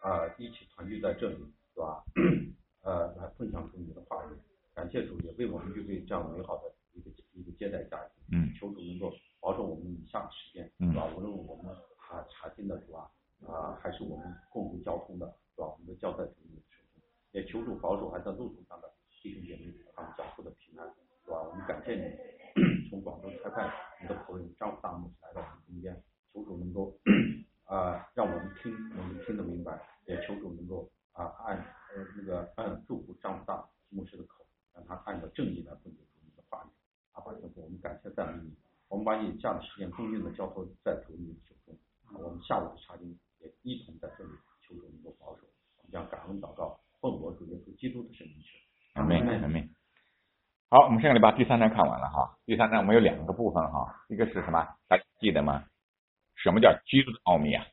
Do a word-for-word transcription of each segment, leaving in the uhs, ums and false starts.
呃一起团聚在这里，是吧？呃，来分享主你的话语，感谢主也为我们预备这样美好的一个一个接待家庭。 嗯， 求主能够保守我们以下的时间，是吧？无论我们啊查经的主啊啊，还是我们共同交通的，是吧？我们都交在主你的手中，也求主保守还在路途上的弟兄姐妹，他们脚步的平安，是吧？我们感谢你，从广州差派你的仆人张大牧师来到我们中间，求主能够啊、呃、让我们听，我们听得明白，也求主能够啊、呃、按呃那个按祝福张大牧师的口，让他按照正义来分解主你的话语。阿爸天父，我们感谢赞美你，我们把你这样的时间恭敬的交托在主你的手中。我们下午的查经也一同在这里求主能够保守。我们将感恩祷告，奉我主耶稣基督的圣名求。 阿门，阿门。好，我们上个礼拜第三章看完了哈。第三章我们有两个部分哈，一个是什么？大家记得吗？什么叫基督的奥秘啊？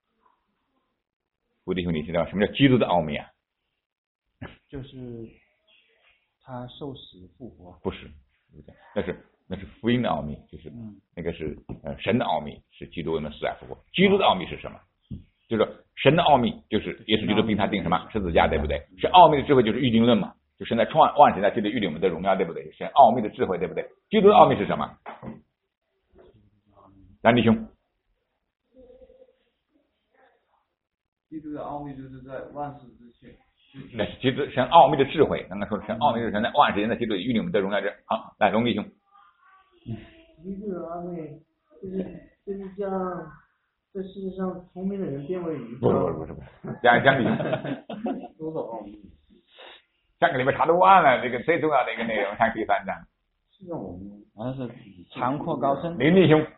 吴弟兄，你知道什么叫基督的奥秘啊？ 就是他受死复活。 不是，那是那是福音的奥秘，就是那个是呃神的奥秘，是基督的死而复活。基督的奥秘是什么？就是神的奥秘，就是耶稣基督并他定什么十字架，对不对？是奥秘的智慧，就是预定论嘛，就神在创万神在基督预定我们的荣耀，对不对？神奥秘的智慧，对不对？基督的奥秘是什么？蓝弟兄。 基督的奥秘就是在万事之前。 那是基督神奥秘的智慧，刚刚说神奥秘是神在万事之前在基督预定我们的荣耀。这好，来龙弟兄。 基督的奥秘就是就是将这世界上聪明的人变为愚不是不是不是，讲讲弟兄。 多少奥秘？ 上个礼拜查都忘了这个最重要的一个内容，看第三章。 是让我们好像是长阔高深。 林弟兄。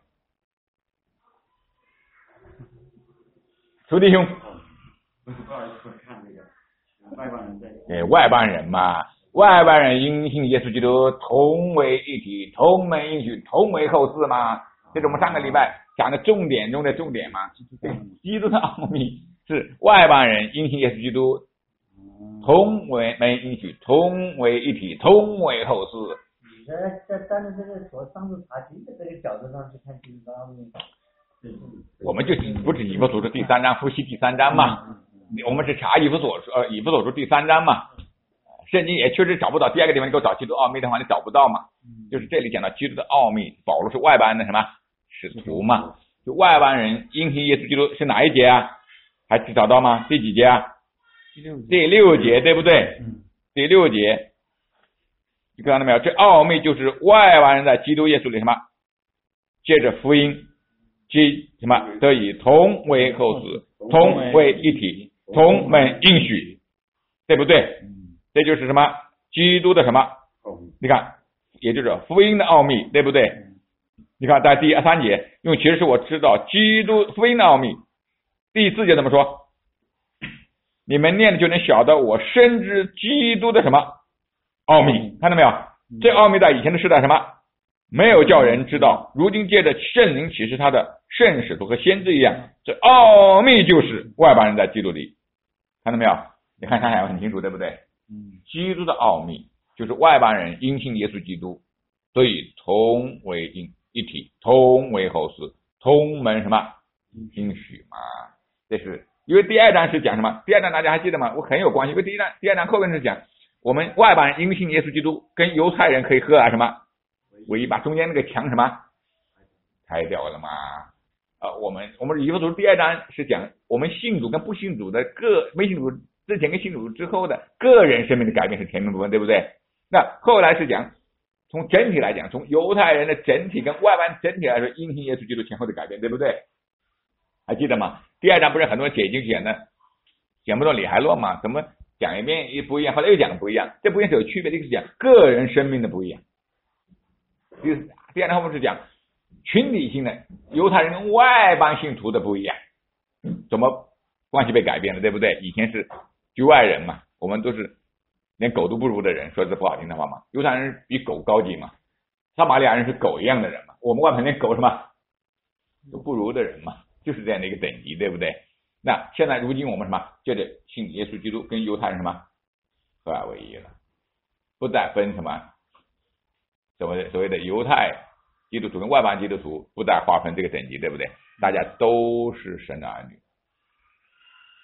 苏弟兄。 不好意思，看这个外邦人在。 哎，外邦人嘛，外邦人因信耶稣基督同为一体，同门应许，同为后嗣嘛。这是我们上个礼拜讲的重点中的重点嘛。基督的奥秘是外邦人因信耶稣基督同为门应许，同为一体，同为后嗣。 你在在站在这个所上次查经的这个角度上去看基督的奥秘， 我们就不是以弗所书第三章复习第三章嘛。我们是查以弗所书呃以弗所书第三章嘛，圣经也确实找不到第二个地方，你给我找基督奥秘的话，你找不到嘛。就是这里讲到基督的奥秘，保罗是外邦人的什么使徒嘛，就外邦人因信耶稣基督是哪一节啊？还找到吗？第几节啊？第六节，对不对？第六节，你看到没有？这奥秘就是外邦人在基督耶稣里什么，借着福音，即什么得以同为后嗣，同为一体，同门应许，对不对？这就是什么？基督的什么？你看，也就是福音的奥秘，对不对？你看在第三节，因为其实我知道基督福音的奥秘。第四节怎么说？你们念的就能晓得我深知基督的什么奥秘，看到没有？这奥秘在以前的时代什么没有叫人知道，如今借着圣灵启示他的圣使徒和先知一样，这奥秘就是外邦人在基督里，看到没有？你看看还很清楚，对不对？基督的奥秘就是外邦人因信耶稣基督得以同为一体，同为后嗣，同门什么应许嘛。这是因为第二章是讲什么？第二章大家还记得吗？我很有关系，因为第一章第二章后面是讲我们外邦人因信耶稣基督跟犹太人可以和啊什么为一，把中间那个墙什么拆掉了嘛。呃，我们我们以弗所书第二章是讲我们信主跟不信主的各没信主之前跟信主之后的个人生命的改变是田中部分，对不对？那后来是讲从整体来讲，从犹太人的整体跟外邦整体来说，因信耶稣基督前后的改变，对不对？还记得吗？第二章不是很多人解经讲的讲不懂理还乱嘛？怎么讲一遍也不一样，后来又讲不一样，这不一样是有区别的，一个是讲个人生命的不一样，第第二章后面是讲群体性的犹太人跟外邦信徒的不一样，怎么关系被改变了，对不对？以前是局外人嘛，我们都是连狗都不如的人，说这不好听的话嘛。犹太人比狗高级嘛，撒玛利亚人是狗一样的人嘛，我们外面连狗什么都不如的人嘛，就是这样的一个等级，对不对？那现在如今我们什么借着信耶稣基督跟犹太人什么合二为一了，不再分什么所谓的所谓的犹太基督徒跟外邦基督徒，不再划分这个等级，对不对？大家都是神的儿女。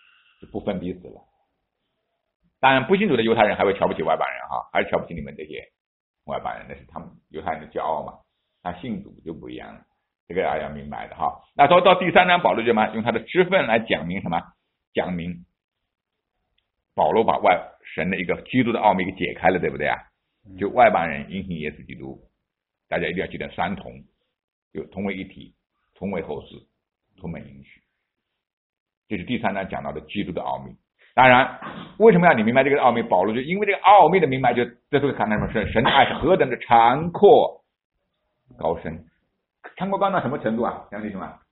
就不分彼此了。当然不信主的犹太人还会瞧不起外邦人哈，还是瞧不起你们这些外邦人，那是他们犹太人的骄傲嘛。他信主就不一样了，这个大家要明白的哈。那到到第三章，保罗就什么用他的知分来讲明什么？讲明保罗把外神的一个基督的奥秘给解开了，对不对啊？就外邦人因信耶稣基督，大家一定要记得三同，就同为一体，同为后嗣，同门应许。这是第三章讲到的基督的奥秘。当然，为什么要你明白这个奥秘？保罗就因为这个奥秘的明白，就这是看到什么？是神的爱是何等的长阔高深，长阔高到什么程度啊？讲清楚吗？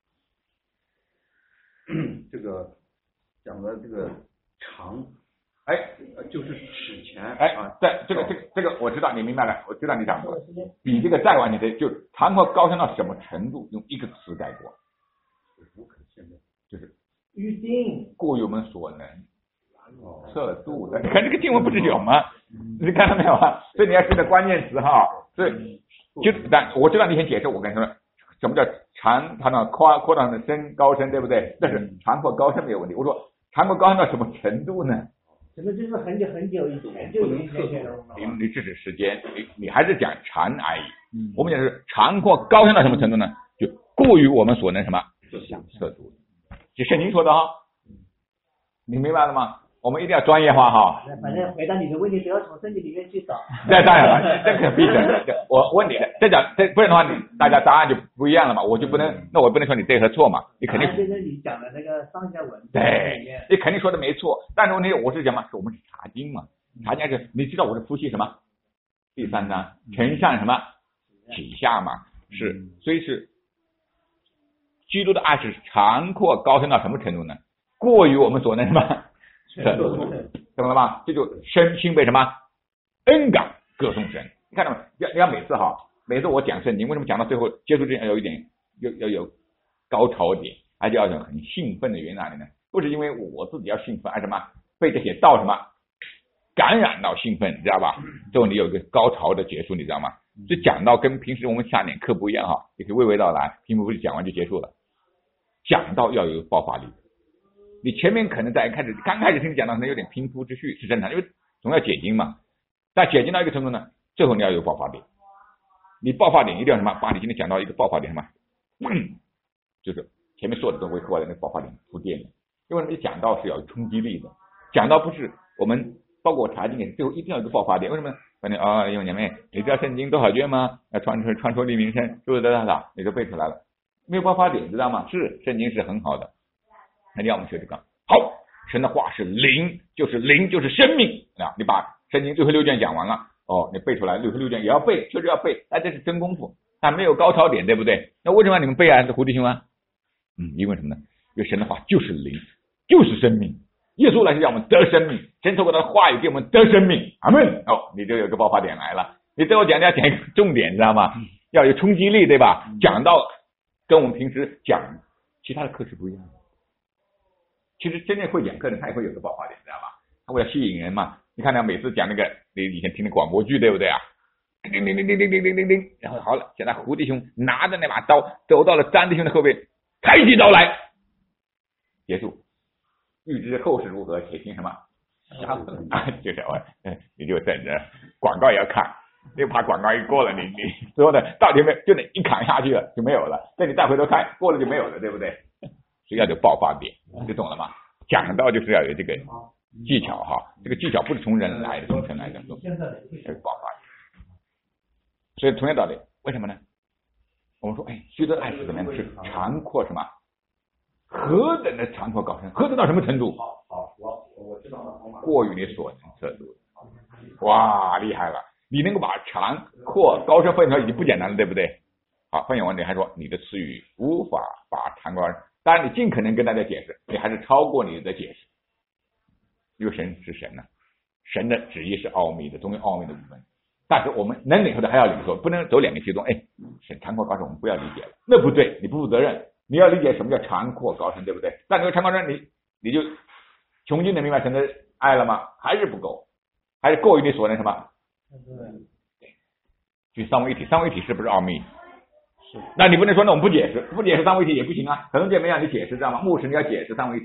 这个讲的这个长，哎，就是史前， 哎，在这个这个这个我知道你明白了，我知道你讲过了，比这个再完全的，就长阔高深到什么程度？用一个词概括， 无可限量， 就是预定过于我们所能测度的。你看这个经文不是有吗？你看到没有啊？所以你要记得关键词哈。所以就但我知道你先解释，我跟你说什么叫长，它呢宽扩大的深高深，对不对？但是长阔高深没有问题。我说长阔高深到什么程度呢？ 可能就是很久很久以前就已经出现了。 你你只是时间，你你还是讲长而已。嗯、我们讲是长阔高深到什么程度呢？就过于我们所能什么测度。就圣经说的哈，你明白了吗？我们一定要专业化哈。 反正回答你的问题，都要从圣经里面去找。 那当然了，这个必然。我问你，这讲这不然的话，你大家答案就不一样了嘛。我就不能，那我不能说你对和错嘛。你肯定。 就是你讲的那个上下文。 对，你肯定说的没错。但是问题我是讲嘛，是我们是查经嘛，查经是你知道我是夫妻什么？第三章承上什么启下嘛，是，所以是。基督的爱是长阔高深到什么程度呢？过于我们所能什么程度，懂了吗？这就身心被什么恩感歌颂神。你看到没？要你要每次哈，每次我讲圣经，为什么讲到最后结束之前要有一点要要有高潮点，而且要有很兴奋的原因哪里呢？不是因为我自己要兴奋，而什么被这些道什么感染到兴奋，你知道吧？最后你有一个高潮的结束，你知道吗？就讲到跟平时我们下点课不一样哈，也可以娓娓道来，并不是讲完就结束了。讲到要有爆发力，你前面可能在开始刚开始听讲到可能有点平铺直叙是正常，因为总要解经嘛。但解经到一个程度呢，最后你要有爆发点，你爆发点一定要什么？把你今天讲到一个爆发点什么？嗯，就是前面说的都会过来那个爆发点铺垫的，因为你讲到是要有冲击力的，讲到不是我们包括查经也最后一定要有一个爆发点，为什么？反正啊，因为你们你知道圣经多少卷吗？要传出传出利民生，对不对？多少你都背出来了。没有爆发点，知道吗？是圣经是很好的，那你要我们学这个好，神的话是灵，就是灵，就是生命啊！你把圣经六十六卷讲完了，哦，你背出来六十六卷也要背，确实要背，哎，这是真功夫，但没有高潮点，对不对？那为什么你们背啊？是胡弟兄啊？嗯，因为什么呢？因为神的话就是灵，就是生命，耶稣来是让我们得生命，神透过他的话语给我们得生命，阿门！哦，你就有个爆发点来了。你最后讲要讲一个重点，知道吗？要有冲击力，对吧？讲到。跟我们平时讲其他的课是不一样的。其实真正会讲课的他也会有个爆发点，知道吧？他为了吸引人嘛。你看他每次讲那个你以前听的广播剧，对不对啊？叮叮叮叮叮叮叮叮叮，然后好了，现在胡弟兄拿着那把刀走到了张弟兄的后背，抬起刀来，结束。预知后事如何，且听什么？啊，就是我，你就等着广告也要看。就怕广告一过了，你你最后呢，到底没就得一砍下去了就没有了，那你再回头看过了就没有了，对不对？所以要有爆发点，就懂了吗？讲到就是要有这个技巧哈，这个技巧不是从人来的，从神来的，有爆发点。所以同样道理，为什么呢？我们说，哎，基督的爱是怎么样？是长阔什么？何等的长阔高深？何等到什么程度？ 好，好，我我知道了， 过于你所能测度。哇，厉害了！你能够把长阔高深分出来已经不简单了，对不对？好，分享完你还说你的词语无法把长高，当然你尽可能跟大家解释，你还是超过你的解释，因为神是神呢、啊，神的旨意是奥秘的，总有奥秘的部分。但是我们能领受的还要领受，不能走两个极端。哎，神长阔高深我们不要理解了，那不对，你不负责任。你要理解什么叫长阔高深，对不对？但这个长阔高深，你你就穷尽的明白神的爱了吗？还是不够，还是过于你所能什么？对，就三位一体，三位一体是不是奥秘？是。那你不能说那我们不解释，不解释三位一体也不行啊。可能见没让你解释，知道吗？牧师你要解释三位一体啊，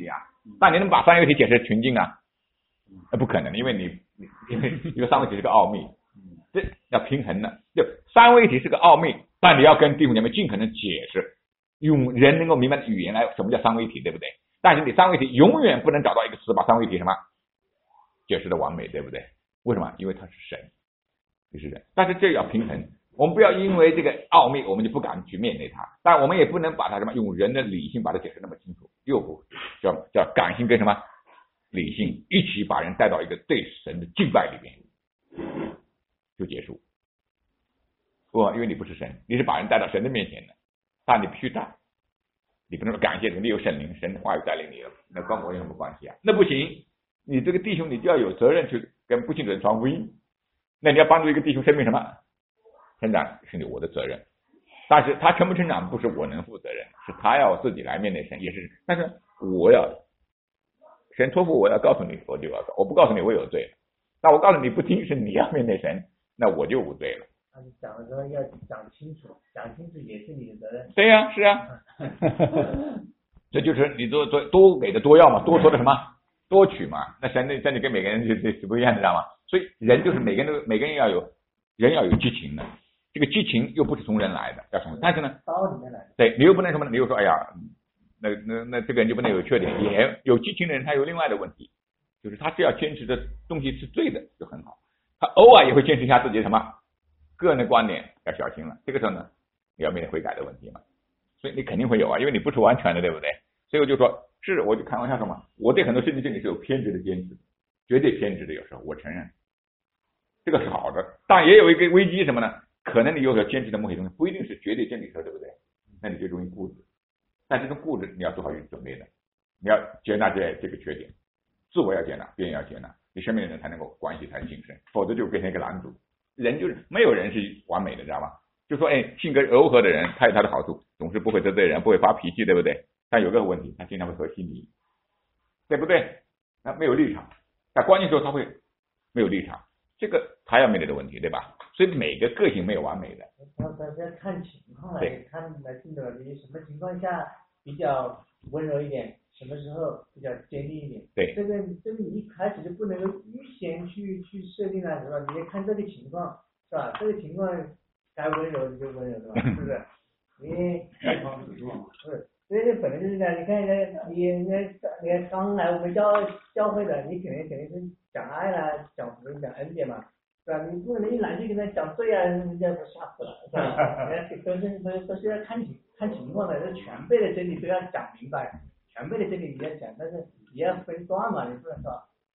但你能把三位一体解释纯净啊？那不可能，因为你因为因为三位一体是个奥秘，这要平衡的。就三位一体是个奥秘，但你要跟弟兄姐妹尽可能解释，用人能够明白的语言来什么叫三位一体，对不对？但是你三位一体永远不能找到一个词把三位一体什么解释的完美，对不对？为什么？因为他是神，你是人，但是这要平衡。我们不要因为这个奥秘，我们就不敢去面对它，但我们也不能把它什么用人的理性把它解释那么清楚，又不叫叫感性跟什么理性一起把人带到一个对神的敬拜里边就结束。不，因为你不是神，你是把人带到神的面前的，但你必须带，你不能说感谢神，你有圣灵，神的话语带领你了，那跟我有什么关系啊？那不行，你这个弟兄你就要有责任去跟不信的人传福音，那你要帮助一个弟兄生命什么成长是我的责任，但是他成不成长不是我能负责任，是他要自己来面对神，也是，但是我要神托付我要告诉你，我就要我不告诉你我有罪了，那我告诉你不听是你要面对神，那我就无罪了。 那你讲的时候要讲清楚，讲清楚也是你的责任。 对呀、啊，是啊，这就是你多多多给的多要嘛，多说的什么多取嘛，那神那真的跟每个人是是不一样的，知道吗？所以人就是每个人都每个人要有人要有激情的。这个激情又不是从人来的，要从但是呢， 刀里面来的。 对你又不能什么呢？你又说，哎呀，那那那这个人就不能有缺点，也有激情的人他有另外的问题，就是他是要坚持的东西是对的就很好，他偶尔也会坚持一下自己的什么个人的观点，要小心了。这个时候呢，你要面对悔改的问题嘛，所以你肯定会有啊，因为你不是完全的，对不对？所以我就说，是我就开玩笑说嘛，我对很多事情这里是有偏执的坚持，绝对偏执的，有时候我承认，这个是好的，但也有一个危机什么呢？可能你有所坚持的某些东西不一定是绝对真理，对不对？那你就容易固执。但这种固执你要做好准备的，你要接纳这这个缺点，自我要接纳，别人要接纳，你身边的人才能够关系才谨慎，否则就变成一个拦阻。人就是没有人是完美的，知道吗？就说哎，性格柔和的人，他有他的好处，总是不会得罪人，不会发脾气，对不对？但有个问题，他经常会和稀泥，对不对？他没有立场，在关键时候他会没有立场，这个他要面对的问题，对吧？所以每个个性没有完美的， 大家看情况来看来定的，你什么情况下比较温柔一点，什么时候比较坚定一点。 对， 这个这个你一开始就不能够预先去去设定了，是吧？你要看这个情况，是吧？这个情况该温柔就温柔，是吧？是不是？你对方主动，不是，所以这本来就是这样。你看人家你人家你看刚来我们教教会的，你肯定肯定是讲爱啦，讲福音，讲恩典嘛。是吧？你不能一来就跟他讲对啊，人家都吓死了，是吧？人家都是都都是要看情看情况的，这全辈的真理都要讲明白，全辈的真理你要讲，但是也要分段嘛，你不能说。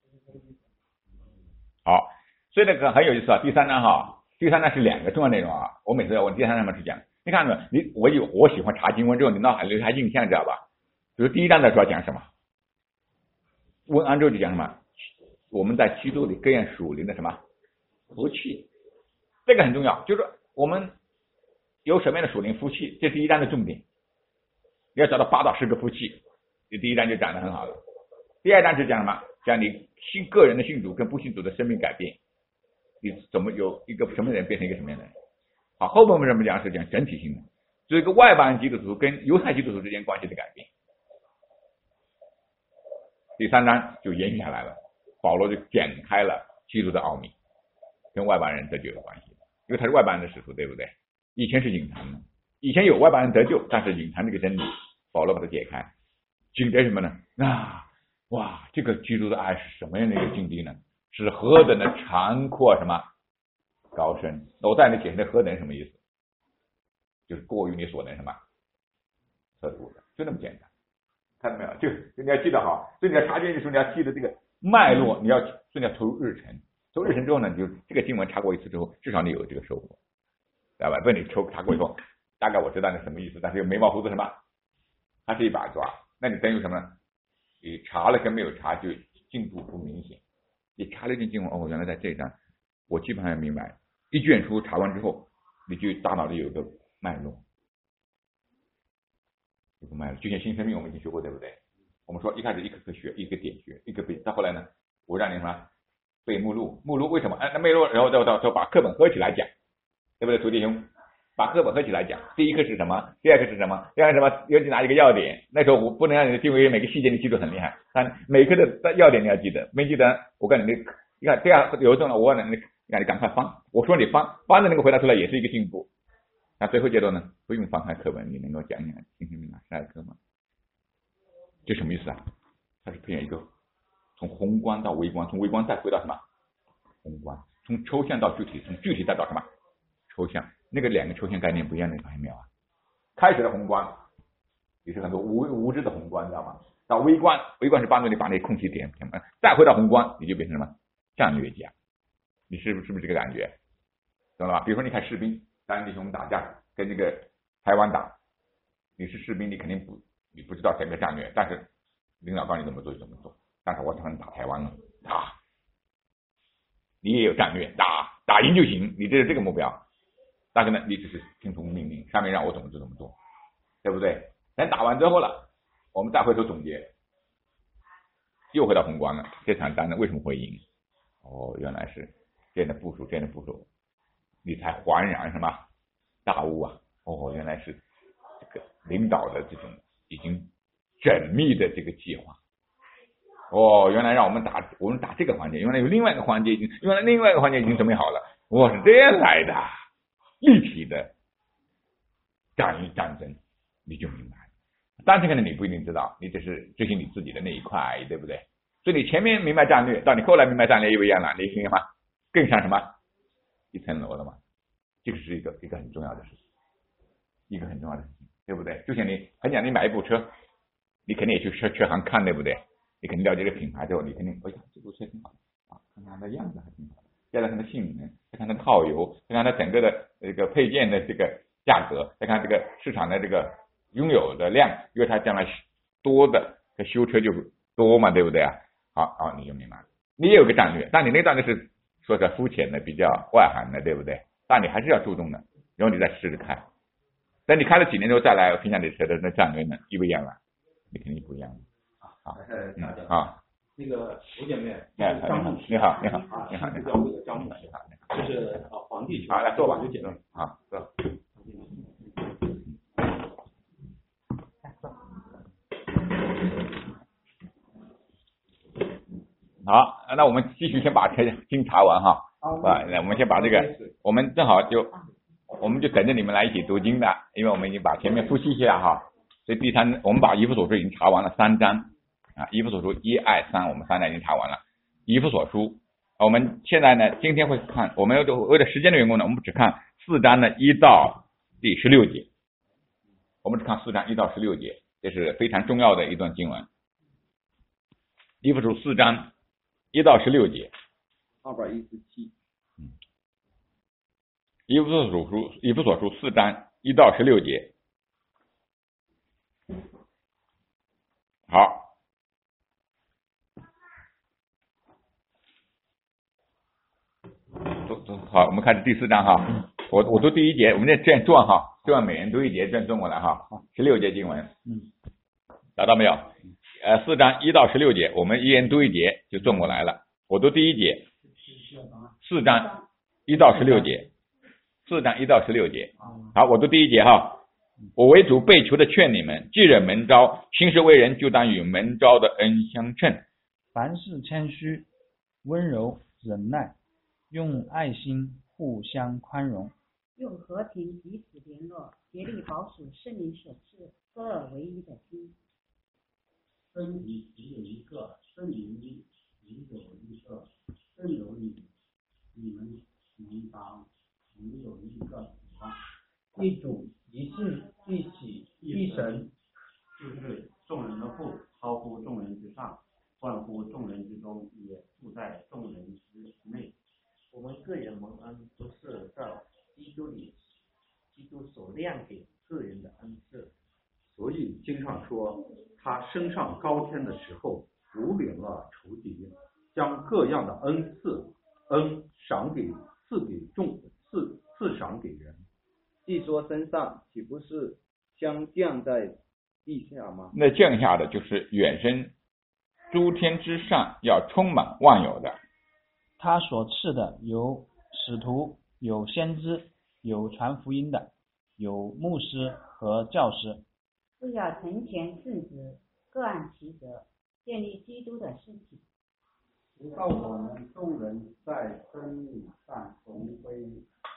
好，所以这个很有意思啊。第三章哈，第三章是两个重要内容啊。我每次要问第三章嘛是讲，你看没有？你我有我喜欢查经文之后，你脑海里留下印象，知道吧？比如第一章的时候讲什么？问安之后就讲什么？我们在基督里各样属灵的什么？福气，这个很重要，就是我们有什么样的属灵福气，这是第一章的重点。你要找到八到十个福气，这第一章就讲得很好了。第二章是讲什么？讲你信个人的信主跟不信主的生命改变，你怎么有一个什么人变成一个什么样的人？好，后面为什么讲是讲整体性的，这个外邦人基督徒跟犹太基督徒之间关系的改变。第三章就延续下来了，保罗就展开了基督的奥秘。跟外邦人得救有关系，因为他是外邦人的使徒，对不对？以前是隐藏的，以前有外邦人得救，但是隐藏这个真理，保罗把它解开，紧接什么呢？啊，哇，这个基督的爱是什么样的一个境地呢？是何等的长阔什么高深？那我在你解释的何等什么意思？就是过于你所能什么测度的，就那么简单，看到没有？就你要记得哈，所以你要查经的时候你要记得这个脉络，你要所以你要投入日程。投日程之后呢，你就这个经文查过一次之后，至少你有这个收获，知道吧？问你抽查过以后，大概我知道那什么意思，但是眉毛胡子什么，它是一把抓，那你等于什么呢？你查了跟没有查就进度不明显。你查了一件经文，哦，原来在这一章，我基本上明白。一卷书查完之后，你就大脑里有个脉络，有个脉络，就像新生命我们已经学过，对不对？我们说一开始一个个学，一个点学，一个背，到后来呢，我让你什么？背目录，目录为什么？哎，那目录，然后再再再把课本合起来讲，对不对，徒弟兄？ 把课本合起来讲，第一课是什么，第二课是什么，第二个什么，尤其拿一个要点。那时候我不能让你因为每个细节你记住很厉害，但每课的要点你要记得，没记得，我告诉你，你看这样有时候呢，我问了你，让你赶快翻，我说你翻，翻的能够回答出来也是一个进步。那最后阶段呢，不用翻开课本，你能够讲讲听听哪十二课吗？这什么意思啊？它是培养一个从宏观到微观，从微观再回到什么宏观，从抽象到具体，从具体再到什么抽象。那个两个抽象概念不一样的，你发现没有啊？开始的宏观也是很多无无知的宏观，知道吗？到微观，微观是帮助你把那个空隙点填满，再回到宏观，你就变成什么战略家。你是不是不是这个感觉？懂了吧？比如说你看士兵，当弟兄打架，跟这个台湾打，你是士兵，你肯定不你不知道整个战略，但是领导告诉你怎么做就怎么做。但是我他们打台湾了，打，你也有战略，打打赢就行，你这是这个目标。但是呢，你只是听从命令，上面让我怎么做怎么做，对不对？等打完之后了，我们再回头总结，又回到宏观了。这场战争为什么会赢？哦，原来是这样的部署，这样的部署，你才恍然什么大悟啊！哦，原来是这个领导的这种已经缜密的这个计划。哦，原来让我们打我们打这个环节，原来有另外一个环节已经，原来另外一个环节已经准备好了。我是这样来的。立体的战役战争，你就明白了。当时可能你不一定知道，你只是执行你自己的那一块，对不对？所以你前面明白战略，到你后来明白战略又不一样了，你明白吗？更上什么一层楼了嘛？这个是一个一个很重要的事情，一个很重要的事情，对不对？就像你很讲，你买一部车，你肯定也去车车行看，对不对？你肯定了解这个品牌之后，你肯定哎呀，这部车挺好啊，看看它的样子还挺好。再看它的性能，再看它耗油，再看它整个的这个配件的这个价格，再看这个市场的这个拥有的量，因为它将来多的，它修车就多嘛，对不对啊？好，好，你就明白了。你也有个战略，但你那战略是说是肤浅的、比较外行的，对不对？但你还是要注重的，然后你再试试看。等你开了几年之后再来评价你车的那战略呢，一不一样了？你肯定不一样了。好，嗯，好。 那个吴姐妹， 哎， 张梦你好，你好， 啊， 你好，你好， 叫这个张梦琪，这是啊皇帝。 好，来坐吧， 有姐妹， 好，坐。好，那我们继续先把经查完哈，啊，那我们先把这个，我们正好就，我们就等着你们来一起读经的，因为我们已经把前面复习一下哈，所以第三，我们把以弗所书已经查完了三章。啊，以弗所书一二三，我们三章已经查完了。以弗所书，我们现在呢，今天会看，我们为为了时间的缘故呢，我们只看四章的一到第十六节，我们只看四章一到十六节，这是非常重要的一段经文。以弗所书四章一到十六节， 二百一十七。 嗯，以弗所书以弗所书四章一到十六节，好。好，我们开始第四章哈。我我读第一节，我们这这样转哈，转每人读一节，转转过来哈。十六节经文， 嗯， 找到没有？呃，四章一到十六节，我们一人读一节就转过来了。我读第一节，四章一到十六节，四章一到十六节。好，我读第一节哈。我为主被求的劝你们，既忍门招，行事为人，就当与门招的恩相称。 凡事谦虚，温柔忍耐。用爱心互相宽容， 用和平彼此联络，竭力保守圣灵所赐合而为一的心。 身体只有一个，圣灵里只有一个，正如你你们应当只有一个主， 一主一信一喜一神， 就是众人的父，超乎众人之上，贯乎众人之中，也住在众人之内。 我们个人蒙恩都是照基督里基督所亮给个人的恩赐， 所以经上说，他升上高天的时候，无领了仇敌，将各样的恩赐恩赏给赐给众赐赐赏给人。 既说升上，岂不是将降在地下吗？ 那降下的就是远升诸天之上，要充满万有的。 他所赐的有使徒，有先知，有传福音的， 有牧师和教师。 不要成全圣职，各按其责，建立基督的身体。 直到我们众人在真理上同归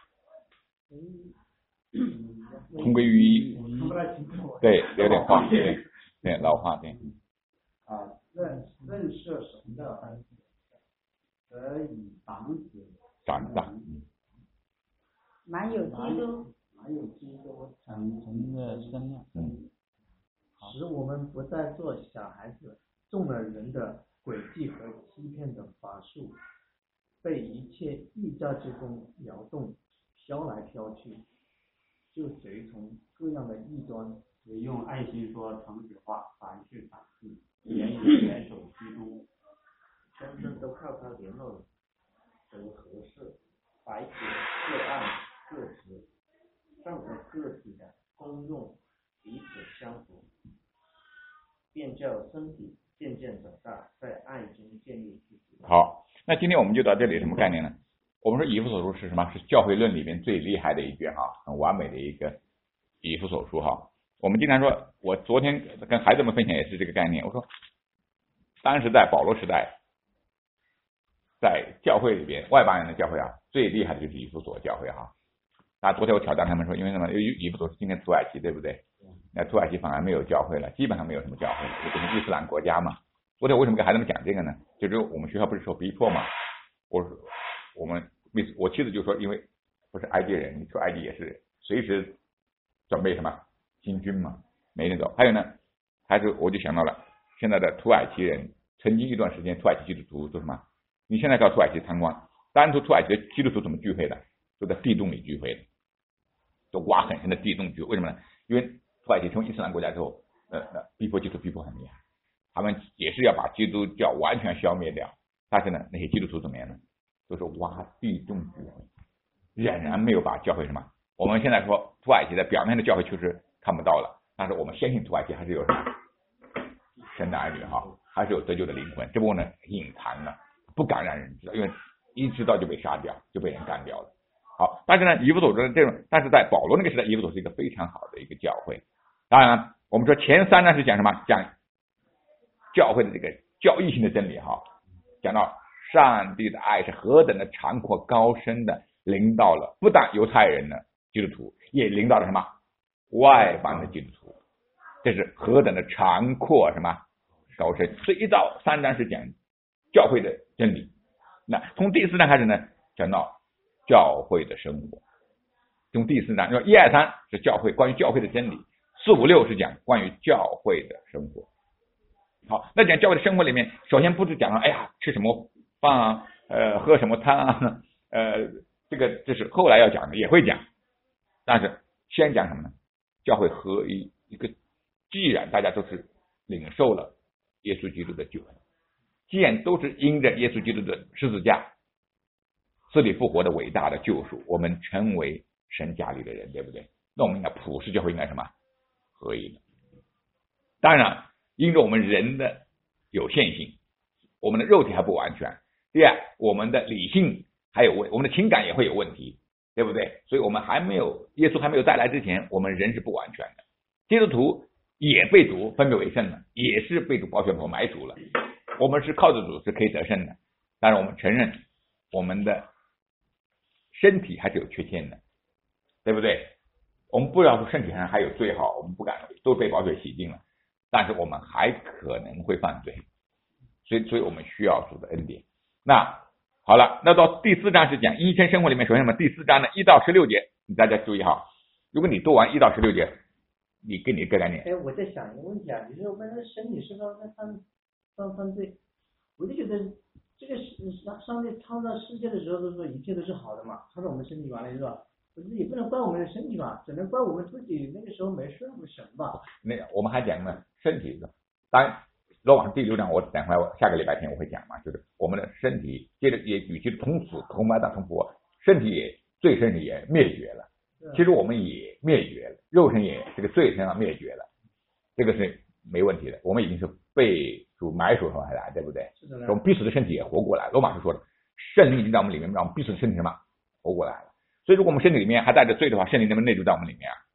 同归于一。对，有点话，对，对，老话，对。 啊，认认识神的，得以长子长大。 满有基督， 满有基督长成的身量。 嗯。 使我们不再做小孩子，中了人的诡计和欺骗的法术，被一切异教之功摇动，飘来飘去，就随从各样的异端， 也用爱心说诚实话，凡事反思，言语严守基督， 全身都靠他联络得合适，白纸各按各职，照着个体的功用彼此相符，便叫身体渐渐长大，在爱中建立自己。 好，那今天我们就到这里，什么概念呢？我们说以弗所书是什么？是教会论里面最厉害的一卷哈，很完美的一个以弗所书哈。我们经常说，我昨天跟孩子们分享也是这个概念。我说，当时在保罗时代，在教会里边，外邦人的教会啊，最厉害的就是以弗所教会哈。那昨天我挑战他们说，因为什么？因为以弗所是今天土耳其，对不对？那土耳其反而没有教会了，基本上没有什么教会了，就变成伊斯兰国家嘛。昨天为什么跟孩子们讲这个呢？就是我们学校不是受逼迫嘛？我说我们我妻子就说，因为不是埃及人，你说埃及也是随时准备什么行军嘛，没人走。还有呢，还是我就想到了现在的土耳其人，曾经一段时间土耳其基督徒做什么？你现在到土耳其参观，当初土耳其的基督徒怎么聚会的？都在地洞里聚会的，都挖很深的地洞聚。为什么呢？因为土耳其成为伊斯兰国家之后，呃呃，逼迫基督徒逼迫很厉害，他们也是要把基督教完全消灭掉。但是呢，那些基督徒怎么样呢？都是挖地洞聚会，仍然没有把教会什么。我们现在说土耳其的表面的教会确实看不到了，但是我们相信土耳其还是有什么神的儿女哈，还是有得救的灵魂，只不过呢隐藏了，不敢让人知道，因为一知道就被杀掉，就被人干掉了。好，但是呢，以弗所的这种，但是在保罗那个时代，以弗所是一个非常好的一个教会。当然了，我们说前三章是讲什么？讲教会的这个教义性的真理哈，讲到上帝的爱是何等的长阔高深的，临到了不但犹太人的基督徒，也临到了什么外邦的基督徒，这是何等的长阔什么高深。所以一到三章是讲教会的真理，那从第四章开始呢，讲到教会的生活。从第四章，一二三是教会关于教会的真理，四五六是讲关于教会的生活。好，那讲教会的生活里面，首先不是讲了，哎呀，吃什么饭啊，呃，喝什么汤啊，呃，这个这是后来要讲的，也会讲，但是先讲什么呢？教会合一，一个既然大家都是领受了耶稣基督的救恩，既然都是因着耶稣基督的十字架死里复活的伟大的救赎，我们成为神家里的人，对不对？那我们应该普世教会应该什么合一的。当然因着我们人的有限性，我们的肉体还不完全，第二我们的理性还有问，我们的情感也会有问题，对不对？所以我们还没有耶稣还没有再来之前，我们人是不完全的。基督徒也被主分别为圣了，也是被主宝血所买主了，我们是靠着主是可以得胜的。当然我们承认我们的身体还是有缺陷的，对不对？我们不要说身体上还有罪好，我们不敢，都被宝血洗净了，但是我们还可能会犯罪，所以所以我们需要主的恩典。那好了，那到第四章是讲一生生活里面，首先什么？第四章呢，一到十六节，你大家注意哈，如果你读完一到十六节，你跟你个概念。 哎，我在想一个问题啊，你说我们的身体是不是在犯犯犯罪？我就觉得这个上上帝创造世界的时候都说一切都是好的嘛，创造我们身体完了是吧？可是也不能怪我们的身体嘛，只能怪我们自己那个时候没顺服神吧。 那我们还讲呢，身体的，当然罗马书第六章我等会儿下个礼拜天我会讲嘛，就是我们的身体接着也与其同死同埋到同复活，身体也罪身也灭绝了，其实我们也灭绝了，肉身也这个罪身啊灭绝了，这个是没问题的，我们已经是被主买赎回来，对不对？ 是的， 我们必死的身体也活过来，罗马书说的，圣灵已经在我们里面，让我们必死的身体什么活过来了。所以如果我们身体里面还带着罪的话，圣灵能不能内住在我们里面啊？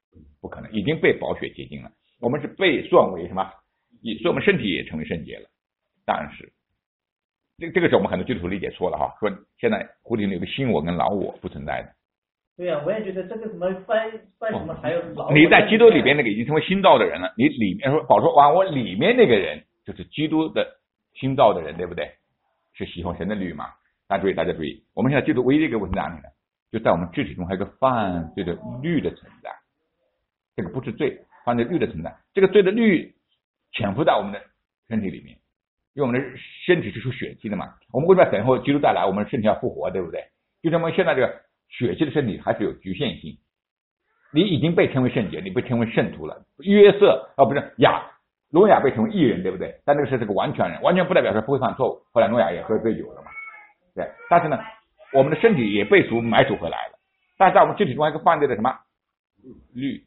不可能，已经被宝血洁净了。我们是被算为什么？以所以我们身体也成为圣洁了。但是这这个时候我们很多基督徒理解错了哈，说现在狐狸里有个新我跟老我不存在的。 对呀、啊，我也觉得这个什么关关什么还有老我。 你在基督里边那个已经成为新造的人了，你里面说保罗说哇，我里面那个人就是基督的新造的人，对不对？是喜欢神的律嘛？大家注意，大家注意，我们现在基督唯一的一个问题在哪里呢？就在我们肢体中还有个犯罪的律的存在，这个不是罪，犯罪律的存在，这个罪的律潜伏在我们的身体里面，因为我们的身体是属血气的嘛。我们为什么要等候基督再来，我们身体要复活，对不对？就这么现在这个血气的身体还是有局限性。你已经被称为圣洁，你被称为圣徒了。约瑟啊，不是亚挪亚被称为义人，对不对？但这个是这个完全人，完全不代表说不会犯错误。后来挪亚也喝醉酒了嘛，对。但是呢，我们的身体也被赎买赎回来了。但是在我们肢体中还有一个犯罪的什么律？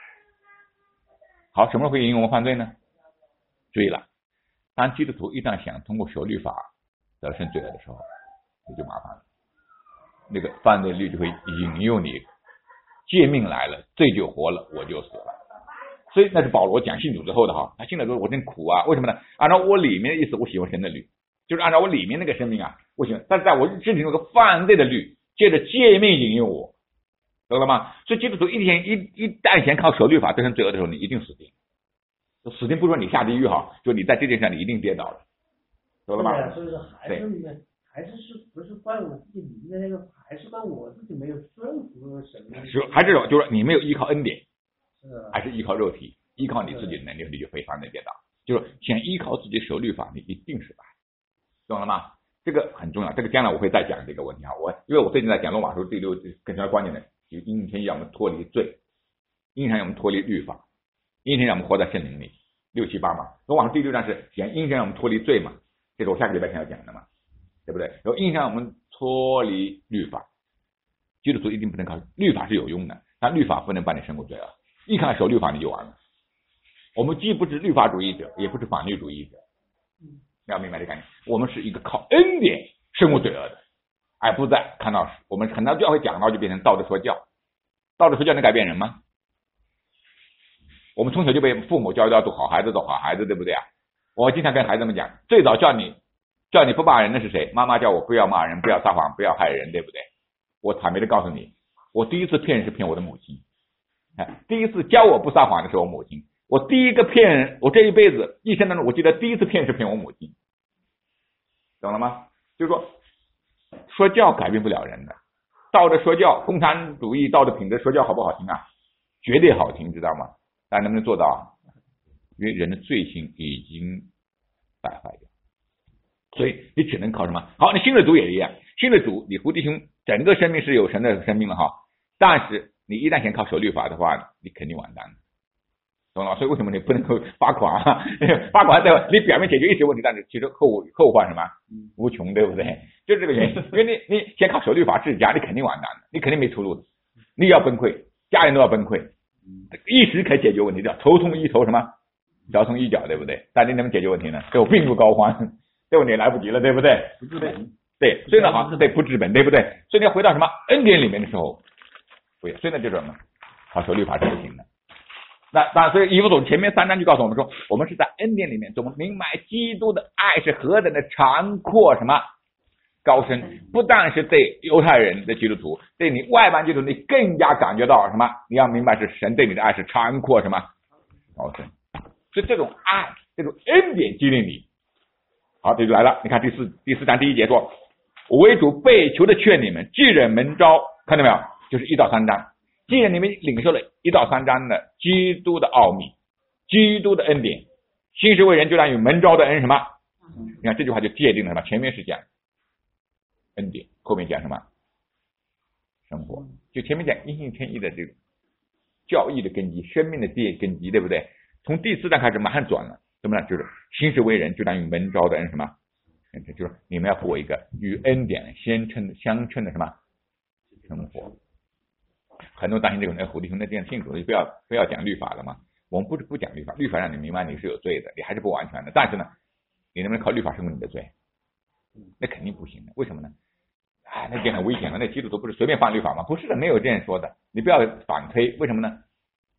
好，什么会引诱我们犯罪呢？注意了，当基督徒一旦想通过守律法得胜罪恶的时候，这就麻烦了。那个犯罪律就会引诱你，诫命来了，罪就活了，我就死了。所以那是保罗讲信主之后的哈，他信了之后我真苦啊，为什么呢？按照我里面的意思，我喜欢神的律，就是按照我里面那个生命啊，我喜欢，但是在我身体中有个犯罪的律，借着诫命引诱我，懂了吗？所以基督徒一天一一旦想靠守律法得胜罪恶的时候，你一定死定。死定不说你下地狱哈，就你在这件事上你一定跌倒了，懂了吗？ 对啊，所以说还是还是是不是怪我自己里面那个，还是怪我自己没有顺服神的。 是还是就是你没有依靠恩典， 是啊， 还是依靠肉体，依靠你自己的能力，你就非常的跌倒。就是想依靠自己守律法，你一定失败，懂了吗？这个很重要，这个将来我会再讲这个问题啊。我因为我最近在讲罗马书第六更加关键的，就应天让我们脱离罪，应天让我们脱离律法。应天让我们活在圣灵里，六七八嘛。罗马书第六章是讲应天让我们脱离罪嘛，这是我下个礼拜天要讲的嘛，对不对？然后应天让我们脱离律法，基督徒一定不能靠律法是有用的，但律法不能把你胜过罪恶。一看守律法你就完了。我们既不是律法主义者，也不是法律主义者，要明白这个概念。我们是一个靠恩典胜过罪恶的，而不再看到我们很多教会讲到就变成道德说教，道德说教能改变人吗？我们从小就被父母教育到做好孩子，做好孩子，对不对啊？我经常跟孩子们讲，最早叫你叫你不骂人的是谁？妈妈叫我不要骂人，不要撒谎，不要害人，对不对？我坦白的告诉你，我第一次骗人是骗我的母亲，第一次教我不撒谎的是我母亲。我第一个骗人，我这一辈子一生当中，我记得第一次骗是骗我母亲，懂了吗？就是说，说教改变不了人的，道德说教，共产主义道德品德说教好不好听啊？绝对好听，知道吗？但能不能做到？因为人的罪性已经败坏掉，所以你只能靠什么？好，你信了主也一样，信了主，你胡弟兄整个生命是有神的生命了哈，但是你一旦想靠守律法的话，你肯定完蛋了，懂了吗？所以为什么你不能够罚款啊？罚款在你表面解决一些问题，但是其实后后患什么？无穷，对不对？就是这个原因，因为你你先靠守律法治家，你肯定完蛋的，你肯定没出路的，你要崩溃，家人都要崩溃。一时可以解决问题，叫头痛医头什么脚痛医脚，对不对？但你能不能解决问题呢？最后病入膏肓，这问题来不及了，对不对？ 不治本。 对，所以呢，好，对，不治本，对不对？所以你要回到什么恩典里面的时候，不所以呢，这种嘛，好守律法是不行的。那那所以以弗所前面三章就告诉我们说，我们是在恩典里面，我们明白基督的爱是何等的长阔什么高深，不但是对犹太人的基督徒，对你外邦基督徒，你更加感觉到什么？你要明白是神对你的爱是长阔什么高深，所以这种爱，这种恩典激励你。好，这就来了。你看第四第四章第一节说，我为主被求的劝你们，既然蒙召，看到没有？就是一到三章，既然你们领受了一到三章的基督的奥秘，基督的恩典，行事为人就当与蒙召的恩什么？你看这句话就界定了什么？前面是讲恩典，后面讲什么？生活。就前面讲因信称义的这个教义的根基，生命的地根基，对不对？从第四章开始马上转了，怎么呢？就是行事为人就当与蒙召的恩什么？就是你们要过一个与恩典相称的相称的什么生活。很多担心这个人胡弟兄，那这样信主就不要不要讲律法了嘛？我们不是不讲律法，律法让你明白你是有罪的，你还是不完全的。但是呢，你能不能靠律法胜过你的罪？那肯定不行的。为什么呢？哎，那就很危险了。那基督徒不是随便犯律法吗？不是的，没有这样说的。你不要反推，为什么呢？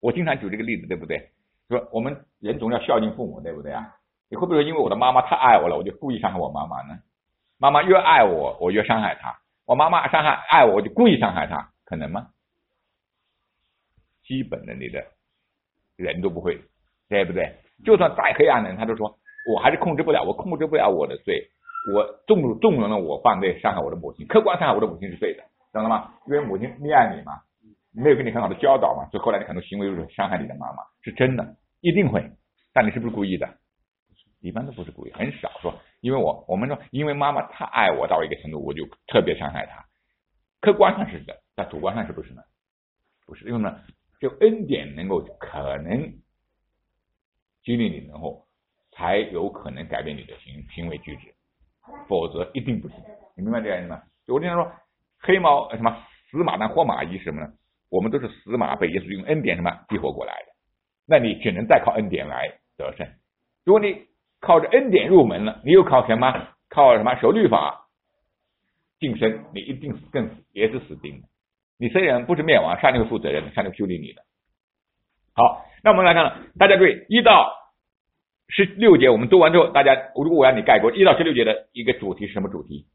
我经常举这个例子，对不对？说我们人总要孝敬父母，对不对啊？你会不会说因为我的妈妈太爱我了，我就故意伤害我妈妈呢？妈妈越爱我，我越伤害她。我妈妈伤害爱我，我就故意伤害她，可能吗？基本的你的人都不会，对不对？就算再黑暗的人，他都说我还是控制不了，我控制不了我的罪，我纵纵容了我犯罪，伤害我的母亲，客观伤害我的母亲是对的，知道吗？因为母亲溺爱你嘛，没有给你很好的教导嘛，所以后来你很多行为就是伤害你的妈妈，是真的，一定会。但你是不是故意的？一般都不是故意，很少说，因为我我们说，因为妈妈太爱我到一个程度，我就特别伤害她。客观上是的，但主观上是不是呢？不是，因为呢，就恩典能够可能激励你，然后才有可能改变你的行行为举止，否则一定不行。你明白这个意思吗？我经常说，黑猫什么死马当活马医是什么呢？我们都是死马被耶稣用恩典什么激活过来的，那你只能再靠恩典来得胜。如果你靠着恩典入门了，你又靠什么？靠什么守律法晋升，你一定更死，也是死定的。你虽然不是灭亡，上帝会负责任的，上帝会修理你的。好，那我们来看了，大家注意一到十六节，我们读完之后，大家如果我让你概括一到十六节的一个主题是什么主题？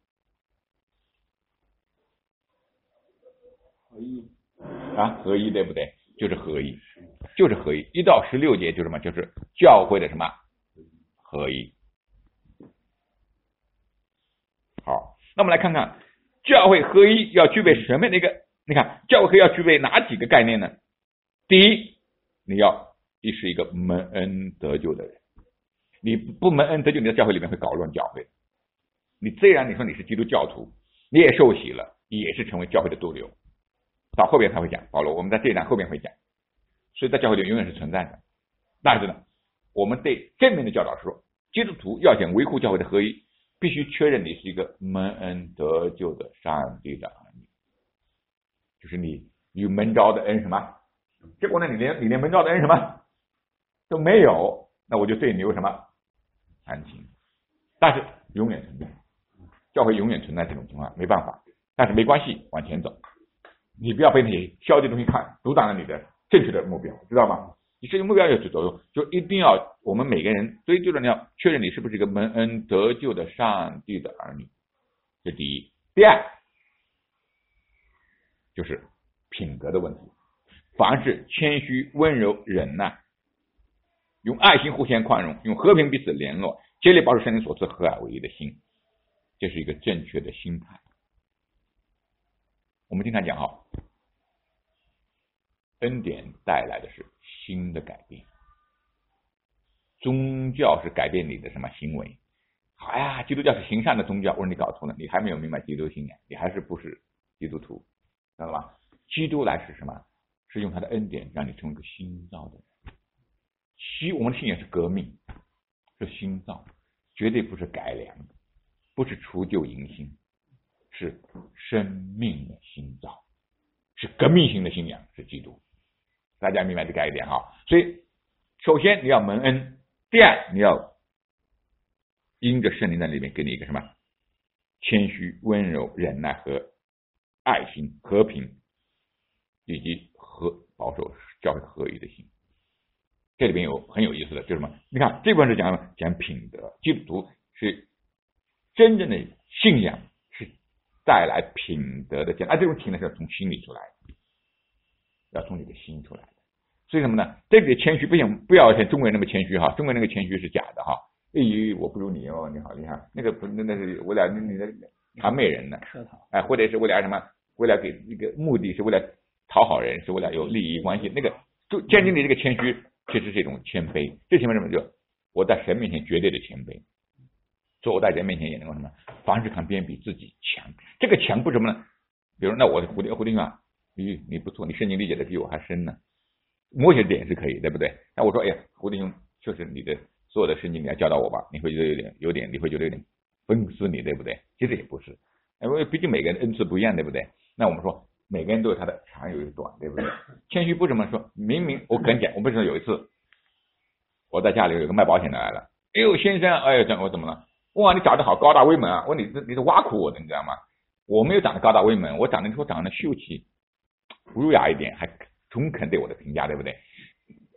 合一啊，合一，对不对？就是合一，就是合一。一到十六节就是什么？就是教会的什么合一。好，那我们来看看教会合一要具备什么样的一个？你看，教会要具备哪几个概念呢？第一，你要你是一个蒙恩得救的人，你不蒙恩得救，你在教会里面会搞乱教会。你虽然你说你是基督教徒，你也受洗了，也是成为教会的毒瘤。到后边才会讲，保罗，我们在这一章后边会讲，所以在教会里永远是存在的。但是呢，我们对正面的教导是说，基督徒要想维护教会的合一，必须确认你是一个蒙恩得救的上帝的儿女，就是你有蒙召的恩什么？结果呢，你连你连蒙召的恩什么都没有，那我就对你有什么残情？但是永远存在，教会永远存在这种情况，没办法。但是没关系，往前走。你不要被那些消极的东西看阻挡了你的正确的目标，知道吗？你这个目标要去走，就一定要我们每个人追求的，你要确认你是不是一个蒙恩得救的上帝的儿女，这第一。第二就是品格的问题，凡是谦虚、温柔、忍耐，用爱心互相宽容，用和平彼此联络，竭力保持圣灵所赐合而为一的心，这是一个正确的心态。我们经常讲哈，恩典带来的是新的改变，宗教是改变你的什么行为？哎呀，基督教是行善的宗教，我说你搞错了，你还没有明白基督信仰，你还是不是基督徒，知道吧？基督来是什么？是用他的恩典让你成为一个新造的人。其我们的信仰是革命，是新造，绝对不是改良，不是除旧迎新，是生命的新造，是革命性的信仰，是基督。大家明白这个概念哈？所以首先你要蒙恩，第二你要因着圣灵在里面给你一个什么谦虚、温柔、忍耐和爱心、和平，以及和保守教会合一的心。这里边有很有意思的，就是什么？你看这部分是讲讲品德，基督徒是真正的信仰是带来品德的，而这种品德是从心里出来的，要从你的心出来的。所以什么呢？这里的谦虚不像不要像中国人那么谦虚哈，中国人那个谦虚是假的哈。哎呦，我不如你哦，你好厉害，那个不那那是为了你的谄媚人呢，哎，或者是为了什么？为了给那个目的是为了讨好人，是为了有利益关系。那个就建立你这个谦虚，其实是一种谦卑。这谦卑什么？就我在神面前绝对的谦卑，所以我在人面前也能够什么？凡事看别人比自己强。这个强不是什么呢？比如那我胡弟胡弟兄啊，你你不错，你圣经理解的比我还深呢。某些点是可以，对不对？那我说，哎呀，胡弟兄，就是你的所有的圣经你要教导我吧，你会觉得有点有点，你会觉得有点讽刺你，对不对？其实也不是，因为毕竟每个人恩赐不一样，对不对？那我们说每个人都有他的长有短，对不对？谦虚不怎么说，明明我跟你讲，我不是有一次我在家里有个卖保险的来了，哎呦先生，哎呦讲我怎么了？哇，你长得好高大威猛啊！我说你这你是挖苦我的，你知道吗？我没有长得高大威猛，我长得说长得秀气、儒雅一点，还中肯对我的评价，对不对？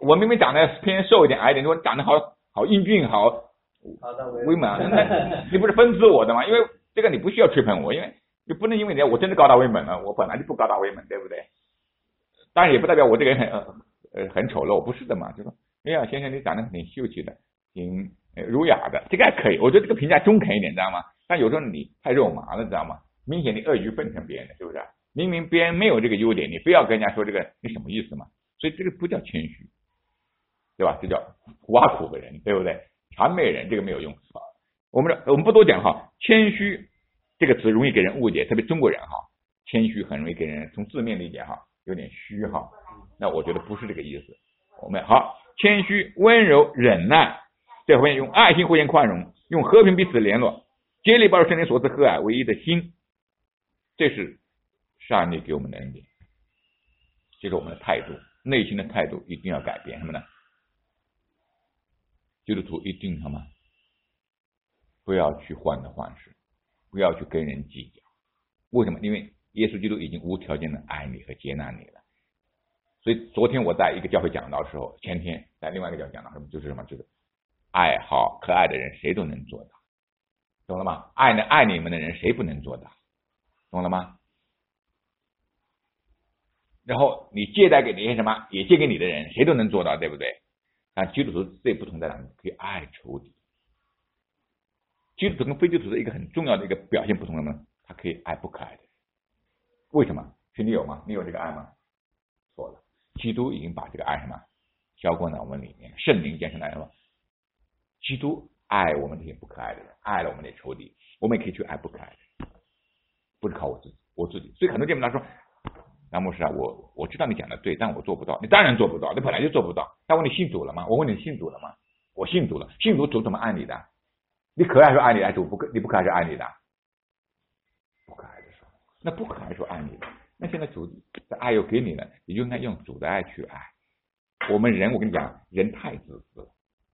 我明明长得偏瘦一点、矮一点，我长得好好英俊、好威猛，那你不是讽刺我的吗？因为这个你不需要吹捧我，因为你不能因为你我真的高大威猛了，我本来就不高大威猛，对不对？当然也不代表我这个人很呃很丑陋，不是的嘛，就说哎呀，先生你长得挺秀气的，挺儒雅的，这个还可以，我觉得这个评价中肯一点，知道吗？但有时候你太肉麻了，知道吗？明显你阿谀奉承别人的，是不是？明明别人没有这个优点，你非要跟人家说这个，你什么意思嘛？所以这个不叫谦虚，对吧？这叫挖苦的人，对不对？谄媚人这个没有用。我们我们不多讲哈，谦虚这个词容易给人误解，特别中国人哈，谦虚很容易给人从字面理解哈，有点虚哈。那我觉得不是这个意思。我们好，谦虚、温柔、忍耐，这后面用爱心互相宽容，用和平彼此联络，竭力保持圣灵所赐和蔼唯一的心，这是上帝给我们的恩典，这是我们的态度，内心的态度一定要改变什么呢？基督徒一定什么？不要去患得患失，不要去跟人计较。为什么？因为耶稣基督已经无条件的爱你和接纳你了。所以昨天我在一个教会讲道的时候，前天在另外一个教会讲道什么，就是什么？就是爱好可爱的人谁都能做到，懂了吗？爱呢爱你们的人谁不能做到，懂了吗？然后你借贷给那些什么也借给你的人谁都能做到，对不对？但基督徒最不同在哪里？可以爱仇敌。基督徒跟非基督徒的一个很重要的一个表现不同的呢，他可以爱不可爱的人。为什么？是你有吗？你有这个爱吗？错了，基督已经把这个爱什么浇灌在我们里面，圣灵降生来了。基督爱我们这些不可爱的人，爱了我们的仇敌，我们也可以去爱不可爱的人，不是靠我自己，我自己。所以很多姐妹她说，南牧师啊，我我知道你讲的对，但我做不到。你当然做不到，你本来就做不到。但问你信主了吗？我问你信主了吗？我信主了。信主主怎么爱你的？你可爱是爱你的，主不可你不可爱是爱你的？不可爱的时候，那不可爱是爱你的。那现在主的爱又给你了，你就应该用主的爱去爱。我们人，我跟你讲，人太自私了。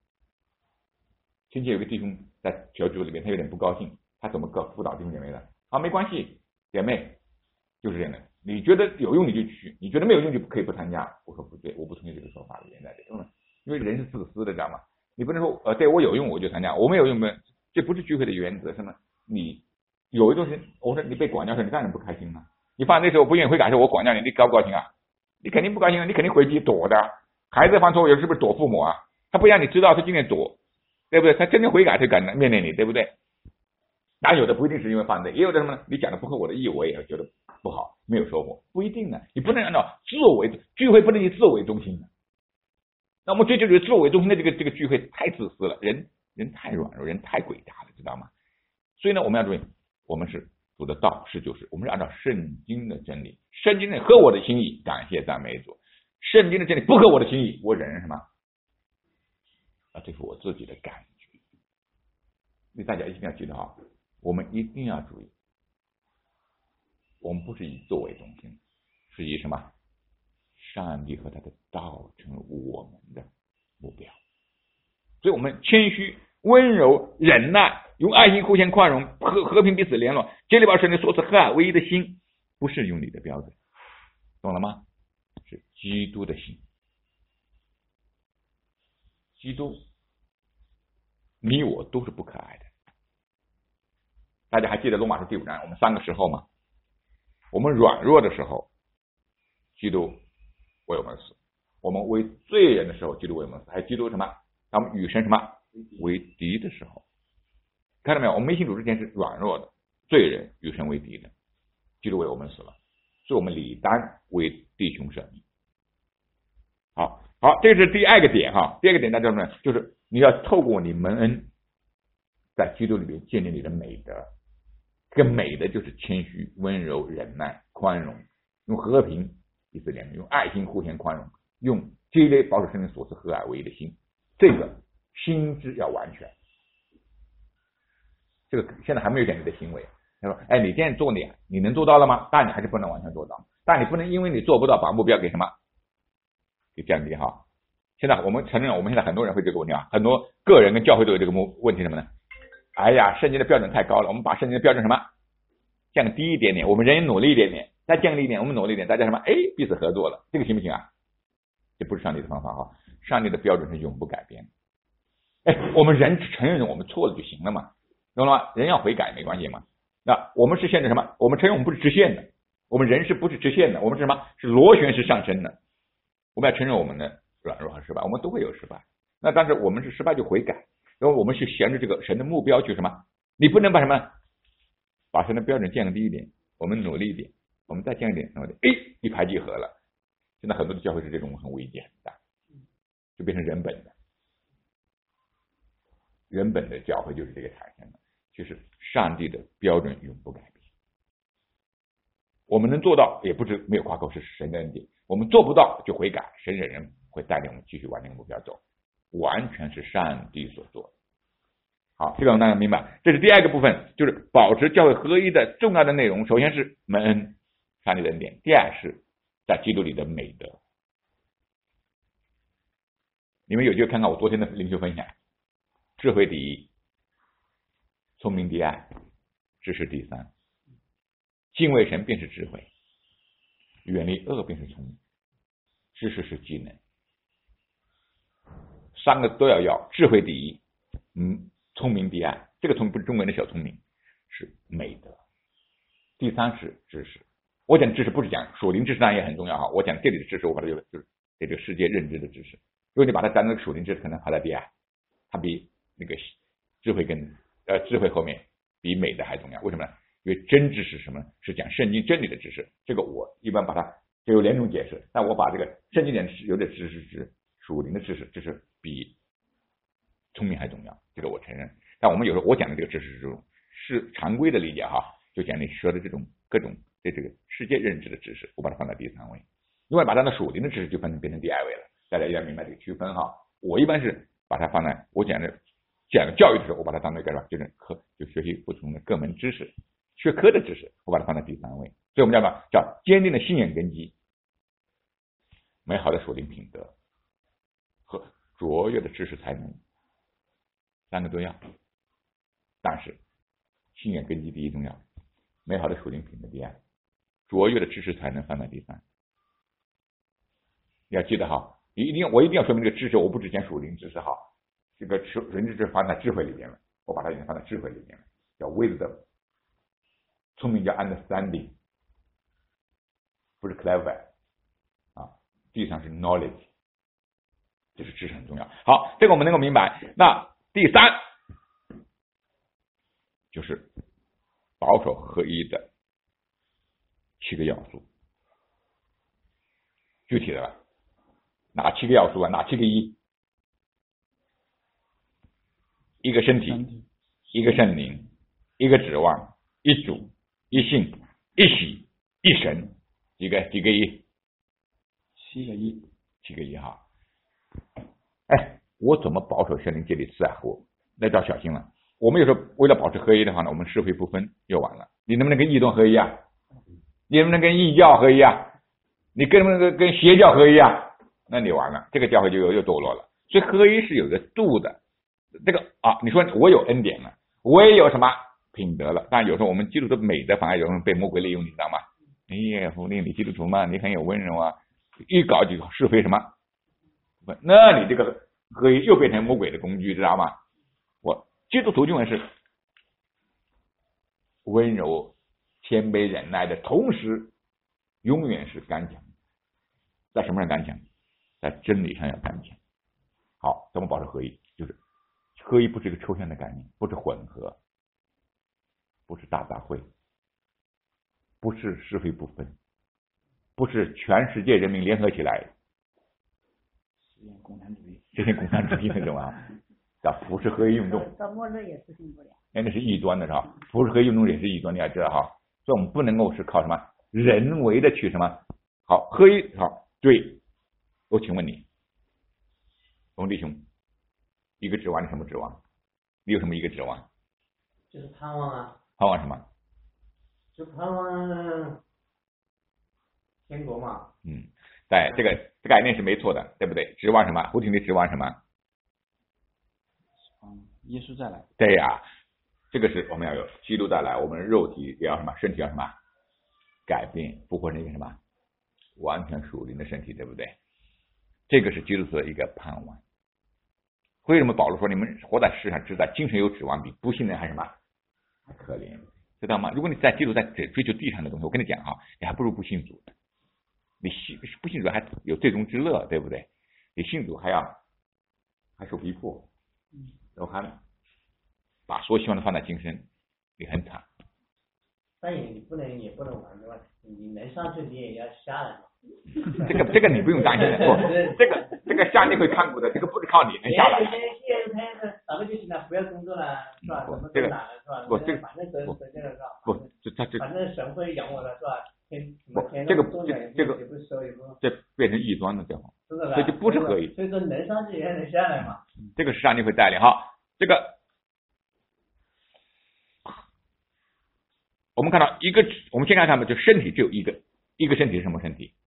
今天有个弟兄在小组里面，他有点不高兴，他怎么告辅导弟兄姐妹的？啊，没关系，姐妹，就是这样的。你觉得有用你就去，你觉得没有用就可以不参加。我说不对，我不同意这个说法的原在这个，因为人是自私的，知道吗？你不能说呃，对我有用我就参加，我没有用没，这不是聚会的原则，是吗？你有一段时间，我说你被管教时，你当然不开心了。你犯那时候不愿意悔改时，我管教你，你高不高兴啊？你肯定不高兴啊，你肯定回去躲的。孩子犯错误是不是躲父母啊？他不让你知道，他今天躲，对不对？他真正悔改才敢面对你，对不对？当然有的不一定是因为犯罪，也有的什么呢？你讲的不合我的意，我也觉得不好，没有收获，不一定的。你不能按照自我为聚会，不能以自我为中心的。那我们追求自我为中心的这个这个聚会太自私了，人人太软弱，人太诡诈了，知道吗？所以呢，我们要注意，我们是主的道是就是，我们是按照圣经的真理，圣经的合我的心意，感谢赞美主。圣经的真理不合我的心意，我忍忍什么？啊，这是我自己的感觉。所以大家一定要记得哈，我们一定要注意，我们不是以作为中心，是以什么？上帝和他的道成我们的目标。所以我们谦虚、温柔、忍耐，用爱心互相宽容，和和平彼此联络，竭力保持圣灵所赐和蔼唯一的心，不是用你的标准，懂了吗？是基督的心。基督，你我都是不可爱的。大家还记得罗马书第五章我们三个时候吗？我们软弱的时候，基督为我们死；我们为罪人的时候，基督为我们死；还有基督什么？当我们与神什么为敌的时候，看到没有？我们没信主之前是软弱的罪人，与神为敌的，基督为我们死了，所以我们理当为弟兄舍命。好，好，这是第二个点哈。第二个点大家呢，就是你要透过你蒙恩，在基督里面建立你的美德。这个美的就是谦虚、温柔、忍耐、宽容，用和平彼此联盟，用爱心互相宽容，用竭力保守圣灵所赐和蔼唯一的心。这个心智要完全。这个现在还没有讲你的行为。他说：“哎，你这样做你你能做到了吗？”但你还是不能完全做到。但你不能因为你做不到，把目标给什么？给降低哈。现在我们承认，我们现在很多人会这个问题啊，很多个人跟教会都有这个问题什么呢？哎呀，圣经的标准太高了，我们把圣经的标准什么降低一点点，我们人努力一点点，再降低一点，我们努力一点，大家什么？哎，彼此合作了，这个行不行啊？这不是上帝的方法哈。 上帝的标准是永不改变的。哎，我们人承认我们错了就行了嘛，懂了吗？人要悔改没关系嘛。那我们是现在什么？我们承认我们不是直线的，我们人是不是直线的？我们是什么？是螺旋式上升的。我们要承认我们的软弱和失败，我们都会有失败。那但是我们是失败就悔改，然后我们是沿着这个神的目标去什么？你不能把什么把神的标准降低一点，我们努力一点，我们再降一点，然后哎一拍即合了。现在很多的教会是这种很危险的，就变成人本的，人本的教会就是这个产生的，就是上帝的标准永不改变。我们能做到也不是没有夸口，是神的恩典。我们做不到就悔改，神仍然会带领我们继续往那个目标走，完全是上帝所做的。好，这个大家明白。这是第二个部分，就是保持教会合一的重要的内容。首先是蒙恩，上帝的恩典；第二是在基督里的美德。你们有机会看看我昨天的灵修分享，智慧第一，聪明第二，知识第三，敬畏神便是智慧，远离恶便是聪明，知识是技能，三个都要要。智慧第一，嗯，聪明第二，这个聪明不是中文的小聪明，是美德。第三是知识。我讲知识不是讲属灵知识，当然也很重要哈。我讲这里的知识，我把它就是就是对这个世界认知的知识。如果你把它当成属灵知识，可能排在第二，它比那个智慧跟呃智慧后面比美德还重要。为什么呢？因为真知识是什么？是讲圣经真理的知识。这个我一般把它就有两种解释，但我把这个圣经里有的知识是属灵的知识，这是比聪明还重要，这个我承认。但我们有时候我讲的这个知识是这种是常规的理解哈，就讲你说的这种各种对这个世界认知的知识，我把它放在第三位。另外把它的属灵的知识就分成变成第二位了。大家要明白这个区分哈。我一般是把它放在我讲的讲教育的时候，我把它当做一个什么？就是科，就学习不同的各门知识，学科的知识，我把它放在第三位。所以我们叫什么？叫坚定的信仰根基，美好的属灵品德和卓越的知识才能，三个都要。但是信仰根基第一重要，美好的属灵品德第二，卓越的知识才能放在第三。你要记得哈。一定我一定要说明这个知识，我不只讲属灵知识哈，这个属灵知识放在智慧里面了，我把它已经放在智慧里面了，叫 wisdom， 聪明叫 understanding， 不是 clever 啊，第三是 knowledge， 这是知识很重要。好，这个我们能够明白。那第三就是保守合一的七个要素，具体的了。哪七个要素啊？哪七个一？一个身体，一个圣灵，一个指望，一主，一信，一喜，一神，几个几个一？七个一，七个一哈。哎，我怎么保守圣灵界里慈爱和我？那就要小心了。我们有时候为了保持合一的话呢，我们是非不分又完了。你能不能跟异端合一啊？你能不能跟异教合一啊？你跟不能跟邪教合一啊？那你完了，这个教会就又又堕落了。所以合一是有个度的。这个啊，你说我有恩典了，我也有什么品德了，但有时候我们基督徒美德反而有人被魔鬼利用，你知道吗？哎呀，福利你基督徒嘛，你很有温柔啊，一搞就是非什么，那你这个合一又变成魔鬼的工具，知道吗？我基督徒永远是温柔、谦卑、忍耐的同时，永远是刚强。在什么上刚强？在真理上要刚强。好，怎么保持合一？就是合一不是一个抽象的概念，不是混合，不是大杂烩，不是是非不分，不是全世界人民联合起来实现共产主义，实现共产主义那种啊，叫不是合一运动。 到末日也实现不了。 那是异端的是吧？不是合一运动也是异端，你要知道哈。所以我们不能够是靠什么人为的去什么好合一好对。我请问你，我们弟兄，一个指望你什么指望？你有什么一个指望？ 就是盼望啊。 盼望什么？ 就盼望天国嘛。 嗯，对，这个这个概念是没错的，对不对？指望什么？不停地指望什么？ 嗯，耶稣再来。 对呀、啊，这个是我们要有基督再来，我们肉体也要什么？身体要什么？改变，复活成一个什么？完全属灵的身体，对不对？ 这个是基督徒的一个盼望。为什么保罗说你们活在世上只在精神有指望，比不信的人还什么还可怜，知道吗？如果你在基督在追求地上的东西，我跟你讲哈，你还不如不信主，你信不信主还有最终之乐，对不对？你信主还要还受逼迫，然后还把所有希望都放在今生，你很惨。 但也你不能也不能玩对吧？你能上去你也要下来嘛。 这个这个你不用担心的，不，这个这个下你会看顾的，这个不是靠你能下来。 现在现在咱们就行了，不要工作了，是吧？什么都懒了，是吧？ 不，这个反正得得这个是吧？ 不，这他这反正神会养我的，是吧？天不，这个这这个也不收也不这变成异端了，对吧？ 是的， 这就不是合一。 所以说能上去也能下来嘛。 这个是上帝会带领哈，这个我们看到一个，我们先看看吧，就身体只有一个，一个身体是什么身体？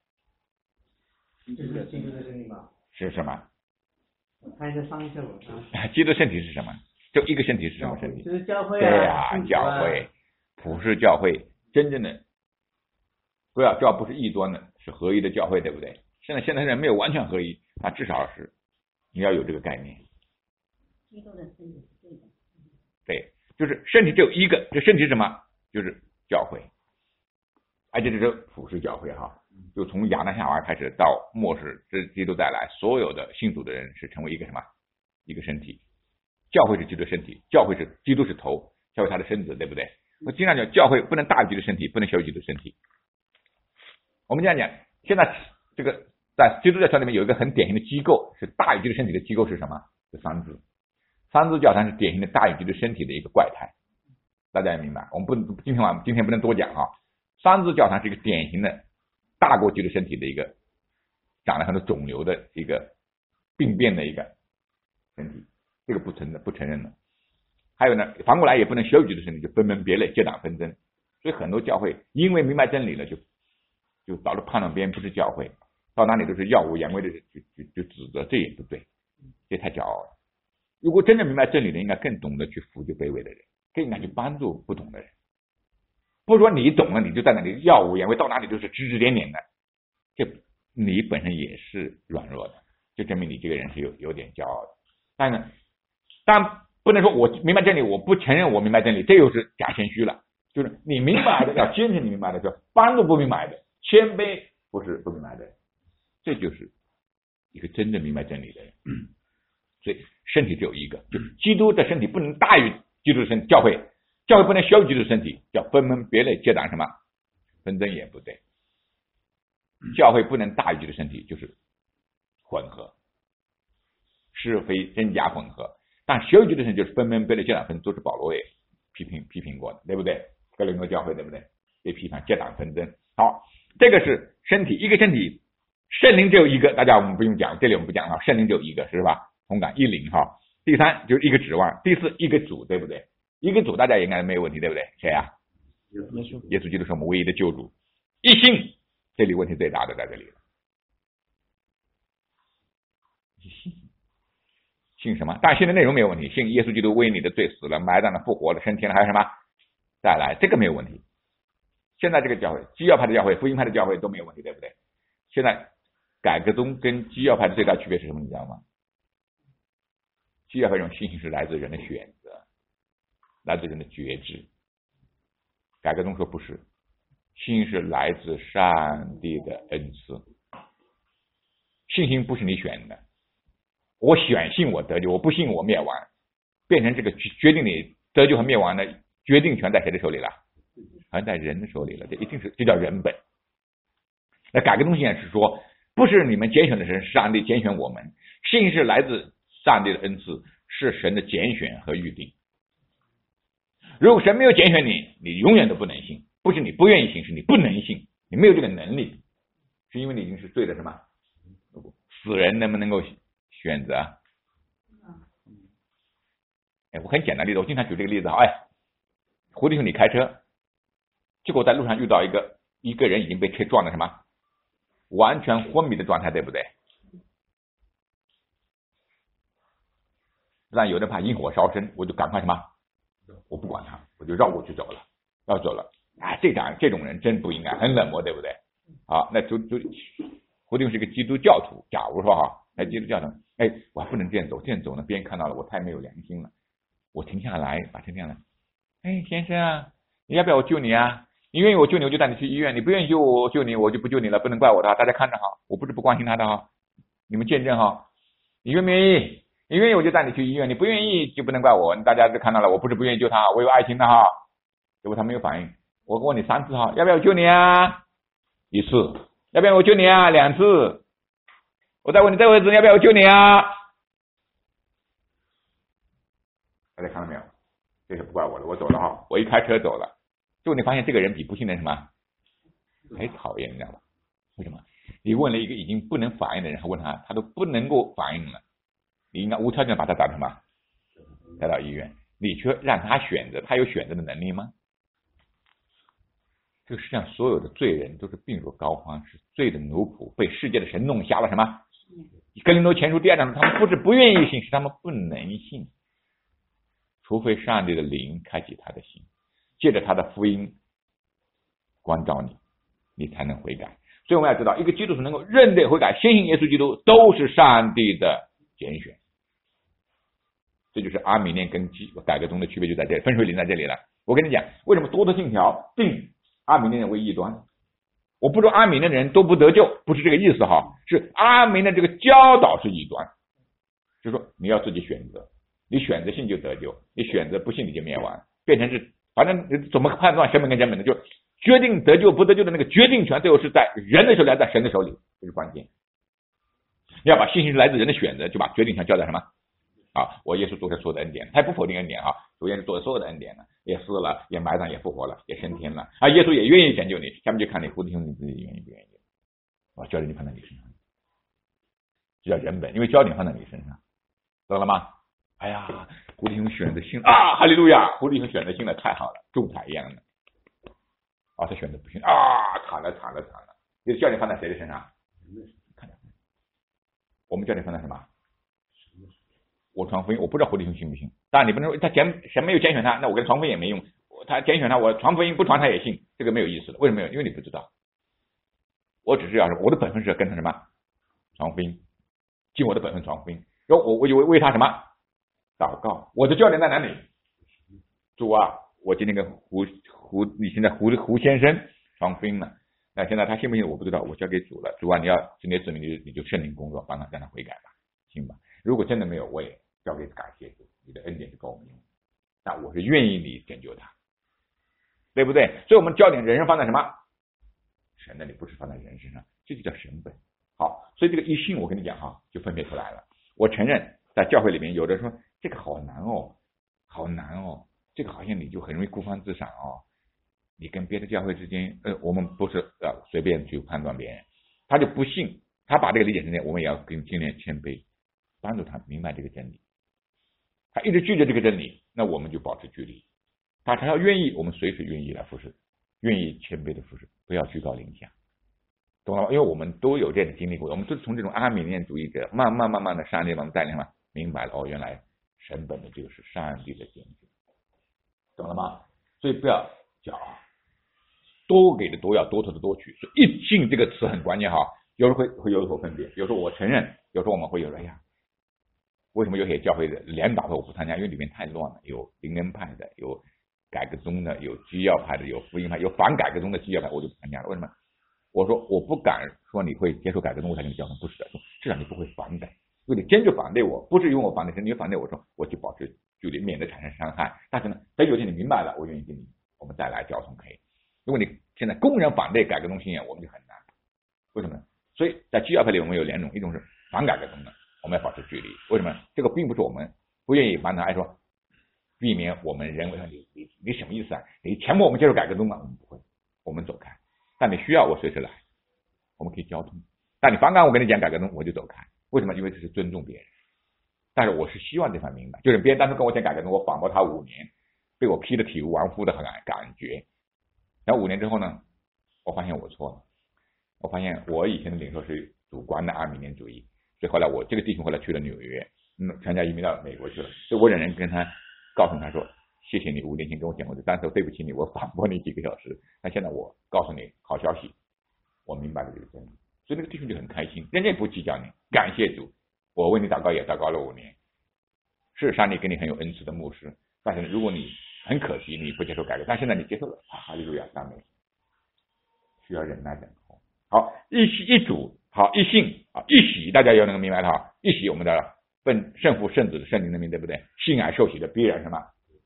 就是基督的身体嘛。 是什么？ 我看一下上一册文章。 基督身体是什么？就一个身体是什么身体？ 就是教会对啊。 啊，教会，普世教会，真正的，不要，只要不是异端的，是合一的教会，对不对？现在现在人没有完全合一，那至少是你要有这个概念。 基督的身体是对的。 对，就是身体只有一个，这身体是什么？就是教会，而且这是普世教会哈，就从亚当夏娃开始到末世，这基督再来，所有的信主的人是成为一个什么？一个身体。教会是基督身体，教会是基督是头，教会他的身子，对不对？我经常讲，教会不能大于基督身体，不能小于基督身体。我们这样讲，现在这个在基督教团里面有一个很典型的机构，是大于基督身体的机构是什么？是三自。三自教堂是典型的大于基督身体的一个怪胎。大家也明白，我们不今天晚今天不能多讲哈。三自教堂是一个典型的大过基督身体的一个长了很多肿瘤的一个病变的一个身体，这个不承认不承认的。还有呢，反过来也不能小于基督身体，就分门别类，结党纷争。所以很多教会因为明白真理了，就就导致判断别人不是教会，到哪里都是耀武扬威的，就就就指责，这也不对，这太骄傲了。如果真正明白真理的，应该更懂得去扶救卑微的人，更应该去帮助不懂的人。不是说你懂了你就在那里耀武扬威，到哪里都是指指点点的，这你本身也是软弱的，就证明你这个人是有有点骄傲的。但是当然不能说我明白真理，我不承认我明白真理，这又是假谦虚了。就是你明白的要坚持你明白的，就帮助不明白的，谦卑不是不明白的人，这就是一个真正明白真理的人。所以身体只有一个，就是基督的身体不能大于基督的身体，教会教会不能小于基督的身体，叫分门别类结党什么纷争也不对。教会不能大于基督的身体，就是混合，是非真假混合。但小于基督的身体就是分门别类结党纷争，都是保罗也批评批评过的，对不对？哥林多教会对不对？也批判结党纷争。好，这个是身体，一个身体，圣灵只有一个，大家我们不用讲，这里我们不讲了，圣灵只有一个，是吧？同感一灵哈。第三就是一个指望，第四一个主，对不对？一个主大家应该没有问题，对不对？谁啊？ 耶稣， 耶稣基督是我们唯一的救主。一信，这里问题最大的在这里了。信什么？但信的内容没有问题，信耶稣基督为你的罪死了、埋葬了、复活了、升天了，还有什么再来？这个没有问题。现在这个教会，基要派的教会、福音派的教会都没有问题，对不对？现在改革宗跟基要派的最大区别是什么？你知道吗？基要派这种信心是来自人的选择，来自人的觉知。改革宗说不是，信心是来自上帝的恩赐。信心不是你选的，我选信我得救，我不信我灭亡，变成这个决定你得救和灭亡的决定权在谁的手里了？好像在人的手里了，这一定是这叫人本。那改革宗现在是说，不是你们拣选的神，是上帝拣选我们。信心是来自上帝的恩赐，是神的拣选和预定。如果神没有拣选你，你永远都不能信。不是你不愿意信，是你不能信，你没有这个能力，是因为你已经是罪的什么？死人能不能够选择？哎，我很简单的例子，我经常举这个例子。哎，胡弟兄，你开车，结果在路上遇到一个一个人已经被车撞的什么，完全昏迷的状态，对不对？但有人怕引火烧身，我就赶快什么，我不管他，我就绕过去走了，绕走了。哎，这种这种人真不应该，很冷漠，对不对？好，那就就胡弟兄是一个基督教徒，假如说哈，哎，基督教徒，哎，我还不能这样走，这样走呢，别人看到了我太没有良心了。我停下来，把车停下来，哎，先生啊，你要不要我救你啊？你愿意我救你，我就带你去医院；你不愿意救我，我救你，我就不救你了，不能怪我的，大家看着哈，我不是不关心他的哈，你们见证哈，你愿不愿意？你愿意我就带你去医院，你不愿意就不能怪我，大家都看到了，我不是不愿意救他，我有爱心的哈。结果他没有反应，我问你三次哈，要不要我救你啊？一次，要不要我救你啊？两次，我再问你这回子，要不要我救你啊？大家看到没有？这是不怪我的，我走了哈，我一开车走了。结果你发现这个人比不信的人什么还讨厌，你知道吧？为什么？你问了一个已经不能反应的人，还问他，他都不能够反应了，你应该无条件把他带到什么？带到医院，你却让他选择，他有选择的能力吗？这个世界上所有的罪人都是病入膏肓，是罪的奴仆，被世界的神弄瞎了什么？哥林多前书第二章，他们不是不愿意信，是他们不能信，除非上帝的灵开启他的心，借着他的福音关照你，你才能悔改。所以我们要知道，一个基督徒能够认罪悔改，相信耶稣基督，都是上帝的拣选。这就是阿米念跟改革宗的区别，就在这里，分水岭在这里了。我跟你讲，为什么多特信条定阿米念为异端？我不说阿米念的人都不得救，不是这个意思哈，是阿米念这个教导是异端，就是说你要自己选择，你选择信就得救，你选择不信你就灭亡，变成是反正怎么判断神本跟人本的，就决定得救不得救的那个决定权最后是在人的手里，还是在神的手里，这是关键。你要把信心是来自人的选择，就把决定权交在什么啊？我耶稣做下所有的恩典，他也不否定恩典啊，主耶稣做的所有的恩典呢，也死了，也埋葬，也复活了，也升天了啊！耶稣也愿意拯救你，下面就看你胡弟兄你自己愿意不愿意。我焦点就放在你身上，这叫人本，因为焦点放在你身上，懂了吗？哎呀，胡弟兄选择信啊，哈利路亚！胡弟兄选择信了，太好了，中彩一样的。啊，他选择不信啊，惨了惨了惨了！你的焦点放在谁的身上？看我们焦点放在什么？我传福音，我不知道胡弟兄信不信。当然你不能说他拣神没有拣选他，那我跟传福音也没用。他拣选他，我传福音不传他也信，这个没有意思的。为什么没有？因为你不知道。我只是要我的本分是要跟他什么传福音，尽我的本分传福音。然后我我就为他什么祷告。我的焦点在哪里？主啊，我今天跟胡胡你现在胡胡先生传福音了，那现在他信不信我不知道，我交给主了。主啊，你要今天指明你你就圣灵工作，帮他让他悔改吧，信吧。如果真的没有，我也交给感谢主，你的恩典是够我们用。那我是愿意你拯救他，对不对？所以我们焦点人生放在什么？神那里，不是放在人身上，这就叫神本。好，所以这个一信我跟你讲哈，就分别出来了。我承认在教会里面有的说这个好难哦，好难哦，这个好像你就很容易孤芳自赏哦。你跟别的教会之间，呃，我们不是呃随便去判断别人，他就不信，他把这个理解成这样，我们也要跟尽量谦卑，帮助他明白这个真理。他一直拒绝这个真理，那我们就保持距离。他他要愿意，我们随时愿意来服侍，愿意谦卑的服侍，不要居高临下，懂了吗？因为我们都有这样的经历过，我们都是从这种阿米念主义者慢慢慢慢的上帝慢慢带领嘛，明白了哦，原来神本的就是上帝的拣选，懂了吗？所以不要骄傲，多给的多要，多得的多取。所以一信这个词很关键哈，有时候会会有所分别，有时候我承认，有时候我们会有哎呀。为什么有些教会的联导会我不参加？因为里面太乱了，有灵恩派的，有改革宗的，有基要派的，有福音派，有反改革宗的基要派，我就不参加了。为什么？我说我不敢说你会接受改革宗我才跟你交通，不是的，至少你不会反改。如果你坚决反对我，不是因为我反对神，你反对我说，我就保持距离，免得产生伤害。但是呢，等有一天你明白了，我愿意跟你，我们再来交通可以。如果你现在公然反对改革宗信仰，我们就很难。为什么呢？所以在基要派里我们有两种，一种是反改革宗的。我们要保持距离，为什么？这个并不是我们不愿意帮他，爱说避免我们人为上你你你什么意思啊？你强迫我们接受改革宗吗？我们不会，我们走开。但你需要我随时来，我们可以交通。但你反感我跟你讲改革宗，我就走开。为什么？因为这是尊重别人。但是我是希望这方明白，就是别人当初跟我讲改革宗，我反驳他五年，被我批的体无完肤的感感觉。然后五年之后呢，我发现我错了，我发现我以前的领受是主观的阿米念主义。所以后来我这个弟兄后来去了纽约，嗯，全家移民到美国去了。所以我仍然跟他告诉他说：“谢谢你五年前跟我讲过的，但是对不起你，我反驳你几个小时。但现在我告诉你好消息，我明白了这个真理， 所以那个弟兄就很开心，人家也不计较你，感谢主，我为你祷告也祷告了五年，是上帝给你很有恩赐的牧师，但是如果你很可惜你不接受改革，但现在你接受了，哈利路亚，赞美，需要忍耐等候。好，一喜一主，好一信啊，一喜大家要能够明白哈，一喜我们的奉圣父圣子圣灵的名，对不对？信而受洗的必然什么？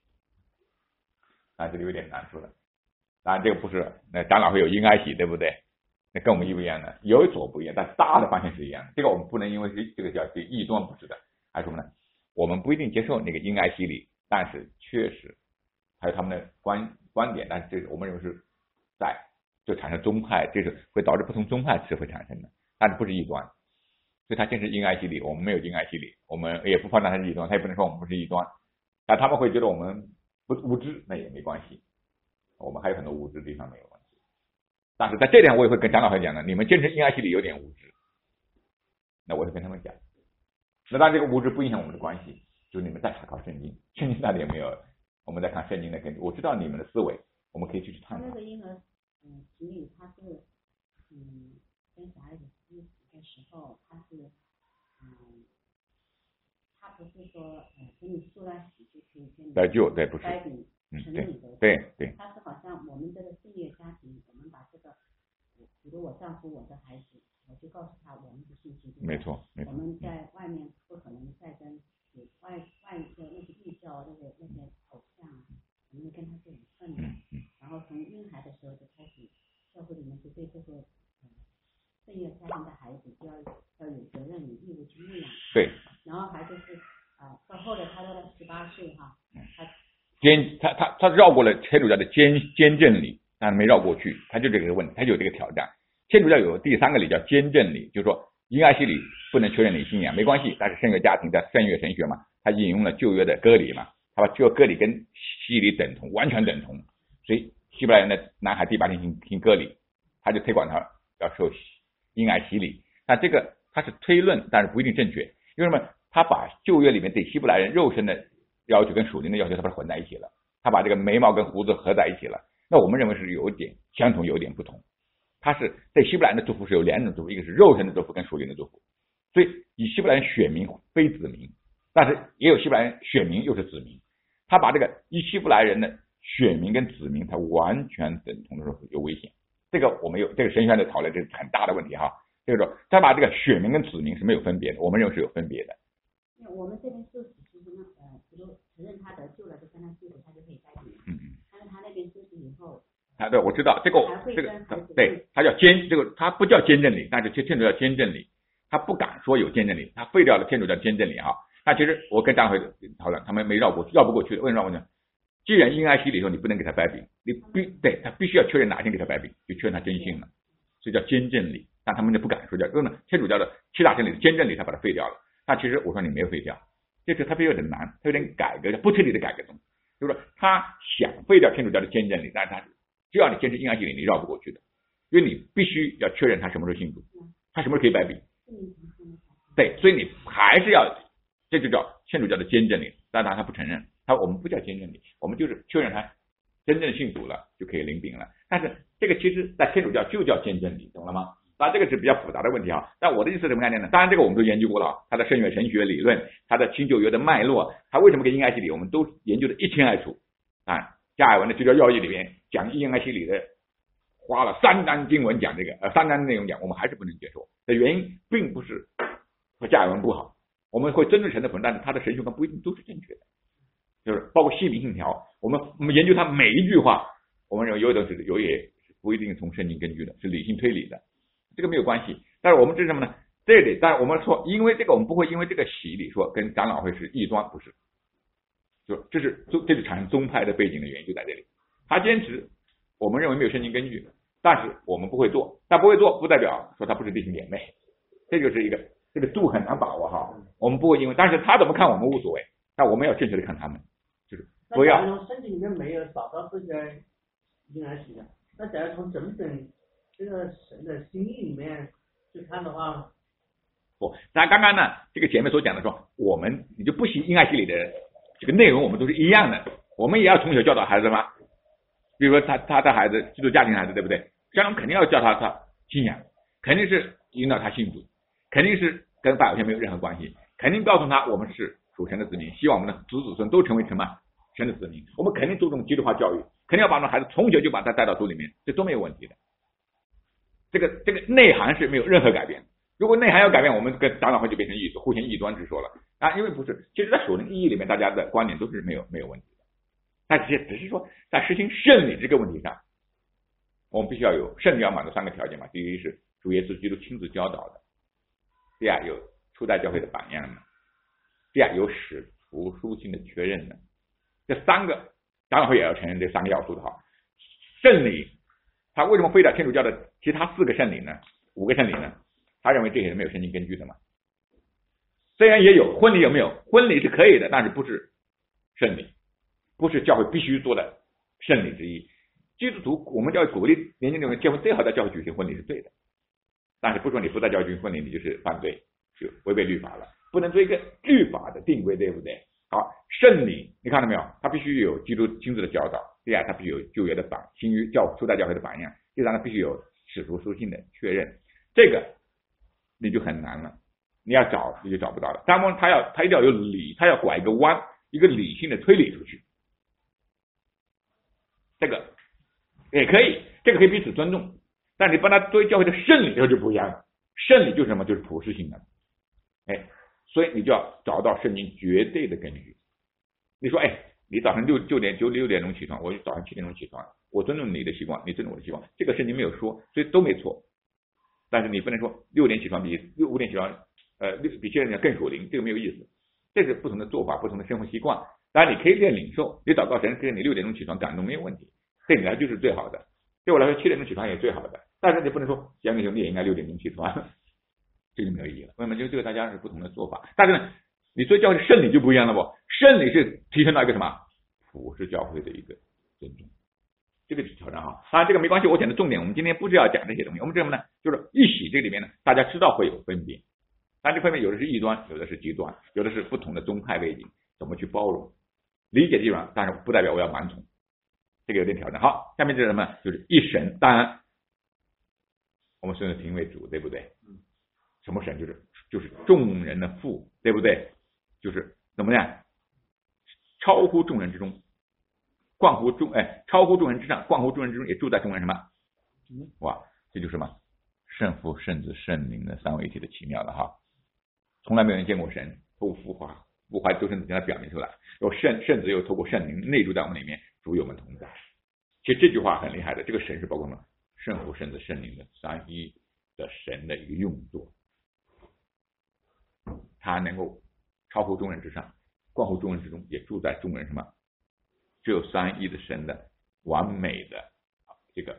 啊，这里有点难处了。当然这个不是，那长老会有因爱喜，对不对？那跟我们一不一样的，有所不一样，但大的方向是一样的。这个我们不能因为这个叫异端，不是的，还是什么呢？我们不一定接受那个因爱洗礼，但是确实还有他们的观观点，但是这个我们认为是在就产生宗派，这是会导致不同宗派是会产生的，但是不是异端。所以他坚持因爱洗礼，我们没有因爱洗礼，我们也不判断他是异端，他也不能说我们不是异端，但他们会觉得我们不无知，那也没关系，我们还有很多无知的地方没有关系。但是在这点我也会跟长老会讲的，你们坚持因爱洗礼有点无知，那我会跟他们讲。那当然这个无知不影响我们的关系，就是你们再查考圣经，圣经那里有没有，我们再看圣经的根据，我知道你们的思维，我们可以去探讨。 那个婴儿嗯洗礼他是嗯跟小孩子洗礼的时候，他是嗯他不是说呃给你塑了洗就可以跟你得救，对，不是， 嗯，对对对， 他是好像我们这个圣业家庭，我们把这个，比如我丈夫我的孩子，我就告诉他我们的信息， 没错，没错， 我们在外面不可能再跟外外的那些异教那些那些偶像，我们跟他是很顺的，然后从婴孩的时候就开始，教会里面就对这些呃圣业家庭的孩子就要要有责任有义务去牧养， 对， 然后还就是啊、呃、到后来他到了十八岁哈，他。 监他他他绕过了天主教的监监正礼，但是没绕过去，他就这个问题，他就有这个挑战。天主教有第三个礼叫监正礼，就是说因爱洗礼不能确认你信仰没关系，但是圣约家庭的圣约神学嘛，他引用了旧约的割礼嘛，他把旧约割礼跟洗礼等同，完全等同，所以希伯来人的男孩第八天行行割礼，他就推广他要受因爱洗礼，但这个他是推论，但是不一定正确，因为什么？他把旧约里面对希伯来人肉身的要求跟属灵的要求，他把它混在一起了，他把这个眉毛跟胡子合在一起了。那我们认为是有点相同，有点不同。他是对希伯来人的祝福是有两种祝福，一个是肉身的祝福跟属灵的祝福。所以以希伯来人选民非子民，但是也有希伯来人选民又是子民。他把这个以希伯来人的选民跟子民，他完全等同的时候有危险。这个我们有这个神学的讨论，这是很大的问题哈。这个说他把这个选民跟子民是没有分别的，我们认为是有分别的。 我们这边受洗其实呢，呃，比如承认他得救了，就跟他祭祖，他就可以拜礼。嗯嗯。但是他那边受洗以后， 啊，对，我知道这个，这个对，他叫监，这个他不叫监正礼，但是天主教监正礼，他不敢说有监正礼，他废掉了天主教监正礼哈。那其实我跟张会讨论，他们没绕过，绕不过去的。为什么绕过去？既然因爱洗礼说你不能给他拜饼，你必对他必须要确认哪一天给他拜饼，就确认他真信了，所以叫监正礼。但他们就不敢说叫，因为呢，天主教的七大真理的监正礼他把它废掉了。那其实我说你没有废掉，这个他比较有点难，他有点改革，不彻底的改革中，就是说他想废掉天主教的监正礼，但是他只要你坚持因爱洗礼，你绕不过去的，因为你必须要确认他什么时候信主，他什么时候可以拜饼，对，所以你还是要，这就叫天主教的监正礼，但他他不承认，他我们不叫监正礼，我们就是确认他真正信主了就可以领饼了，但是这个其实在天主教就叫监正礼，懂了吗？当然这个是比较复杂的问题啊，但我的意思是什么概念呢？当然这个我们都研究过了，它的圣约神学理论，它的新旧约的脉络，它为什么跟因爱洗礼，我们都研究的一清二楚啊。加尔文的基督教要义里面讲因爱洗礼的，花了三章经文讲这个，呃，三章内容讲，我们还是不能接受的原因，并不是说加尔文不好，我们会尊重神的本，但是他的神学观不一定都是正确的，就是包括西敏信条，我们我们研究他每一句话，我们认为有的是有也不一定从圣经根据的，是理性推理的。这个没有关系，但是我们这是什么呢？这里，但是我们说，因为这个我们不会因为这个洗礼说跟长老会是异端，不是，就这是这是产生宗派的背景的原因就在这里。他坚持，我们认为没有圣经根据，但是我们不会做，但不会做不代表说他不是弟兄姐妹，这就是一个这个度很难把握哈。我们不会因为，但是他怎么看我们无所谓，但我们要正确的看他们，就是不要。 那圣经里面没有找到这些因爱洗的，那假如从整整这个神的心意里面去看的话， 不，那刚刚呢，这个前面所讲的说，我们你就不信因爱洗礼的这个内容，我们都是一样的，我们也要从小教导孩子吗？比如说他他的孩子基督家庭孩子，对不对？家长肯定要教他他信仰， 肯定是引导他信主，肯定是跟拜偶像没有任何关系，肯定告诉他我们是属神的子民，希望我们的子子孙都成为什么神的子民，我们肯定注重基督化教育，肯定要把我们孩子从小就把他带到主里面，这都没有问题的。这个这个内涵是没有任何改变。如果内涵要改变，我们跟长老会就变成异互相异端之说了啊，因为不是，其实在属灵意义里面，大家的观点都是没有没有问题的。但只只是说在实行圣礼这个问题上，我们必须要有圣礼要满足三个条件嘛。第一是主耶稣基督亲自教导的，第二有初代教会的榜样的，第二有使徒书信的确认的。这三个长老会也要承认这三个要素的哈。圣礼他为什么非得天主教的其他四个圣礼呢？五个圣礼呢？他认为这些是没有圣经根据的嘛。虽然也有婚礼，有没有婚礼是可以的，但是不是圣礼，不是教会必须做的圣礼之一。基督徒我们教会鼓励年轻人结婚，最好在教会举行婚礼是对的，但是不说你不在教会举行婚礼你就是犯罪，就违背律法了，不能做一个律法的定规，对不对？好，圣礼你看到没有？它必须有基督亲自的教导，第二它必须有旧约的榜新约教初代教会的榜样，第三它必须有使徒书信的确认，这个你就很难了，你要找你就找不到了。当然他要他一定要有理，他要拐一个弯，一个理性的推理出去，这个也可以，这个可以彼此尊重，但你把它作为教会的圣礼，这就不一样了。圣礼就是什么？就是普世性的，哎，所以你就要找到圣经绝对的根据。你说，哎，你早上六九点九六点钟起床，我早上七点钟起床，我尊重你的习惯，你尊重我的习惯，这个圣经没有说，所以都没错。但是你不能说六点起床比六五点起床，呃，比现在人更属灵，这个没有意思。这是不同的做法，不同的生活习惯。当然你可以练领受，你祷告神给你六点钟起床感动没有问题，对你来就是最好的。对我来说七点钟起床也最好的，但是你不能说杨明兄弟也应该六点钟起床，这就没有意义了。为什么？就这个大家是不同的做法。但是呢，你做教会的圣礼就不一样了不？圣礼是提升到一个什么普世教会的一个尊重。这个是挑战哈，当然这个没关系，我讲的重点，我们今天不是要讲这些东西，我们这什么呢？就是一喜这里面呢，大家知道会有分别，但这分别有的是异端，有的是极端，有的是不同的宗派背景，怎么去包容、理解这种，但是不代表我要盲从，这个有点挑战。好，下面就是什么？就是一神，当然我们说的评为主，对不对？什么神？就是就是众人的父，对不对？就是怎么样？超乎众人之中。冠乎众哎，超乎众人之上，冠乎众人之中，也住在众人什么？哇，这就是什么？圣父、圣子、圣灵的三位一体的奇妙了哈！从来没有人见过神，透过父化，父化都是将它表明出来，有圣圣子又透过圣灵内住在我们里面，主与我们同在。其实这句话很厉害的，这个神是包括什么？圣父、圣子、圣灵的三一的神的一个用作，他能够超乎众人之上，冠乎众人之中，也住在众人什么？只有三一的神的完美的这个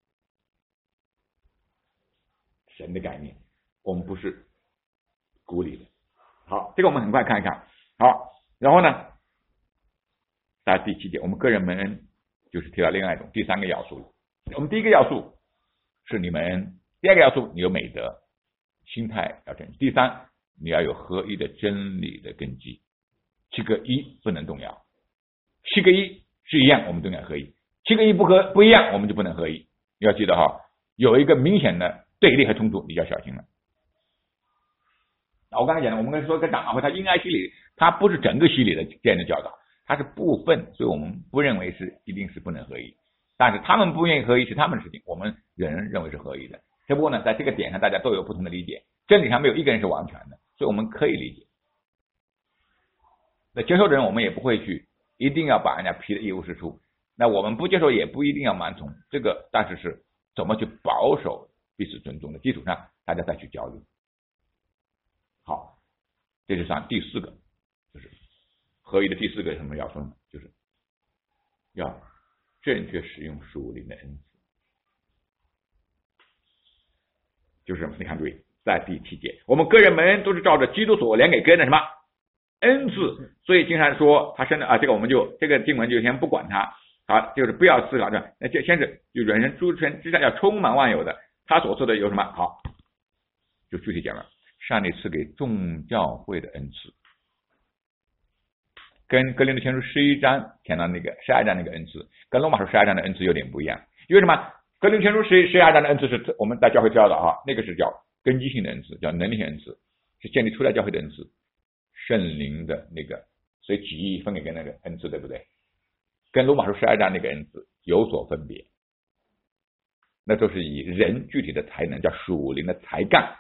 神的概念，我们不是孤立的。好，这个我们很快看一看。好，然后呢，在第七节，我们个人蒙恩就是提到另外一种第三个要素。我们第一个要素是你们恩，第二个要素你有美德，心态要正，第三你要有合一的真理的根基，七个一不能动摇。七个一是一样，我们都能合一；七个一不合不一样，我们就不能合一。你要记得哈，有一个明显的对立和冲突，你就要小心了。我刚才讲的，我们跟说跟长老会，他应该洗礼，他不是整个洗礼的这样的教导，它是部分，所以我们不认为是一定是不能合一。但是他们不愿意合一是他们的事情，我们人认为是合一的。只不过呢，在这个点上大家都有不同的理解，真理上没有一个人是完全的，所以我们可以理解。那接受的人，我们也不会去一定要把人家批的一无是处，那我们不接受也不一定要盲从，这个但是是怎么去保守彼此尊重的基础上，大家再去交流。好，这就算第四个，就是合一的第四个什么要素呢？就是要正确使用属灵的恩赐。就是你看注意，在第七节，我们个人们都是照着基督所连给个人的什么恩赐，所以经常说他生的啊，这个我们就这个经文就先不管它，好，就是不要思考这，那就先是就人生诸神之上要充满万有的，他所做的有什么好，就具体讲了，上帝赐给众教会的恩赐，跟哥林多前书十一章讲到那个十二章那个恩赐，跟罗马书十二章的恩赐有点不一样，因为什么？ 格林全书十十二章的恩赐是我们在教会知道的啊，那个是叫根基性的恩赐，叫能力性恩赐，是建立初代教会的恩赐，圣灵的那个，所以几亿分给跟那个恩赐，对不对？跟罗马书十二章那个恩赐有所分别，那都是以人具体的才能，叫属灵的才干。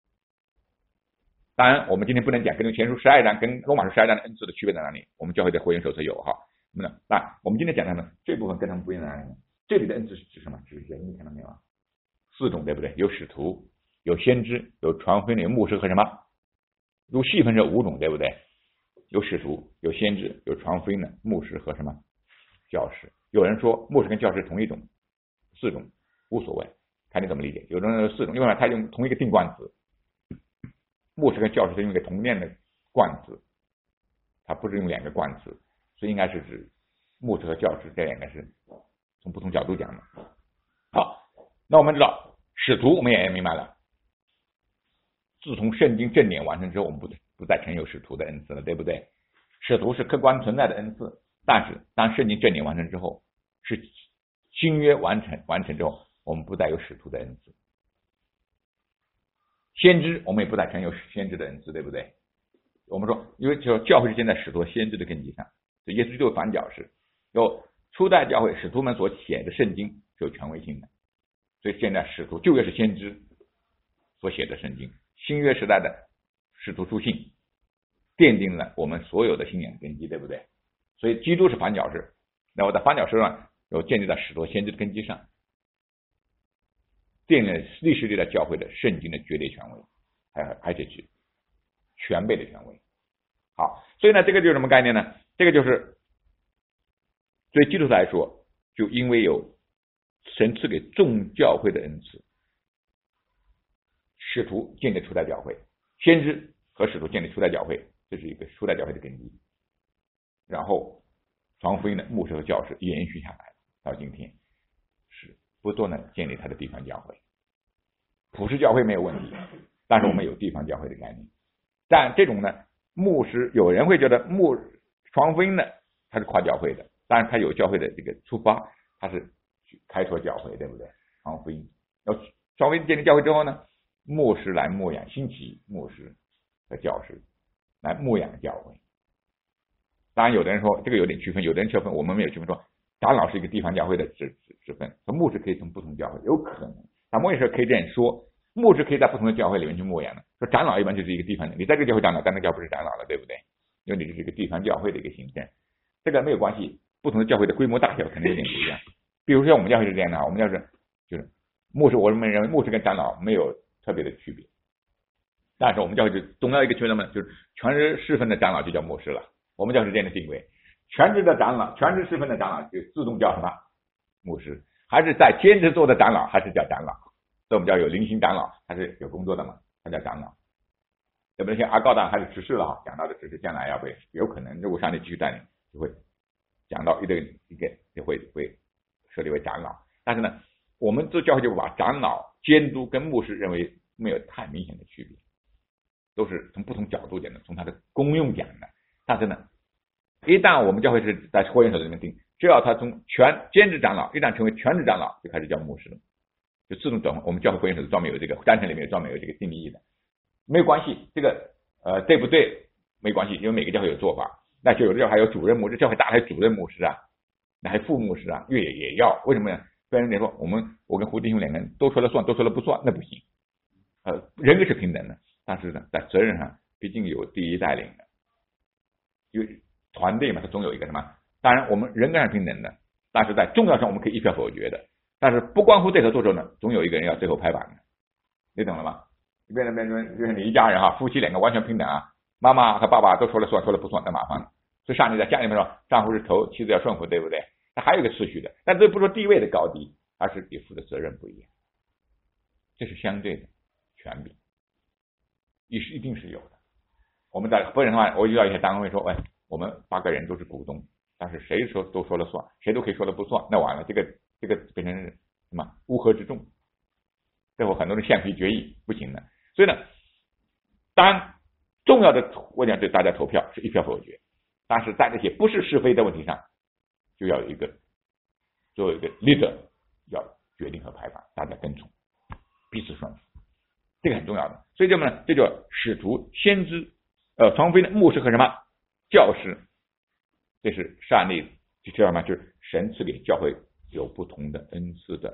当然，我们今天不能讲跟前书十二章跟罗马书十二章的恩赐的区别在哪里，我们教会的会员手册有哈。那么，那我们今天讲的呢，这部分跟他们不一样在哪里呢？这里的恩赐是指什么？指人，你看到没有啊？四种，对不对？有使徒，有先知，有传福音的，有牧师和什么？如果细分是五种，对不对？有使徒，有先知，有传福音的，牧师和什么？教师。有人说牧师跟教师同一种，四种无所谓，看你怎么理解。有人说四种，因为他用同一个定冠词。牧师跟教师是用一个同样的冠词，它不是用两个冠词，所以应该是指牧师和教师这两个是从不同角度讲的。好，那我们知道使徒我们也明白了，自从圣经正典完成之后，我们不不再承有使徒的恩赐了，对不对？使徒是客观存在的恩赐，但是当圣经正典完成之后，是新约完成完成之后，我们不再有使徒的恩赐。先知我们也不再承有先知的恩赐，对不对？我们说，因为就教会是建在使徒先知的根基上，所以耶稣就反角是有初代教会使徒们所写的圣经是有权威性的，所以现在使徒旧约是先知所写的圣经，新约时代的使徒书信奠定了我们所有的信仰根基，对不对？所以基督是反角式，那我在反角式上有建立在使徒先知的根基上，奠定了历史历代教会的圣经的绝对权威，还有而且是全备的权威。好，所以呢，这个就是什么概念呢？这个就是对基督徒来说，就因为有神赐给众教会的恩赐，使徒建立初代教会，先知和使徒建立初代教会，这是一个初代教会的根基。然后传福音的牧师和教师延续下来，到今天是不断的建立他的地方教会。普世教会没有问题，但是我们有地方教会的概念。但这种呢，牧师有人会觉得牧传福音呢，他是跨教会的，当然他有教会的这个出发，他是开拓教会，对不对？传福音，要传福音建立教会之后呢，牧师来牧养，兴起牧师和教师来牧养教会。当然有的人说这个有点区分，有的人区分，我们没有区分说长老是一个地方教会的职职分，说牧师可以从不同教会，有可能咱们也是可以这样说，牧师可以在不同的教会里面去牧养的，说长老一般就是一个地方的，你在这个教会长老，在那个教会不是长老了，对不对？因为你是一个地方教会的一个形象，这个没有关系，不同的教会的规模大小可能有点不一样。比如说我们教会是这样的，我们教是就是牧师，我们认为牧师跟长老没有特别的区别，但是我们教会就总要一个区别呢，就是全职侍奉的长老就叫牧师了。我们教是这样的定位，全职的长老，全职侍奉的长老就自动叫什么牧师，还是在兼职做的长老还是叫长老。所以我们教有灵性长老，他是有工作的嘛，他叫长老。对不对？像阿高当还是执事了哈，讲到的只是将来要被有可能，如果上帝继续带领，就会讲到一个一个就会会设立为长老。但是呢，我们做教会就把长老、监督跟牧师认为没有太明显的区别，都是从不同角度讲的，从他的功用讲的。但是呢，一旦我们教会是在会员手里面定，只要他从全兼职长老，一旦成为全职长老，就开始叫牧师了，就自动转。我们教会会员手专门有这个章程里面专门有这个定义的，没有关系，这个呃对不对没关系，因为每个教会有做法。那就有的教会还有主任牧师，教会大还有主任牧师啊，那还副牧师啊，越野也要，为什么呢？不然人说我们我跟胡弟兄两个人都说了算，都说了不算，那不行。呃，人格是平等的，但是呢，在责任上毕竟有第一带领的。因为团队嘛，它总有一个什么？当然，我们人格上平等的，但是在重要上我们可以一票否决的。但是不关乎对合作者呢，总有一个人要最后拍板的，你懂了吗？你变成变成就是你一家人哈，夫妻两个完全平等啊，妈妈和爸爸都说了算，说了不算，那麻烦了。所以上帝在家里面说，丈夫是头，妻子要顺服，对不对？那还有一个次序的，但这不说地位的高低，而是你负的责任不一样，这是相对的权柄，也是一定是有的。我们在不然的话，我遇到一些单位说，哎，我们八个人都是股东，但是谁说都说了算，谁都可以说了不算，那完了，这个这个变成什么乌合之众，最后很多人橡皮决议不行的。所以呢，当重要的我讲对大家投票是一票否决，但是在这些不是是非的问题上，就要有一个作为一个 leader 要决定和排版，大家跟从，彼此顺服，这个很重要的。所以这么呢，这叫使徒、先知、呃，传福音的牧师和什么教师，这是善例子，就知道吗？就是神赐给教会有不同的恩赐的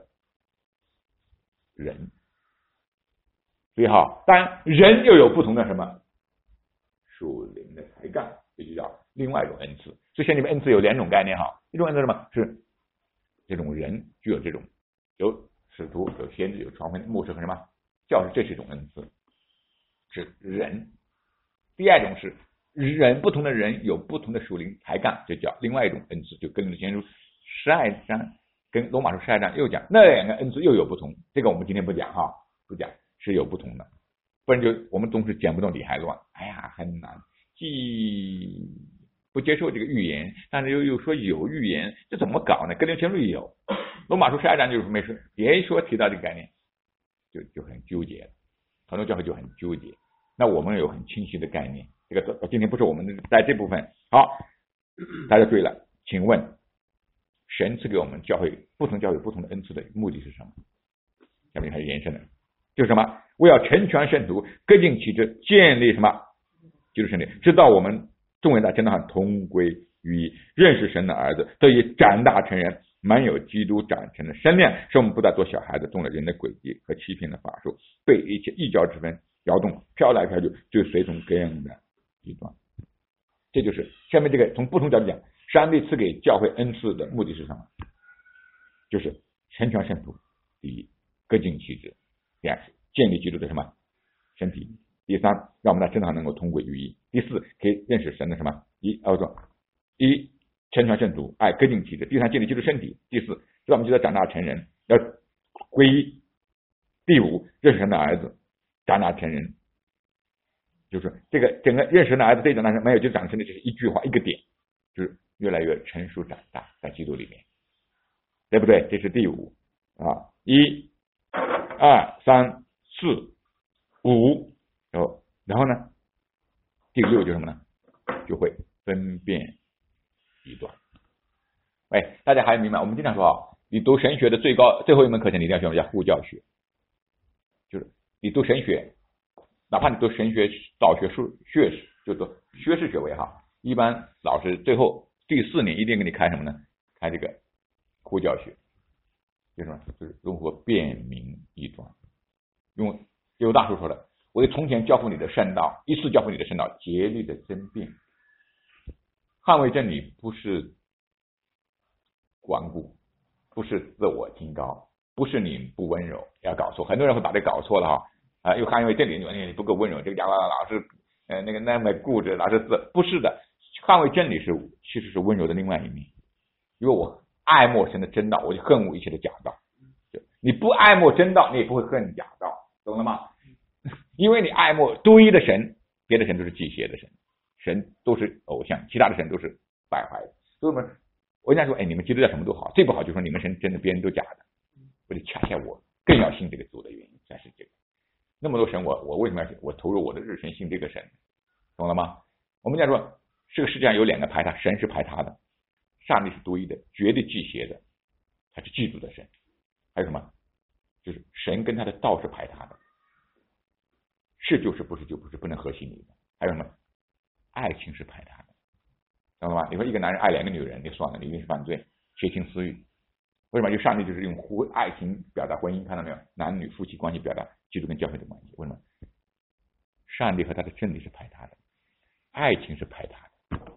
人，所以好，当然人又有不同的什么属灵的才干，这就叫另外一种恩赐。所以像你们恩赐有两种概念哈，一种恩赐是什么？是这种人具有这种有使徒、有先知、有传福音的牧师和什么教师，这是一种恩赐，是人。第二种是人，不同的人有不同的属灵才干，这叫另外一种恩赐。就跟先书十二章跟罗马书十二章又讲那两个恩赐又有不同，这个我们今天不讲哈，不讲是有不同的，不然就我们总是讲不动理还乱，哎呀很难，既不接受这个预言，但是又又说有预言，这怎么搞呢？跟前书有，罗马书十二章就是没说，别说提到这个概念，就就很纠结，很多教会就很纠结。那我们有很清晰的概念，这个今天不是我们在这部分。好，大家注意了，请问神赐给我们教会不同教会不同的恩赐的目的是什么？下面还有延伸的，就是什么？为要成全圣徒，各尽其职，建立什么？基督身体，直到我们众人在真道上同归于一，认识神的儿子，得以长大成人，满有基督长成的身量，使我们不再做小孩子，中了人的诡计和欺骗的法术，被一切异教之分摇动，飘来飘去，就随从各样的异端。这就是下面这个从不同角度讲，上帝赐给教会恩赐的目的是什么？就是成全圣徒，第一，各尽其职；第二，建立基督的什么身体；第三，让我们在真道上能够同归于一；第四，可以认识神的什么一哦说一成全圣徒，爱各尽其职；第三，建立基督身体；第四，让我们就在长大成人，要归一；第五，认识神的儿子。长大成人，就是这个整个认识的儿子这种男生没有就长成的，就是一句话一个点，就是越来越成熟长大在基督里面，对不对？这是第五啊，一、二、三、四、五，然后然后呢，第六就是什么呢？就会分辨异端。喂，大家还明白？我们经常说啊，你读神学的最高最后一门课程，你一定要学什么叫护教学，就是。你读神学，哪怕你读神学导学术学士，就读学士学位哈，一般老师最后第四年一定给你开什么呢？开这个护教学，就是什么？就是如何辨明异端。用有大叔说的，我从前教父你的圣道，一次教父你的圣道，竭力的争辩，捍卫真理，不是顽固，不是自我清高，不是你不温柔，要搞错。很多人会把这搞错了哈，啊，又捍卫真理，你不够温柔，这个家伙老是呃那个那么固执，老是自，不是的，捍卫真理是其实是温柔的另外一面。因为我爱慕神的真道，我就恨恶一切的假道。你不爱慕真道，你也不会恨假道，懂了吗？因为你爱慕独一的神，别的神都是忌邪的神，神都是偶像，其他的神都是败坏的。所以我们我经常说，哎，你们基督教什么都好，最不好就是说你们神真的别人都假的。我就恰恰我更要信这个主的原因，才是这个。那么多神，我我为什么要我投入我的日程信这个神？懂了吗？我们讲说，这个世界上有两个排他，神是排他的，上帝是独一的，绝对忌邪的，他是嫉妒的神。还有什么？就是神跟他的道是排他的，是就是，不是就不是，不能合心意的。还有什么？爱情是排他的，懂了吗？你说一个男人爱两个女人，你算了，你一定是犯罪，邪情私欲。为什么？就上帝就是用婚爱情表达婚姻，看到没有？男女夫妻关系表达基督跟教会的关系。为什么？上帝和他的真理是排他的，爱情是排他的，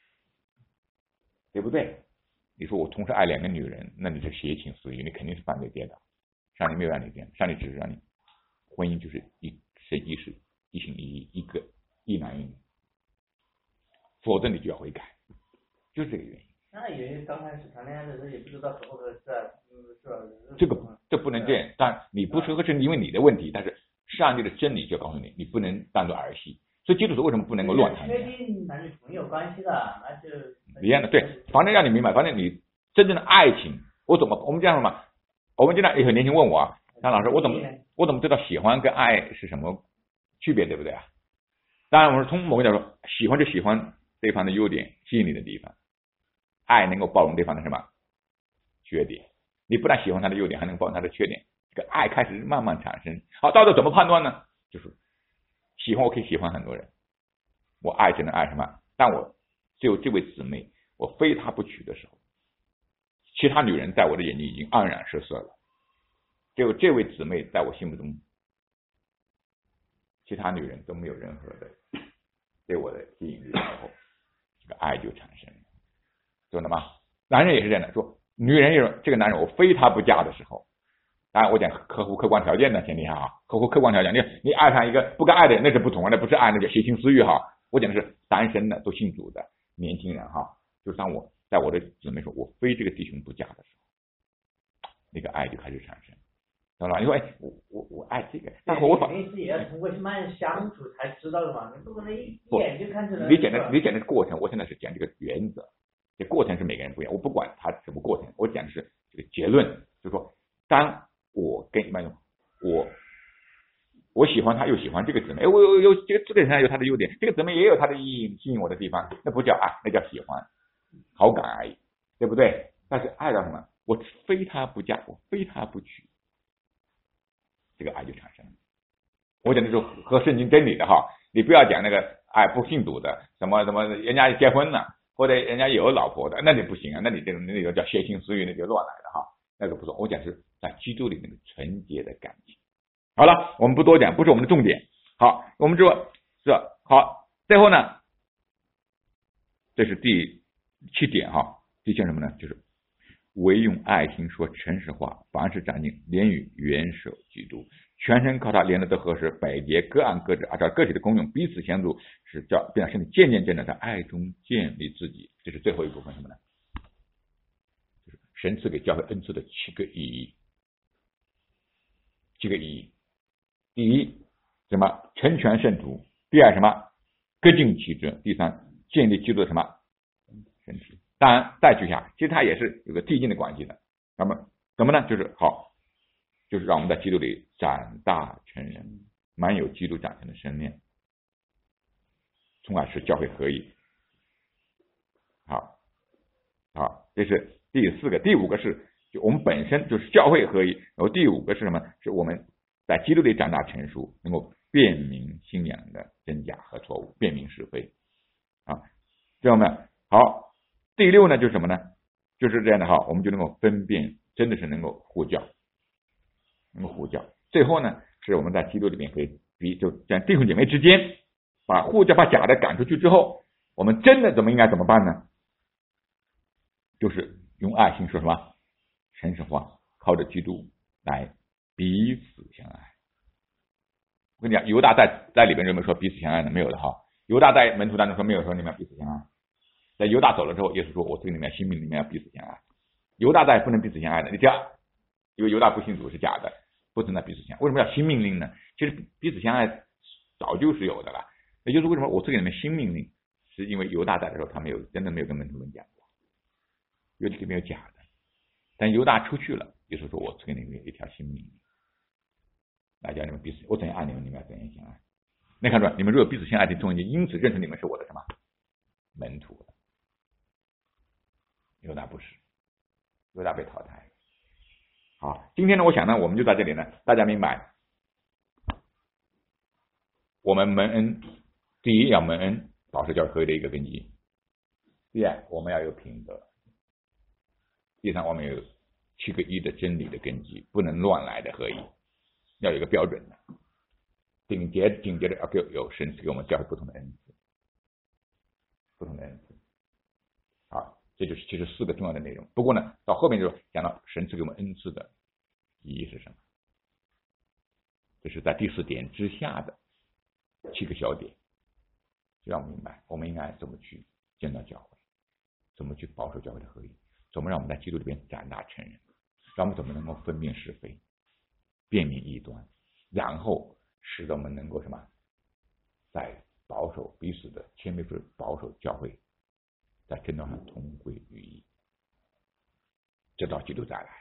对不对？你说我同时爱两个女人，那你是邪情私欲，你肯定是犯罪跌倒。上帝没有让你这样，上帝只是让你婚姻就是一神一世，一心一意，一个一男一女，否则你就要悔改，就是这个原因。 那有人刚开始谈恋爱的时候也不知道合不合适啊，是吧？ 这个这不能这样，但你不合适是因为你的问题，但是上帝的真理就告诉你，你不能当做儿戏。所以基督徒为什么不能够乱谈恋爱？ 确定男女朋友关系的，那就一样的，对，反正让你明白，反正你真正的爱情，我怎么我们这样说嘛？我们经常也很年轻问我啊，张老师，我怎么我怎么知道喜欢跟爱是什么区别，对不对啊？当然，我们从某个角度说，喜欢就喜欢对方的优点，吸引你的地方。爱能够包容对方的什么缺点， 你不但喜欢他的优点，还能包容他的缺点，这个爱开始慢慢产生。好，到底怎么判断呢？就是喜欢我可以喜欢很多人，我爱只能爱什么？但我只有这位姊妹，我非她不娶的时候，其他女人在我的眼睛已经黯然失色了。只有这位姊妹在我心目中，其他女人都没有任何的对我的吸引力的时候，这个爱就产生了，懂了吗？男人也是这样的，说女人也说这个男人我非他不嫁的时候，当然我讲合乎客观条件的前提下啊，合乎客观条件，你你爱上一个不该爱的人那是不同的，那不是爱，那叫邪情私欲哈。我讲的是单身的都信主的年轻人哈，就当我在我的姊妹说我非这个弟兄不嫁的时候，那个爱就开始产生。懂了？你说，哎，我我我爱这个，但是我反你是也要通过慢慢相处才知道的嘛，你不可能一眼就看出来。 理解的理解的过程，我现在是讲这个原则，这过程是每个人不一样，我不管他什么过程，我讲的是这个结论，就是说，当我跟一般人，我我喜欢他，又喜欢这个姊妹，我有有这个这个人有他的优点，这个姊妹也有他的意义吸引我的地方，那不叫爱，那叫喜欢，好感而已，对不对？但是爱到什么？我非他不嫁，我非他不娶。这个爱就产生了。我讲的是和圣经真理的哈，你不要讲那个爱不信主的，什么什么人家结婚了，或者人家有老婆的，那你不行啊，那你这种那个叫邪情私欲，那就乱来的哈，那个不错。我讲是在基督里那个纯洁的感情。好了，我们不多讲，不是我们的重点。好，我们说是好，最后呢，这是第七点哈，第七什么呢？就是唯用爱心说诚实话，凡事长进，连与元首基督，全身靠他连的都合适，百节各按各职，按照个体的功用彼此相助，是叫变成身体渐渐渐的在爱中建立自己。这是最后一部分什么呢？就是神赐给教会恩赐的七个意义。七个意义，第一，什么？成全圣徒；第二，什么？各尽其职；第三，建立基督的什么身体。当然再举下，其实它也是有个递进的关系的。那么怎么呢？就是好，就是让我们在基督里长大成人，满有基督长成的生命，从而使教会合一。好，好，这是第四个。第五个是就我们本身就是教会合一，然后第五个是什么？是我们在基督里长大成熟，能够辨明信仰的真假和错误，辨明是非啊，知道吗？好。第六呢，就是什么呢？就是这样的哈，我们就能够分辨，真的是能够呼叫，能够呼叫。最后呢，是我们在基督里面可以比，就像弟兄姐妹之间，把呼叫把假的赶出去之后，我们真的怎么应该怎么办呢？就是用爱心说什么诚实话，靠着基督来彼此相爱。我跟你讲，犹大在在里边有没有说彼此相爱呢？没有的哈。犹大在门徒当中说没有说你们要彼此相爱。在犹大走了之后，耶稣说：“我这个里面，心命里面要彼此相爱。”犹大在不能彼此相爱的，你这样，因为犹大不信主是假的，不存在彼此相爱。为什么要新命令呢？其实彼此相爱早就是有的了。也就是为什么我这个里面新命令，是因为犹大在的时候，他没有真的没有跟门徒们讲过，因为这里面有假的。但犹大出去了，耶稣说：“我这个里面有一条新命令，来叫你们彼此，我怎样爱你们，你们要怎样相爱。”那看出来，你们若有彼此相爱的中间，因此认出你们是我的什么门徒了。犹大不是，犹大被淘汰。好，今天呢，我想呢，我们就在这里呢，大家明白，我们蒙恩，第一要蒙恩，保持教会合一的一个根基；第二，我们要有品德；第三，我们有七个一的真理的根基，不能乱来的合一，要有一个标准的。紧接紧接着要给有神赐给我们教会不同的恩赐，不同的恩赐。好。这就是其实四个重要的内容。不过呢，到后面就讲到神赐给我们恩赐的意义是什么？这是在第四点之下的七个小点，让我们明白我们应该怎么去建造教会，怎么去保守教会的合一，怎么让我们在基督里边长大成人，让我们怎么能够分辨是非，辨明异端，然后使得我们能够什么，在保守彼此的谦卑处保守教会。在真道上同归于一，直到基督再来。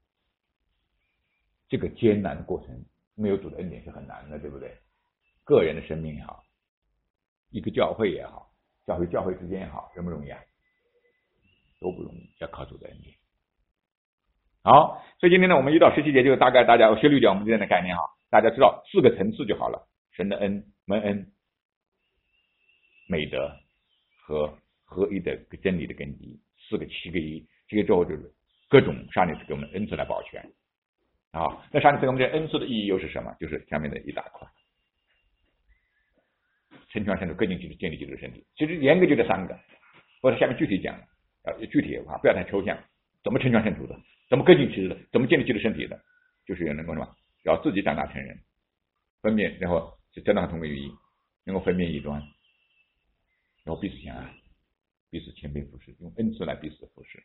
这个艰难的过程，没有主的恩典是很难的，对不对？个人的生命也好，一个教会也好，教会教会之间也好，容不容易啊？都不容易，要靠主的恩典。 好，所以今天呢，我们一到十七节就大概大家我学六节我们之间的概念哈，大家知道四个层次就好了，神的恩、蒙恩、美德和合一的真理的根基，四个七个一，这个之后就是各种上帝给我们恩赐来保全啊。那上帝给我们这恩赐的意义又是什么？就是下面的一大块，成全圣徒，各尽其职，建立基督的身体。其实严格就这三个，或者下面具体讲，啊，具体的话不要太抽象，怎么成全圣徒的，怎么各尽其职的，怎么建立基督身体的，就是要能够什么，要自己长大成人，分辨，然后就真的同归于一，能够分辨异端，然后彼此相爱，彼此谦卑服侍，用恩赐来彼此服侍。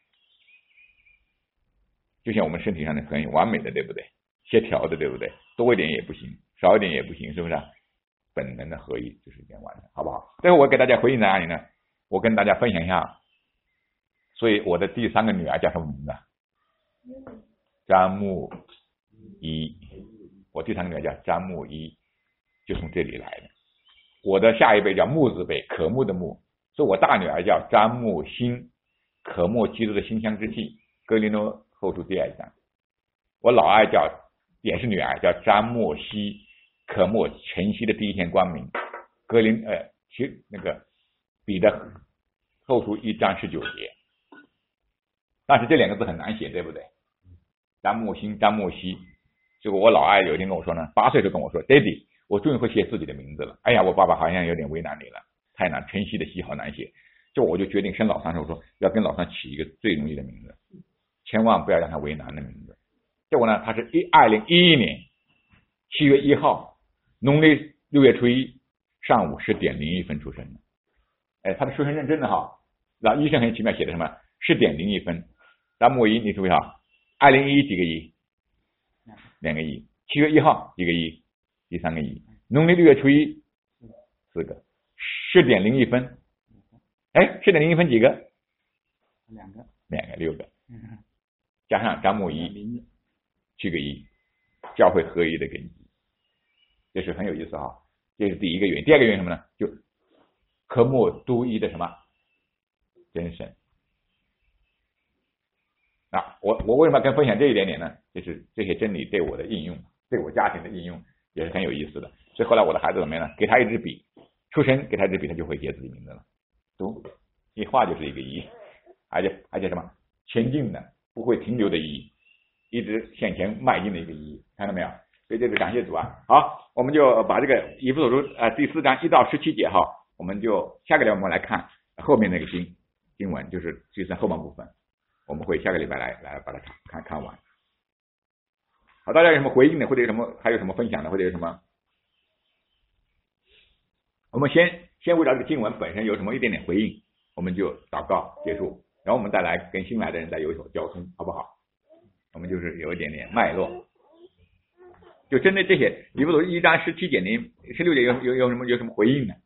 就像我们身体上的很完美的，对不对？协调的，对不对？多一点也不行，少一点也不行，是不是？本能的合一就是一件完成，好不好？最后我给大家回应在哪里呢？我跟大家分享一下，所以我的第三个女儿叫什么名字？詹木一，我第三个女儿叫詹木一，就从这里来的。我的下一辈叫木字辈，渴慕的慕，所以我大女儿叫詹木新，渴慕基督的馨香之气，哥林多后书第二章。我老二叫也是女儿，叫詹木希，渴慕晨曦的第一天光明，哥林呃其那个彼得后书一章十九节。但是这两个字很难写，对不对？詹木新、詹木希，结果我老二有一天跟我说呢，八岁就跟我说，爹地，我终于会写自己的名字了。哎呀，我爸爸好像有点为难你了，太难，晨曦的曦好难写。就我就决定生老三的时候说，要跟老三起一个最容易的名字，千万不要让他为难的名字。结果呢，他是一二零一一年七月一号，农历六月初一上午十点零一分出生的。哎，他的出生认真的哈，然后医生很奇妙写的什么十点零一分。咱木一，你注意哈，二零一一几个一？两个一。七月一号一个一，第三个一。农历六月初一四个，十点零一分。哎，十点零一分几个？ 两个， 两个，六个，加上张木一，七个一，教会合一的根基，这是很有意思哈。这是第一个原因。第二个原因什么呢？就科目独一的什么真神。啊，我我为什么要跟分享这一点点呢？就是这些真理对我的应用，对我家庭的应用也是很有意思的。所以后来我的孩子怎么样呢？给他一支笔，出生给他一支笔，他就会写自己名字了。读一画就是一个一，而且而且什么前进的，不会停留的一，一直向前迈进的一个一，看到没有？所以这是感谢主啊！好，我们就把这个以弗所书呃第四章一到十七节哈，我们就下个礼拜我们来看后面那个经经文，就是第三后半部分。我们会下个礼拜来来把它看看看完。好，大家有什么回应的，或者有什么还有什么分享的，或者有什么？我们先先围绕这个经文本身有什么一点点回应，我们就祷告结束，然后我们再来跟新来的人再有所交通，好不好？我们就是有一点点脉络，就针对这些，以弗所一章十七节、零十六节有有有什么有什么回应呢？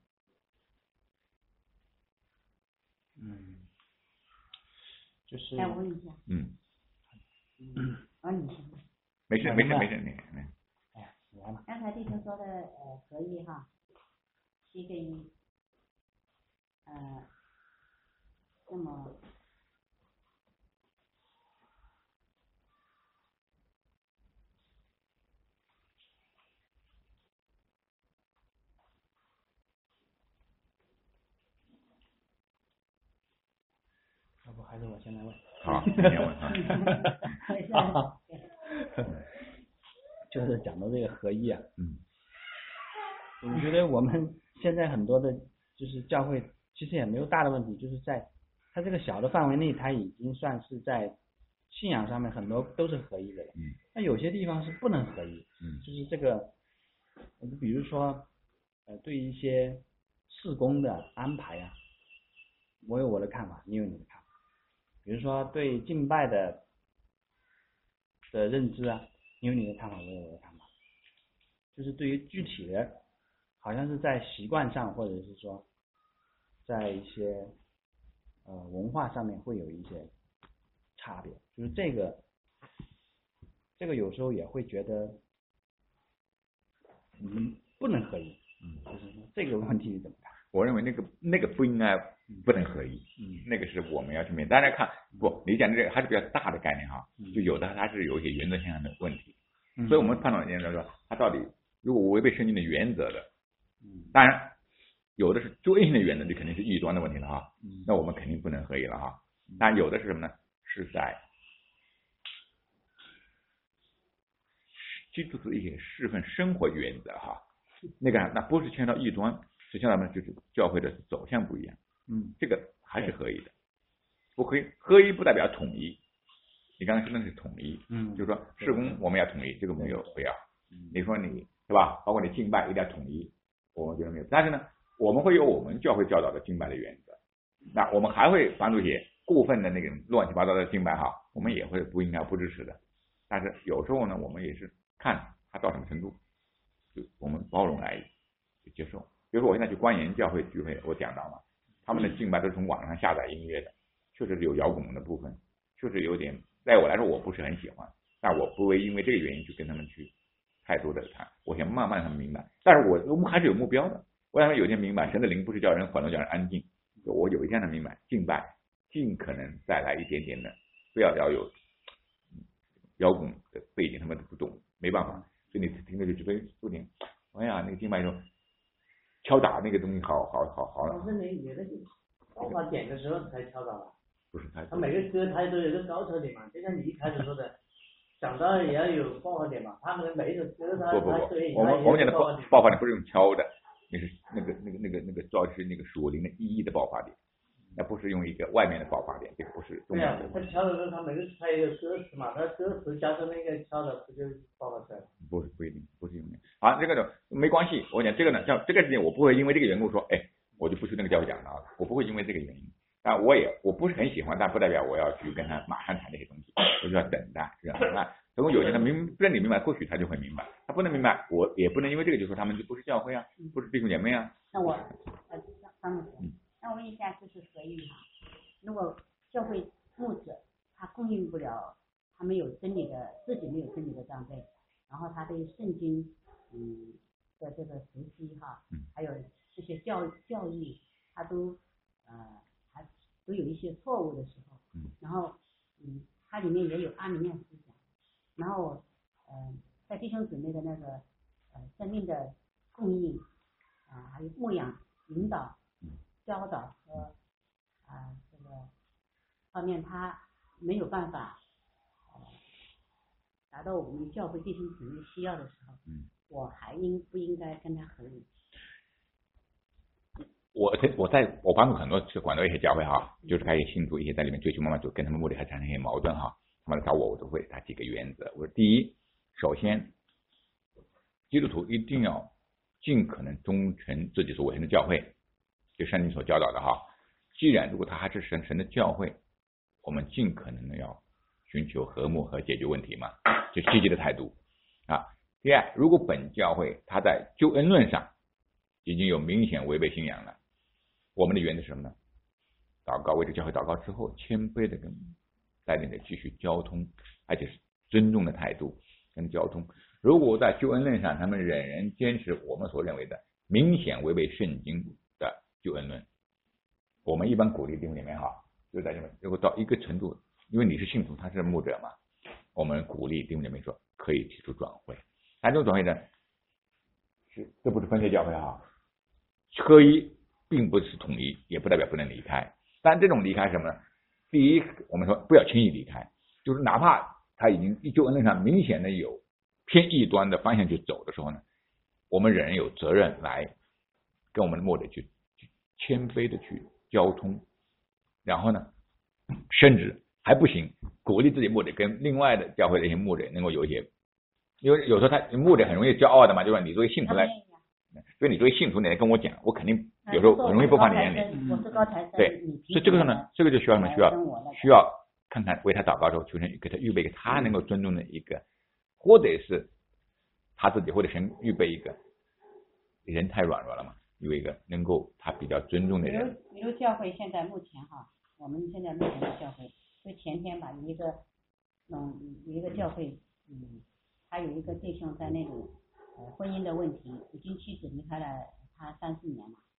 就是， 来问一下， 嗯， 嗯，啊，你先， 没事没事没事，你， 哎呀，完了。 刚才弟兄说的呃合一哈，七个一，呃，那么， 要不还是我先来问。 好，你先问啊。 就是讲到这个合一啊， 嗯， 我觉得我们现在很多的，就是教会其实也没有大的问题，就是在它这个小的范围内，它已经算是在信仰上面很多都是合一的了。 嗯， 那有些地方是不能合一， 嗯， 就是这个，比如说呃，对于一些事工的安排啊，我有我的看法，你有你的看法。比如说对敬拜的的认知啊，你有你的看法，我有我的看法。就是对于具体的，好像是在习惯上，或者是说在一些呃文化上面会有一些差别。就是这个这个有时候也会觉得嗯不能合一。嗯，就是这个问题你怎么看？ 我认为那个那个不应该不能合一，嗯，那个是我们要去面。大家看，不，你讲的这个还是比较大的概念哈，就有的它是有一些原则性的问题，嗯、所以我们判断原则说，它到底如果违背圣经的原则的，嗯，当然有的是追性的原则，就肯定是异端的问题了哈，嗯，那我们肯定不能合一了哈。但有的是什么呢？是在基督徒一些侍奉生活原则哈，那个那不是牵到异端。实际上呢，就是教会的走向不一样，嗯，这个还是合一的，不合一，合一不代表统一。你刚才说那是统一，嗯，就是说事工我们要统一，这个没有不要。你说你对吧？包括你敬拜一定要统一，我们觉得没有。但是呢，我们会有我们教会教导的敬拜的原则，那我们还会防止一些过分的那个乱七八糟的敬拜哈，我们也会不应该不支持的。但是有时候呢，我们也是看他到什么程度，就我们包容来接受。比如说我现在去关研教会聚会，我讲到了，他们的敬拜都是从网上下载音乐的，确实有摇滚的部分，确实有点，在我来说我不是很喜欢，但我不会因为这个原因去跟他们去太多的谈，我想慢慢让他们明白，但是我我们还是有目标的，我想有一天明白，神的灵不是叫人混乱，叫人安静，我有一天能明白，敬拜尽可能带来一点点的，不要要有摇滚的背景，他们都不懂，没办法，所以你听着就觉得不听，哎呀，那个敬拜说。敲打那个东西好好好好了。 老师，你你那个爆发点的时候才敲打吧？ 不是，他他每个歌他都有一个高潮点嘛，就像你一开始说的，讲到也要有爆发点嘛。他们每一首歌他不不不，我们我们讲的爆爆发点不是用敲的，那是那个那个那个那个主要是那个属灵的意义的爆发点，那不是用一个外面的爆发点，这个不是重要的。 对啊，他敲的时候他每个他也有歌词嘛，他歌词加上那个敲的不就爆发出来了？ 不是不一定，不是用的。好，这个呢没关系，我讲这个呢，像这个事情我不会因为这个缘故说，哎，我就不去那个教会讲了，我不会因为这个原因。但我也我不是很喜欢，但不代表我要去跟他马上谈这些东西，我就要等待，这样那等我有些他明不让你明白，或许他就会明白，他不能明白，我也不能因为这个就说他们就不是教会啊，不是弟兄姐妹啊。 那我呃张牧师，那我问一下，就是合一哈，如果教会牧者他供应不了，他没有真理的自己没有真理的装备，然后他对圣经嗯的这个熟悉哈，还有这些教教义，他都呃还都有一些错误的时候，然后嗯它里面也有阿米念思想，然后呃在弟兄姊妹的那个呃生命的供应啊、呃、还有牧养引导教导和啊、呃、这个方面他没有办法呃达到我们教会弟兄姊妹需要的时候，我还应不应该跟他合一？ 我我在我帮助很多去管到一些教会哈，就是开始信徒一些在里面追求慢慢就跟他们目的还产生一些矛盾哈，他们来找我，我都会他几个原则。我说第一，首先基督徒一定要尽可能忠诚自己所委身的教会，就圣经所教导的哈。既然如果他还是神神的教会，我们尽可能的要寻求和睦和解决问题嘛，就积极的态度啊。第二，如果本教会他在救恩论上已经有明显违背信仰了，我们的原则是什么呢？祷告，为这教会祷告之后，谦卑的跟带领的继续交通，而且是尊重的态度跟交通。如果在救恩论上他们仍然坚持我们所认为的明显违背圣经的救恩论，我们一般鼓励弟兄里面哈，就在这边，如果到一个程度，因为你是信徒，他是牧者嘛，我们鼓励弟兄里面说可以提出转会。但这种转会呢，是这不是分裂教会哈，合一并不是统一，也不代表不能离开。但这种离开是什么呢？第一，我们说不要轻易离开，就是哪怕他已经救恩论上明显的有偏异端的方向去走的时候呢，我们仍然有责任来跟我们的牧者去谦卑的去交通，然后呢，甚至还不行，鼓励自己牧者跟另外的教会的一些牧者能够有一些，因为有时候他牧者很容易骄傲的嘛，就说你作为信徒来，所以你作为信徒你来跟我讲，我肯定有时候很容易不放你眼里。 我是高材生， 对，所以这个呢，这个就需要什么？需要需要看看为他祷告的时候，求神给他预备一个他能够尊重的一个，或者是他自己或者神预备一个，人太软弱了嘛，有一个能够他比较尊重的人。 比如比如教会现在目前哈，我们现在目前的教会，就前天吧，有一个嗯有一个教会，嗯，他有一个弟兄在那种呃婚姻的问题，已经妻子离开了他三四年了，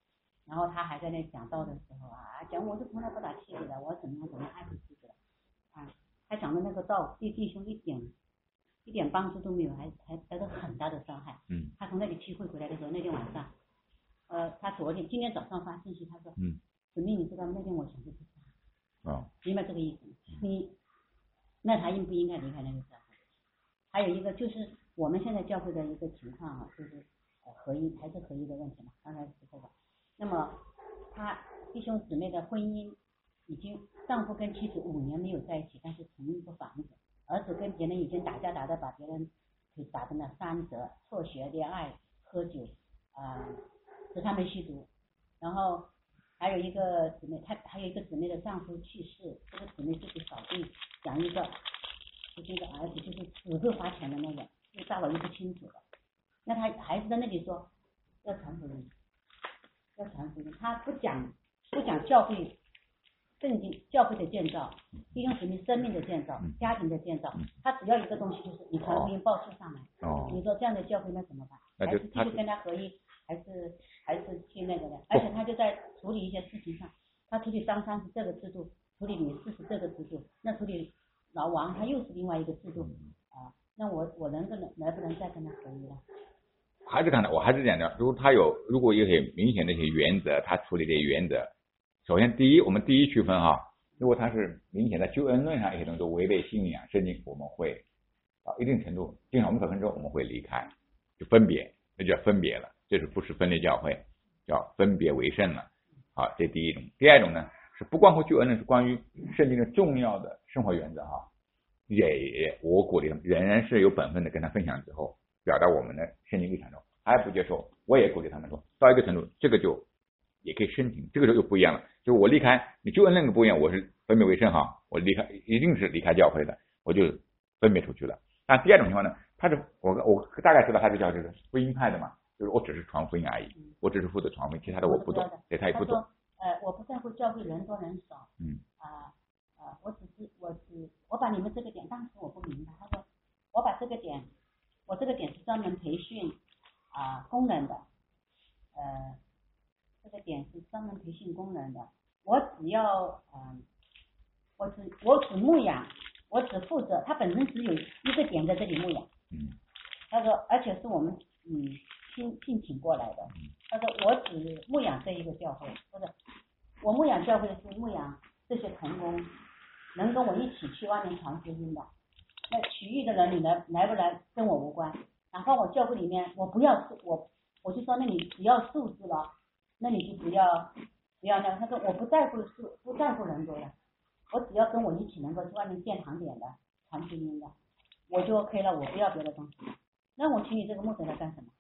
然后他还在那讲道的时候啊，讲我是从来不打妻子的，我怎么样怎么样爱护妻子的啊，他讲的那个道对弟兄一点一点帮助都没有，还还得到很大的伤害。 嗯。 他从那里聚会回来的时候，那天晚上，呃，他昨天今天早上发信息，他说， 嗯， 子妹，你知道那天我想去自杀。 哦。 明白这个意思？你那他应不应该离开那个教会？还有一个就是我们现在教会的一个情况啊，就是合一还是合一的问题嘛，刚才提过吧。那么他弟兄姊妹的婚姻已经丈夫跟妻子五年没有在一起，但是同一个房子，儿子跟别人已经打架打的把别人给打成了三折，辍学、恋爱、喝酒啊，使他们吸毒，然后还有一个姊妹，她还有一个姊妹的丈夫去世，这个姊妹自己扫地养一个，就这个儿子就是只会花钱的那个，就大我又不清楚了。那他孩子在那里说要传福音，要传福音，他不讲不讲教会圣经教会的建造，弟兄姊妹生命的建造，家庭的建造，他只要一个东西就是你传福音报数上来。 哦。 你说这样的教会那怎么办？ 那就还是继续跟他合一，还是还是去那个的？而且他就在处理一些事情上，他处理张三是这个制度，处理李四是这个制度，那处理老王他又是另外一个制度啊。那我我能不能能不能再跟他合一呢？ 还是看到，我还是讲的，如果他有如果有些明显的一些原则，他处理的原则，首先第一，我们第一区分哈，如果他是明显的救恩论上一些东西违背信仰圣经，我们会到一定程度经常我们可分之后我们会离开，就分别，那就叫分别了，这是不是分裂教会，叫分别为圣了。好，这第一种。第二种呢是不关乎救恩论，是关于圣经的重要的生活原则哈，也我鼓励他们仍然是有本分的跟他分享之后，表达我们的圣经立场中，还不接受，我也鼓励他们说，到一个程度，这个就也可以申请，这个就不一样了。就我离开，你救恩那个不一样，我是分别为圣哈，我离开一定是离开教会的，我就分别出去了。但第二种情况呢，他是我我大概知道他是叫这个福音派的嘛，就是我只是传福音而已，我只是负责传福音，其他的我不懂，对他也不懂。 呃，我不在乎教会人多人少， 嗯啊啊，我只是我只我把你们这个点，当时我不明白，他说我把这个点，我这个点是专门培训啊工人的，呃，这个点是专门培训工人的，我只要嗯、呃，我只我只牧养，我只负责，他本身只有一个点在这里牧养， 嗯， 他说而且是我们嗯聘聘请过来的，他说我只牧养这一个教会，或者我牧养教会是牧养这些同工，能跟我一起去外面传福音的。那其余的人你来来不来跟我无关，哪怕我教会里面我不要我我就说那你只要素质了，那你就不要不要那个。他说我不在乎素不在乎人多的，我只要跟我一起能够去外面建堂点的传福音的，我就 OK 了，我不要别的东西。那我请你这个牧者来干什么？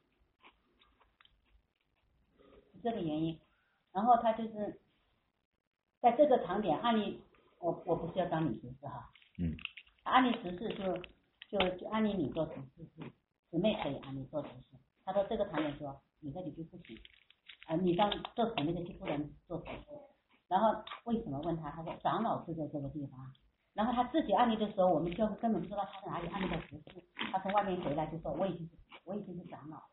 是这个原因。然后他就是在这个场点，按理我我不是要当你执事哈， 嗯， 按理执事就就就按理你做执事，姊妹可以按理做执事。他说这个场点说你这里就不行，啊、呃，你当做姊妹的就不能做执事。然后为什么问他？他说长老是在这个地方。然后他自己案例的时候，我们教会根本不知道他在哪里案例的执事。他从外面回来就说我已经是我已经是长老了。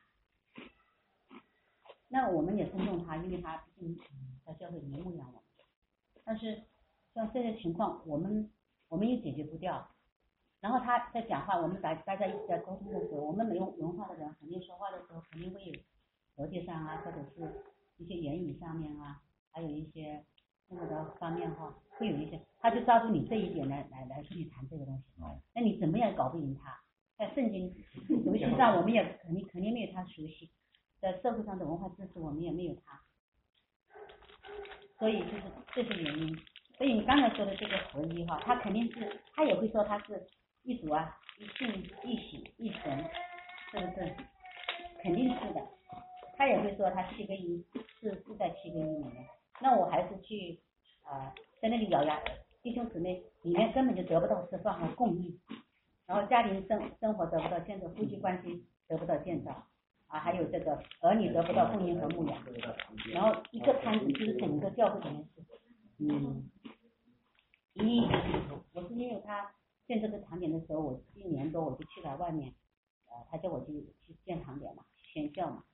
那我们也尊重他，因为他毕竟在教会里面牧养我们。但是像这些情况，我们我们也解决不掉。然后他在讲话，我们大大家一起在沟通的时候，我们没有文化的人肯定说话的时候肯定会有逻辑上啊，或者是一些言语上面啊，还有一些那个的方面哈，会有一些，他就抓住你这一点来来来去谈这个东西。那你怎么样搞不赢他？在圣经熟悉上，我们也肯定肯定没有他熟悉。在社会上的文化知识我们也没有他，所以就是这是原因。所以你刚才说的这个合一哈，他肯定是他也会说他是一主啊，一信一喜一神，是不是？肯定是的。他也会说他七个一是是在七个一里面。那我还是去啊、呃、在那里咬牙，弟兄姊妹里面根本就得不到释放和供应，然后家庭生生活得不到建设，夫妻关系得不到建造。啊，还有这个儿女得不到供应和牧养，然后一个摊子就是整个教会里面是，嗯，一一我是因为他建这个堂点的时候，我一年多我就去了外面，呃，他叫我去去建堂点嘛，宣教嘛，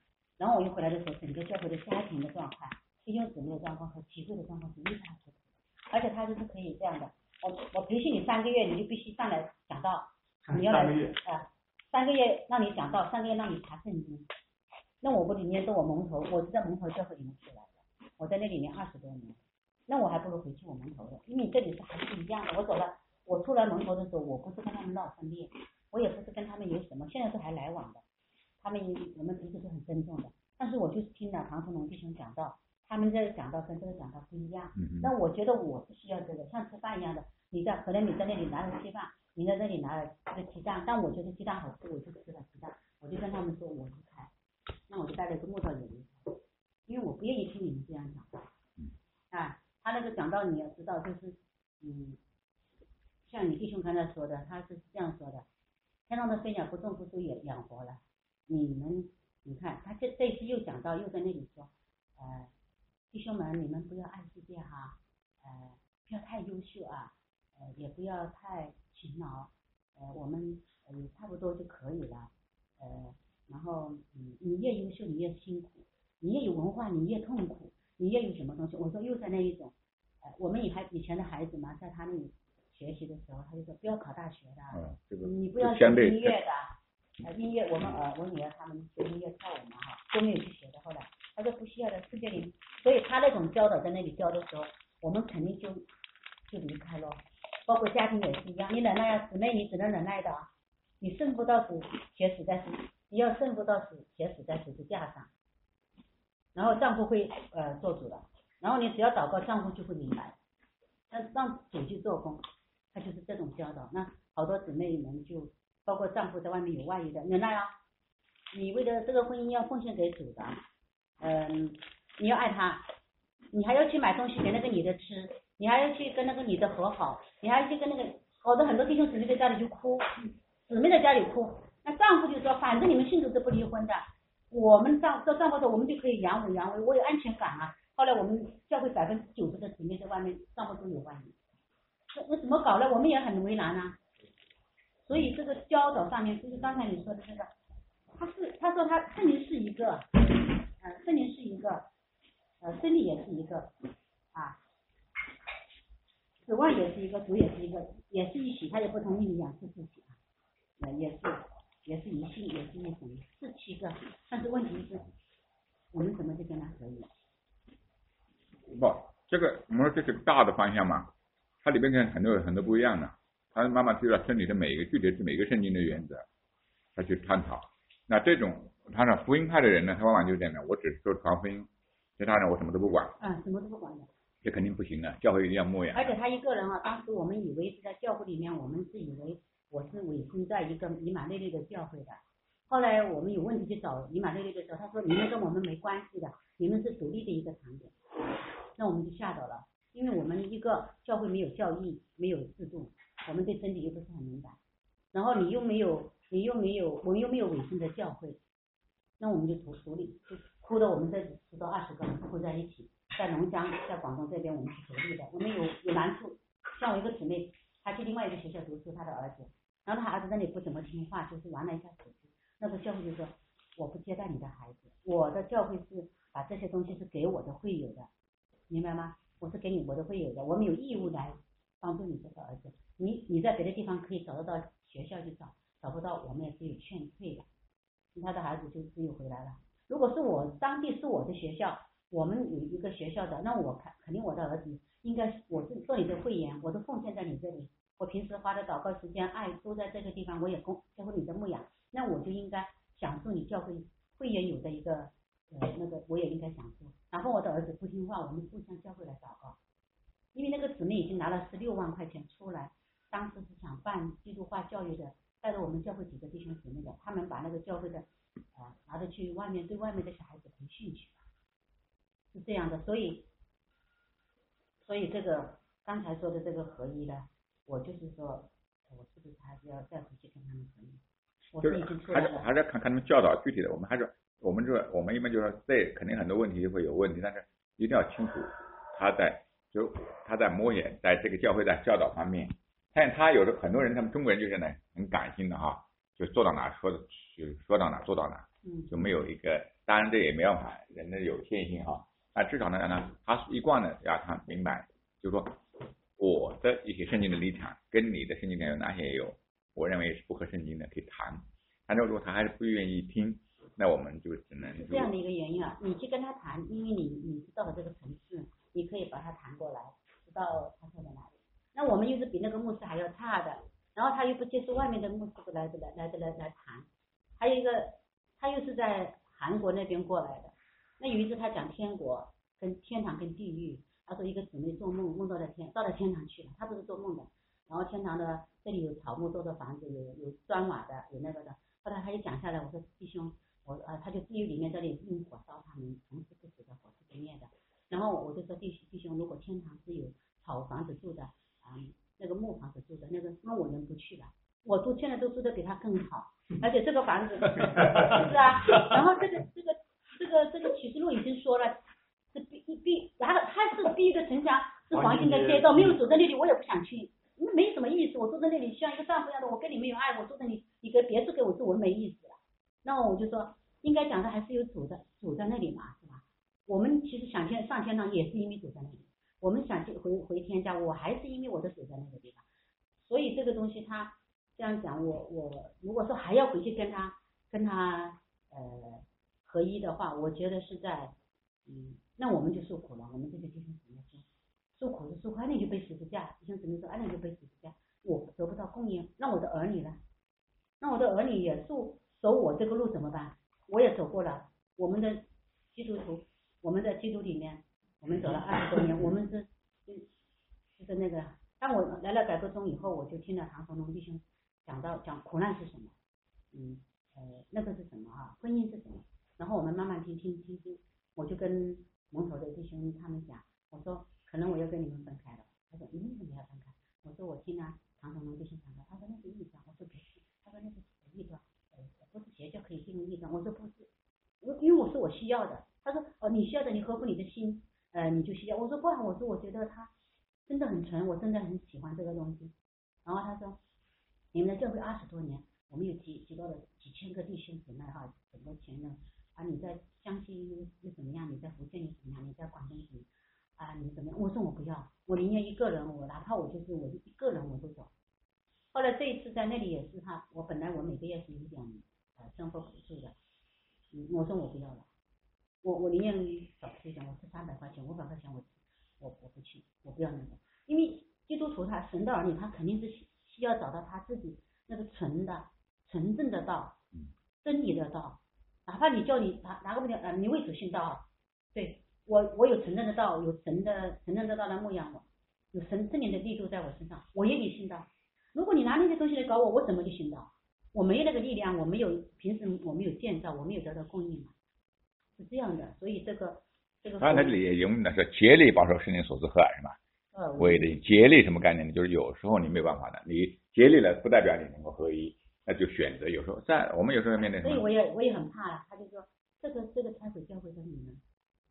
然后我一回来的时候，整个教会的家庭的状况、弟兄姊妹的状况和集会的状况是一塌糊涂，而且他就是可以这样的，我我培训你三个月，你就必须上来讲道，你要来呃三个月让你讲道，三个月让你查圣经。那我不里面都我蒙头，我是在蒙头教会里面出来的，我在那里面二十多年，那我还不如回去我蒙头的，因为这里是还是一样的。我走了，我出来蒙头的时候，我不是跟他们闹分裂，我也不是跟他们有什么，现在是还来往的，他们我们彼此是很尊重的。但是我就是听了唐福龙弟兄讲道，他们这个讲道跟这个讲道不一样。 嗯、 那我觉得我是需要这个，像吃饭一样的，你在可能你在那里拿了稀饭，你在这里拿了这个鸡蛋，但我觉得鸡蛋好吃，我就吃了鸡蛋，我就跟他们说我离开，那我就带了一个木头也离开，因为我不愿意听你们这样讲道。啊，他那个讲道你要知道，就是嗯，像你弟兄刚才说的，他是这样说的，天上的飞鸟不种不收也养活了，你们你看他这这次又讲到又在那里说，呃，弟兄们你们不要爱世界哈，呃，不要太优秀啊，呃，也不要太勤劳，呃，我们呃差不多就可以了，呃，然后嗯，你越优秀你越辛苦，你越有文化你越痛苦，你越有什么东西，我说又在那一种，呃，我们以还以前的孩子嘛，在他那里学习的时候，他就说不要考大学的， 嗯这个、 你不要学音乐的。呃，音乐我们呃我女儿他们学音乐跳舞嘛哈，都没有去学的。后来他说不需要的，世界里，所以他那种教导在那里教的时候，我们肯定就就离开了。包括家庭也是一样，你忍耐呀，姊妹你只能忍耐的，你胜不到死，且死在死，你要胜不到死，且死在十字架上。然后丈夫会呃做主的，然后你只要祷告，丈夫就会明白，那让主去做工，他就是这种教导。那好多姊妹们就。包括丈夫在外面有外遇的，忍耐啊！你为了这个婚姻要奉献给主的，嗯，你要爱他，你还要去买东西给那个女的吃，你还要去跟那个女的和好，你还要去跟那个好多很多弟兄姊妹在家里就哭，姊妹在家里哭，那丈夫就说，反正你们信主是不离婚的，我们丈做丈夫的我们就可以阳痿阳痿，我有安全感啊。后来我们教会百分之九十的姊妹在外面，丈夫都有外遇，那那怎么搞呢？我们也很为难啊。所以这个教导上面，就是刚才你说的这个，他是他说他圣灵是一个，呃，圣灵是一个，呃，真理也是一个，啊，指望也是一个，主也是一个，也是一起，他也不同意你两次自己啊，呃，也是也是一性，也是一种，是七个，但是问题是，我们怎么去跟他合一？ 不，这个我们说这是大的方向嘛，它里面很多很多不一样的。他慢慢知道真理的每一个具体是每个圣经的原则，他去探讨。那这种他的福音派的人呢，他往往就这样的，我只说传福音，其他人我什么都不管。 啊，什么都不管的。 这肯定不行的，教会一定要牧养。 而且他一个人啊，当时我们以为是在教会里面，我们是以为我是委身在一个以马内利的教会的。后来我们有问题去找以马内利的时候，他说你们跟我们没关系的，你们是独立的一个场点。那我们就吓到了，因为我们一个教会没有教义，没有制度。我们对真理又不是很明白，然后你又没有，你又没有，我们又没有委身的教会，那我们就独独立，就哭的我们这十到二十个人哭在一起，在龙江，在广东这边我们是独立的，我们有有难处，像我一个姊妹，她去另外一个学校读书，她的儿子，然后她儿子那里不怎么听话，就是玩了一下手机，那个教会就说我不接待你的孩子，我的教会是把这些东西是给我的会友的，明白吗？我是给你我的会友的，我们有义务来帮助你这个儿子。你你在别的地方可以找得到学校去找，找不到我们也是有劝退的。他的孩子就自由回来了。如果是我当地是我的学校，我们有一个学校的，那我肯肯定我的儿子应该我是做你的会员，我都奉献在你这里，我平时花的祷告时间爱都在这个地方，我也供教会你的牧养，那我就应该享受你教会会员有的一个呃那个我也应该享受。然后我的儿子不听话，我们互相教会来祷告，因为那个姊妹已经拿了十六万块钱出来。当时是想办基督化教育的，带着我们教会几个弟兄姊妹的，他们把那个教会的啊、呃、拿着去外面对外面的小孩子培训去，是这样的。所以，所以这个刚才说的这个合一呢，我就是说，我是不是还是要再回去跟他们合一？我是已经出来了。 还是还是看看他们教导具体的，我们还是我们这我们一般就说，这肯定很多问题会有问题，但是一定要清楚他在就他在摸显在这个教会在教导方面。但他有的很多人，他们中国人就是呢很感性的哈， 就做到哪说就说到哪做到哪， 嗯， 就没有一个，当然这也没办法，人的有限性哈。那至少呢，呢，他一贯的让他明白，就是说我的一些圣经的立场跟你的圣经立场有哪些有，我认为是不合圣经的，可以谈。但是如果他还是不愿意听，那我们就只能是这样的一个原因啊。你去跟他谈，因为你你知道了这个层次，你可以把他谈过来，知道他错在哪里。那我们又是比那个牧师还要差的，然后他又不接受外面的牧师来来来来来来谈。还有一个，他又是在韩国那边过来的。那有一次他讲天国跟天堂跟地狱，他说一个姊妹做梦梦到了天到了天堂去了，他不是做梦的。然后天堂的这里有草木做的房子，有有砖瓦的，有那个的。后来他就讲下来，我说弟兄，我呃他就地狱里面这里用火烧他们，从此不死的，火是不灭的。然后我就说弟弟兄，如果天堂是有草房子住的啊、嗯，那个木房子住的那个，那我能不去了？我住现在都住的比他更好，而且这个房子是啊，然后这个这个这个这个启示录已经说了，是必必，然后他是第一个城墙是黄金的街道，没有走在那里我也不想去，没什么意思。我住在那里像一个丈夫一样的，我跟你没有爱，我住在你你给别墅给我住，我没意思了。那我就说，应该讲的还是有主的主在那里嘛，是吧？我们其实想天上天堂也是因为主在那里，我们想去回回天家，我还是因为我的主在那个地方。所以这个东西他这样讲，我我如果说还要回去跟他跟他呃合一的话，我觉得是在嗯，那我们就受苦了。我们这个弟兄姊妹说，受苦是受苦，那你就背十字架。弟兄姊妹说，哎，那你就背十字架，我得不到供应，那我的儿女呢？那我的儿女也受走我这个路怎么办？我也走过了。我们的基督徒，我们在基督里面，我们走了二十多年，我们是是是那个。当我来了改革宗以后，我就听了唐崇龙弟兄讲到讲苦难是什么，嗯呃那个是什么啊？婚姻是什么？然后我们慢慢听听听听，我就跟蒙头的弟兄他们讲，我说可能我要跟你们分开了。他说你为什么要分开？我说我听了唐崇龙弟兄讲的，他说那是异端，我说不是，他说那是异端，呃不是邪教可以进入异端，我说不是，我因为我是我需要的。他说哦你需要的，你合乎你的心，呃你就需要。我说不然，我说我觉得他真的很纯，我真的很喜欢这个东西。然后他说，你们的教会二十多年，我们有几几多的几千个弟兄姊妹哈，整个前任啊，你在江西又又怎么样？你在福建又怎么样？你在广东怎么样？啊，你怎么样？我说我不要，我宁愿一个人，我哪怕我就是我一个人我都走。后来这一次在那里也是哈，我本来我每个月是有点呃生活补助的，嗯，我说我不要了，我我宁愿少吃一点，我吃三百块钱，五百块钱我我我不去，我不要那个，因为基督徒他神的儿女，他肯定是需要找到他自己那个纯的纯正的道，真理的道，哪怕你叫你拿拿个不讲，呃，你为主信道，对我我有纯正的道，有神的纯正的道来牧养我，有神圣灵的力度在我身上，我也得信道。如果你拿那些东西来搞我，我怎么去信道？我没有那个力量，我没有平时我没有建造，我没有得到供应嘛，是这样的。所以这个这个。 当然，它这里也用的是竭力保守圣灵所赐和爱，是吧？呃，为的竭力什么概念呢？就是有时候你没有办法的，你竭力了，不代表你能够合一，那就选择。有时候在我们有时候面对什么？ 所以我也我也很怕，他就说这个这个拆毁教会的你们，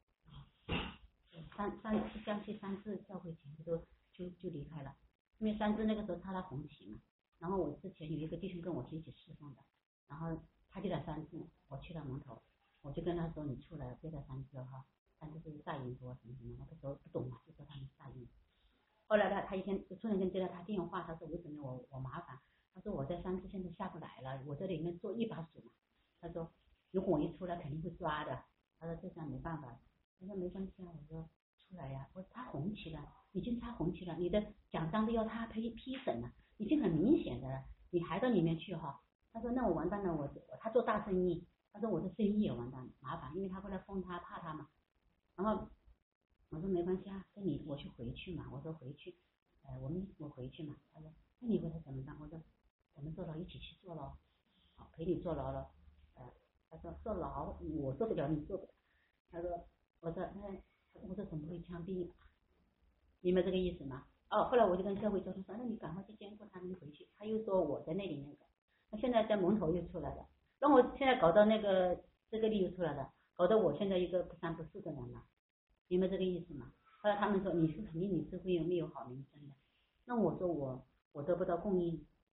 三三次江西三次教会全部都就就离开了，因为三次那个时候插了红旗嘛。然后我之前有一个弟兄跟我是一起侍奉的，然后他就来三次，我去了门头，我就跟他说你出来别来三次哈，三次是大英国什么什么，那个时候不懂嘛，就说他们大英。后来呢，他一天突然间接到他电话，他说为什么我我麻烦？他说我在三次现在下不来了，我在里面做一把手嘛。他说如果我一出来肯定会抓的，他说这下没办法。我说没关系啊，我说出来呀、啊，我插红旗了，已经插红旗了，你的奖章都要他批批审了，已经很明显的了，你还到里面去哈？他说那我完蛋了，我他做大生意，他说我的生意也完蛋了，麻烦，因为他过来封他怕他嘛。然后我说没关系啊，跟你我去回去嘛，我说回去，呃我们我回去嘛。他说那你回来怎么办？我说我们坐牢一起去坐牢，好陪你坐牢了。呃他说坐牢我做不了，你做不了。他说我说那我说怎么会枪毙？明白这个意思吗？哦，后来我就跟教会交通说，那你赶快去监护他们回去。他又说我在那里那个，那现在在蒙头又出来了，让我现在搞到那个这个里又出来了，搞得我现在一个不三不四的人了，明白这个意思吗？后来他们说你是肯定你是会有没有好名声的，那我说我我得不到供应，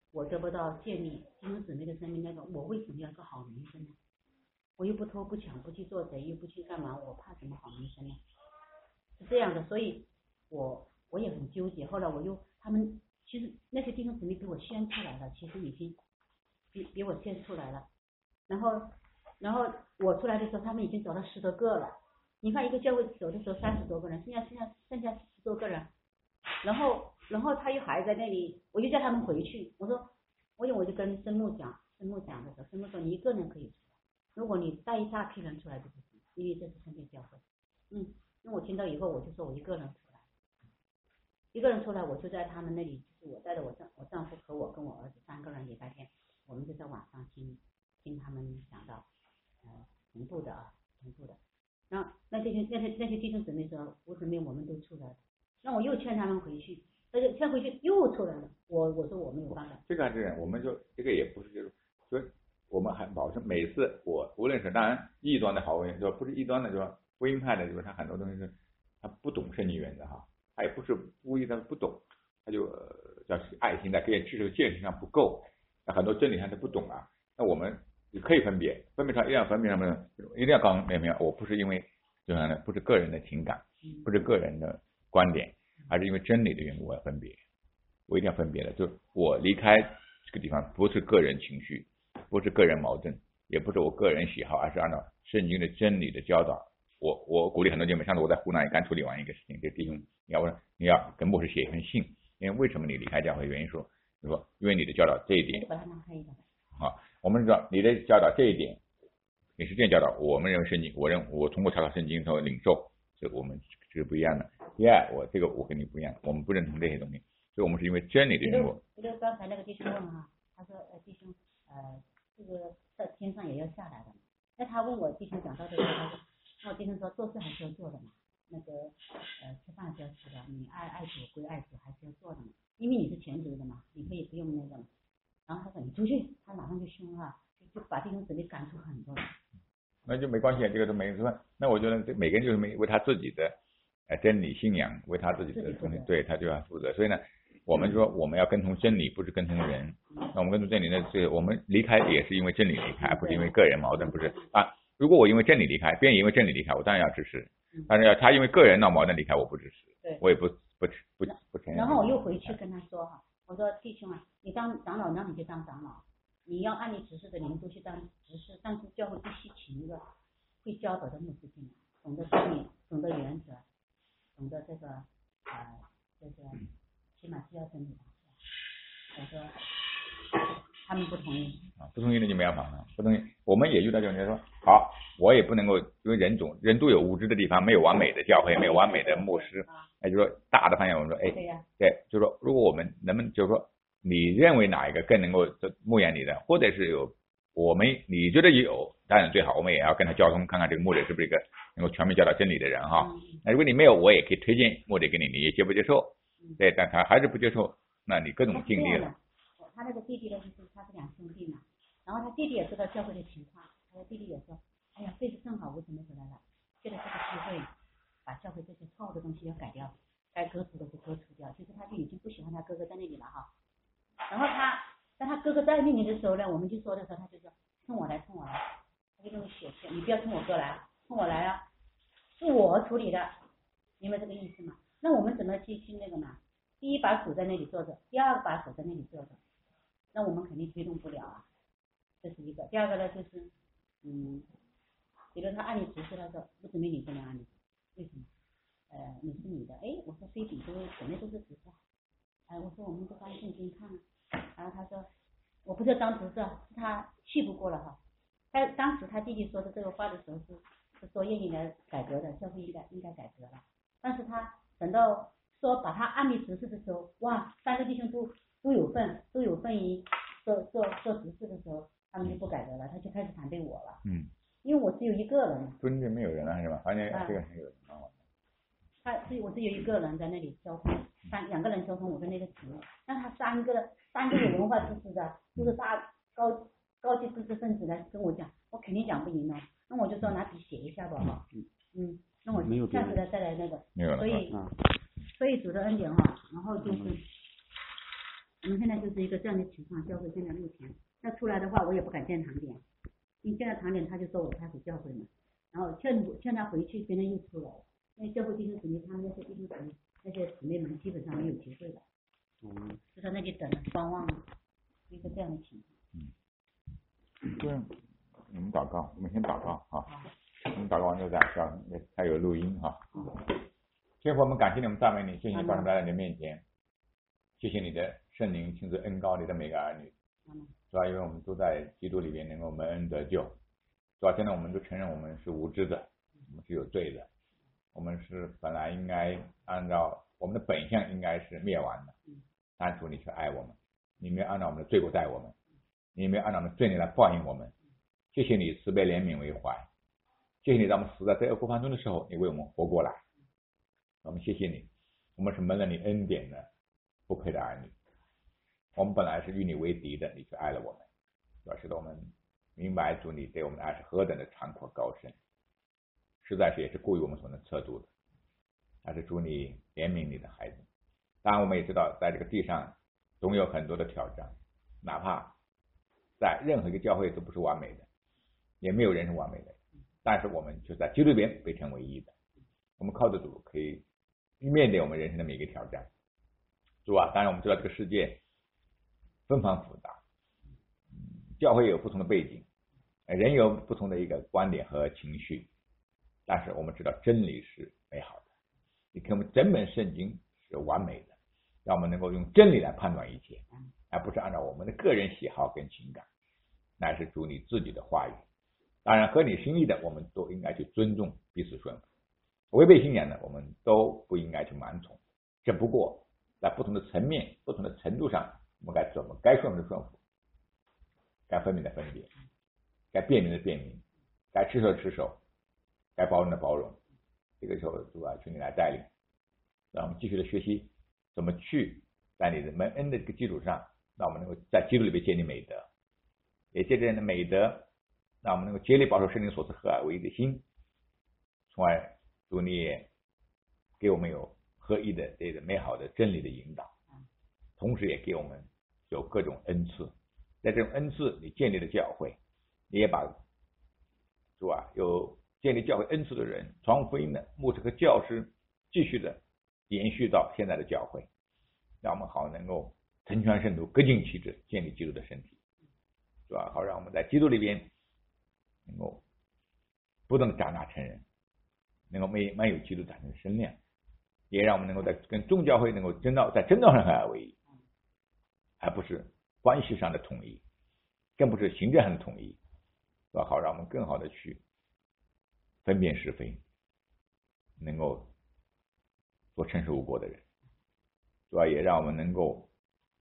我得不到建立弟兄姊妹的生命那个，我为什么要个好名声呢？我又不偷不抢不去做贼又不去干嘛，我怕什么好名声呢？是这样的，所以我我也很纠结。后来我又他们其实那些弟兄姊妹比我先出来了，其实已经比比我先出来了。然后然后我出来的时候，他们已经走了十多个了。你看一个教会走的时候三十多个人，现在现在剩下十多个人。然后然后他又还在那里，我就叫他们回去。我说我有我就跟生牧讲，生牧讲的时候，生牧说你一个人可以出来，如果你带一大批人出来就不行，因为这是圣殿教会。嗯。那我听到以后，我就说我一个人出来，一个人出来，我就在他们那里，就是我带着我丈我丈夫和我跟我儿子三个人礼拜天，我们就在网上听听他们讲到，呃，同步的啊，同步的。然后那这些那些那些弟兄姊妹说，五姊妹我们都出来了，那我又劝他们回去，而且劝回去又出来了，我我说我没有办法。 这个还是我们就这个也不是就是说，我们还保证每次我无论是当然异端的好人，就不是异端的就说。福音派的就是他很多东西是他不懂圣经原则哈，他也不是故意的不懂，他就、呃、叫爱心在这些知识见识上不够，那很多真理他都不懂啊。那我们也可以分别，分别上一定要分别什么呢？一定要刚明白，我不是因为就是呢不是个人的情感，不是个人的观点，而是因为真理的缘故我要分别，我一定要分别的，就我离开这个地方不是个人情绪，不是个人矛盾，也不是我个人喜好，而是按照圣经的真理的教导。我我鼓励很多姐妹，上次我在湖南也刚处理完一个事情，这弟兄你要问你要跟牧师写一封信，因为为什么你离开教会？原因说，你说因为你的教导这一点，啊，我们知道你的教导这一点，你是这样教导，我们认为圣经，我认我通过查考圣经后领受，这我们是不一样的。第二，我这个我跟你不一样，我们不认同这些东西，所以我们是因为真理的缘故。 比如刚才那个弟兄问哈，他说呃弟兄呃这个在天上也要下来的，那他问我弟兄讲到这个，他说。那我弟兄说做事还是要做的嘛，那个呃吃饭是要吃的，你爱爱主归爱主还是要做的嘛，因为你是全职的嘛，你可以不用那个。然后他说你出去，他马上就凶了，就就把弟兄姊妹赶出很多。 那就没关系，这个都没什么。那我觉得每个人就是为他自己的呃真理信仰，为他自己的东西，对他就要负责。所以呢，我们说我们要跟从真理，不是跟从人。那我们跟从真理呢，是我们离开也是因为真理离开，不是因为个人矛盾，不是啊。如果我因为真理离开，别人因为真理离开，我当然要支持。但是要他因为个人闹矛盾离开，我不支持。 对， 我也不不不不承认。 然后我又回去跟他说哈，我说弟兄啊，你当长老，那你就当长老，你要按你指示的灵都去当执事，但是教会必须请一个会教导的牧师进来，懂得真理，懂得原则，懂得这个呃这个起码是要真理的。我说他们不同意啊，不同意那就没办法了，不同意我们也遇到这种人说，好，我也不能够，因为人总人都有无知的地方，没有完美的教会，没有完美的牧师，哎，就说大的方向，我们说，哎， 对呀， 对，就是说，如果我们能不能，就是说，你认为哪一个更能够牧养你的，或者是有我们你觉得有，当然最好，我们也要跟他交通，看看这个牧者是不是一个能够全面教导真理的人哈。那、嗯、如果你没有，我也可以推荐牧者给你，你接不接受？对，但他还是不接受，那你各种尽力了。 他那个弟弟呢，就是他是两兄弟嘛，然后他弟弟也知道教会的情况，他的弟弟也说，哎呀，这次正好我准备回来了，借着这个机会，把教会这些错误的东西要改掉，该割除的就割除掉，就是他就已经不喜欢他哥哥在那里了哈。然后他，当他哥哥在那里的时候呢，我们就说的时候，他就说，冲我来，冲我来，他就跟我写信，你不要冲我哥来，冲我来啊，是我处理的，明白这个意思吗？那我们怎么去去那个嘛？第一把手在那里坐着，第二把手在那里坐着。那我们肯定推动不了啊，这是一个。第二个呢，就是嗯，比如他按你指示，他说不准备你不能按你，为什么？呃，你是你的，哎，我说非比都肯定都是指示，哎，我说我们都翻圣经看了，然后他说我不是当执事，是他气不过了哈。他当时他弟弟说的这个话的时候是是说愿意来改革的，教会应该应该改革了，但是他等到说把他按立执事的时候，哇，三个弟兄都。都有份，都有份于做做做执事的时候，他们就不改革了，他就开始反对我了。 嗯， 因为我只有一个人。 中间没有人了是吧？发现这个很有人啊。 他只我只有一个人在那里交通，三两个人交通，我跟那个职务。那他三个三个有文化知识的，都是大高高级知识分子来跟我讲，我肯定讲不赢了。那我就说拿笔写一下吧哈。嗯嗯，那我下次再再来那个。 没有了。 所以所以主的恩典哈，然后就是。 我们现在就是一个这样的情况，教会现在目前，那出来的话我也不敢见堂点，因为见到堂点他就说我开始教会嘛，然后劝劝他回去，现在又出来了，因为教会弟兄姊妹他们那些弟兄姊妹那些姊妹们基本上没有机会了，嗯，就在那里等观望一个这样的情况。 嗯，对，我们祷告，我们先祷告啊，我们祷告完之后再上，还有录音哈。天父，我们感谢你，我们赞美你，谢谢你把我们来到你的面前，谢谢你的圣灵亲自恩膏你的每个儿女，主要因为我们都在基督里边能够蒙恩得救，主要现在我们都承认我们是无知的，我们是有罪的，我们是本来应该按照我们的本相应该是灭亡的，但主你却爱我们，你没有按照我们的罪过待我们，你没有按照我们的罪孽来报应我们，谢谢你慈悲怜悯为怀，谢谢你让我们死在罪恶过犯中的时候，你为我们活过来，我们谢谢你，我们是蒙了你恩典的不配的儿女，我们本来是与你为敌的，你却爱了我们，主要使得我们明白主你对我们的爱是何等的长阔高深，实在是也是过于我们所能测度的，但是主你怜悯你的孩子，当然我们也知道在这个地上总有很多的挑战，哪怕在任何一个教会都不是完美的，也没有人是完美的，但是我们就在基督里边被称为义的，我们靠着主可以面对我们人生的每一个挑战。主啊，当然我们知道这个世界纷繁复杂，教会有不同的背景，人有不同的一个观点和情绪，但是我们知道真理是美好的，你看我们整本圣经是完美的，让我们能够用真理来判断一切，而不是按照我们的个人喜好跟情感，乃是主你自己的话语，当然合你心意的我们都应该去尊重彼此顺服，违背信仰的我们都不应该去蛮从，只不过在不同的层面不同的程度上，我们该怎么该顺服的顺服，该分明的分别，该辨明的辨明，该持守的持守，该包容的包容，这个时候主啊求你来带领，让我们继续的学习怎么去在你的蒙恩的这个基础上，让我们能够在基督里面建立美德，也借着这样的美德，让我们能够竭力保守圣灵所赐合而为一的心，从而主你也给我们有合一的这个美好的真理的引导，同时也给我们有各种恩赐，在这种恩赐你建立的教会，你也把主啊有建立教会恩赐的人传福音的牧师和教师继续的延续到现在的教会，让我们好能够成全圣徒，各尽其职，建立基督的身体，是吧？好让我们在基督里边能够不断的长大成人，能够没蛮有基督产生的身量，也让我们能够在跟众教会能够真道在真道上合而为一，而不是关系上的统一，更不是行政上的统一，是吧？好让我们更好的去分辨是非，能够做诚实无过的人，主要也让我们能够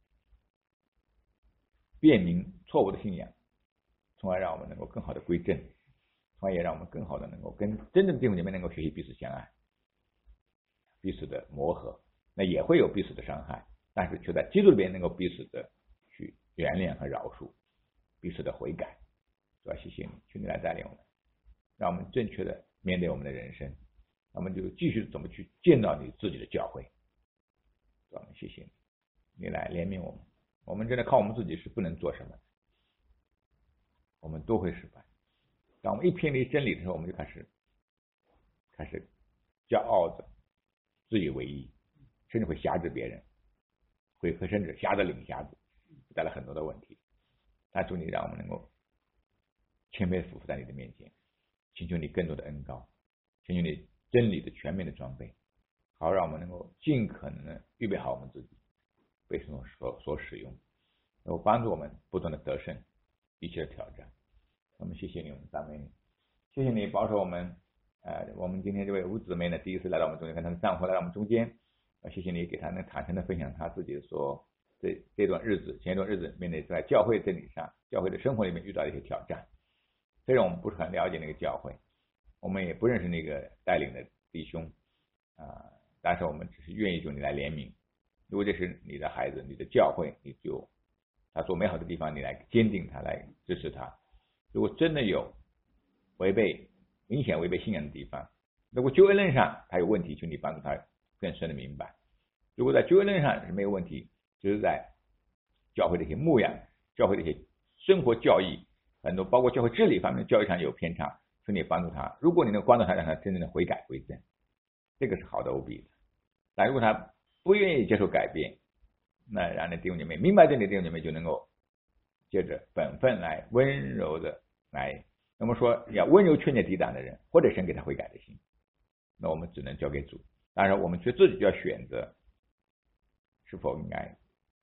辨明错误的信仰，从而让我们能够更好的归正，从而也让我们更好的能够跟真正的弟兄姐妹能够学习彼此相爱，彼此的磨合，那也会有彼此的伤害，但是却在基督里边能够彼此的去原谅和饶恕，彼此的悔改，主要谢谢你，求你来带领我们，让我们正确的面对我们的人生，我们就继续怎么去见到你自己的教会，主要谢谢你，你来怜悯我们，我们真的靠我们自己是不能做什么的，我们都会失败，当我们一偏离真理的时候，我们就开始开始骄傲的自以为意，甚至会辖制别人，会和甚至瞎子领瞎子，带来很多的问题。但主你让我们能够谦卑俯伏在你的面前，请求你更多的恩膏，请求你真理的全面的装备，好让我们能够尽可能的预备好我们自己，被神所所使用，能够帮助我们不断的得胜一切的挑战。我们谢谢你，我们赞美你，谢谢你保守我们。呃，我们今天这位吴姊妹呢，第一次来到我们中间，跟她的丈夫来到我们中间，呃，谢谢你给她能坦诚的分享她自己所这这段日子，前一段日子面对在教会真理上、教会的生活里面遇到的一些挑战。虽然我们不是很了解那个教会，我们也不认识那个带领的弟兄啊、呃，但是我们只是愿意求你来怜悯。如果这是你的孩子、你的教会，你就他做美好的地方，你来坚定他，来支持他。如果真的有违背明显违背信仰的地方，如果救恩论上他有问题，求你帮助他更深的明白。如果在救恩论上是没有问题，就是在教会的一些牧养，教会的一些生活教义，很多包括教会治理方面的教育上有偏差，求你帮助他。如果你能帮助他，让他真正的悔改归正，这个是好的无比的。但如果他不愿意接受改变，那让那弟兄姐妹明白这里，弟兄姐妹就能够借着本分来温柔的来，那么说要温柔劝诫抵挡的人，或者神给他悔改的心，那我们只能交给主。当然我们却自己就要选择是否应该。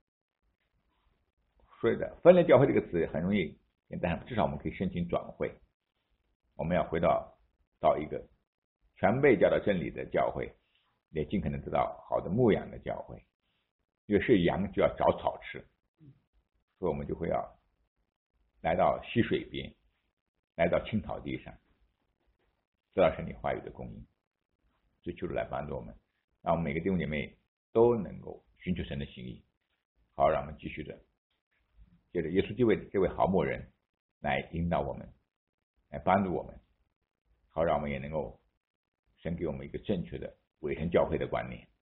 所以的分裂教会这个词很容易，但是至少我们可以申请转会，我们要回到到一个全被教导真理的教会，也尽可能得到好的牧养的教会。因为是羊就要找草吃，所以我们就会要来到溪水边，来到青草地上，得到神你话语的供应。所以求主来帮助我们，让我们每个弟兄姐妹都能够寻求神的心意，好让我们继续的借着耶稣这位这位好牧人来引导我们，来帮助我们，好让我们也能够神给我们一个正确的委身教会的观念，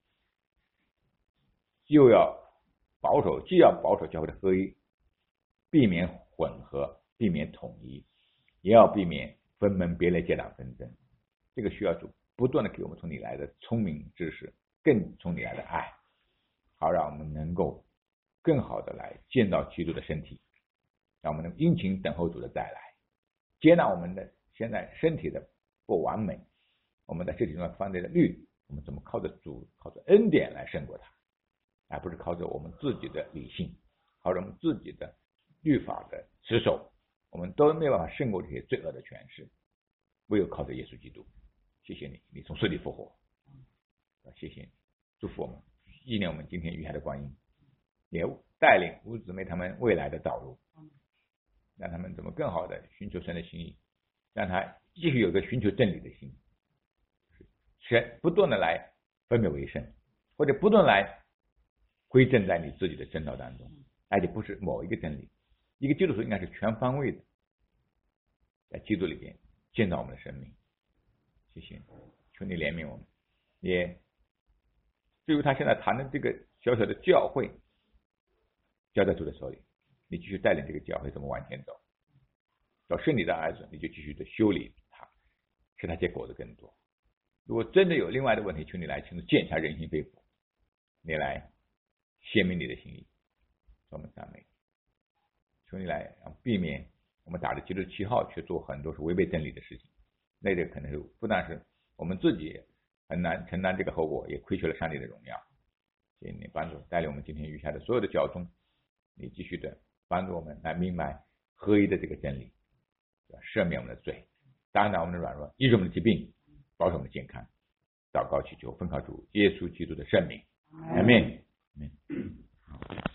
又要保守，既要保守教会的合一，避免混合，避免统一，也要避免分门别类结党纷争。这个需要主不断的给我们从你来的聪明知识，更从你来的爱，好让我们能够更好的来见到基督的身体，让我们能殷勤等候主的再来，接纳我们的现在身体的不完美，我们在身体中犯罪的律，我们怎么靠着主，靠着恩典来胜过它，而不是靠着我们自己的理性，靠着我们自己的律法的持守，我们都没有办法胜过这些罪恶的权势，唯有靠着耶稣基督。谢谢你，你从死里复活，谢谢你，祝福我们，纪念我们今天余下的光阴，也带领五姊妹他们未来的道路，让他们怎么更好的寻求神的心意，让他继续有一个寻求真理的心，神不断的来分别为圣，或者不断来归正在你自己的正道当中，而且不是某一个真理。一个基督徒应该是全方位的，在基督里边见到我们的生命。谢谢你，求你怜悯我们，也至于他现在谈的这个小小的教会，交在主的手里，你继续带领这个教会怎么往前走，找是你的儿子，你就继续的修理他，使他结果子更多。如果真的有另外的问题，求你来亲自鉴察人心肺腑，你来显明你的心意，我们赞美，求你来避免我们打着基督旗号去做很多是违背真理的事情，那个可能是不但是我们自己很难承担这个后果，也亏缺了上帝的荣耀。谢谢你帮助带领我们今天余下的所有的教宗，你继续的帮助我们来明白合一的这个真理，赦免我们的罪，担当我们的软弱，医治我们的疾病，保守我们的健康。祷告祈求奉靠主耶稣基督的圣名，阿们。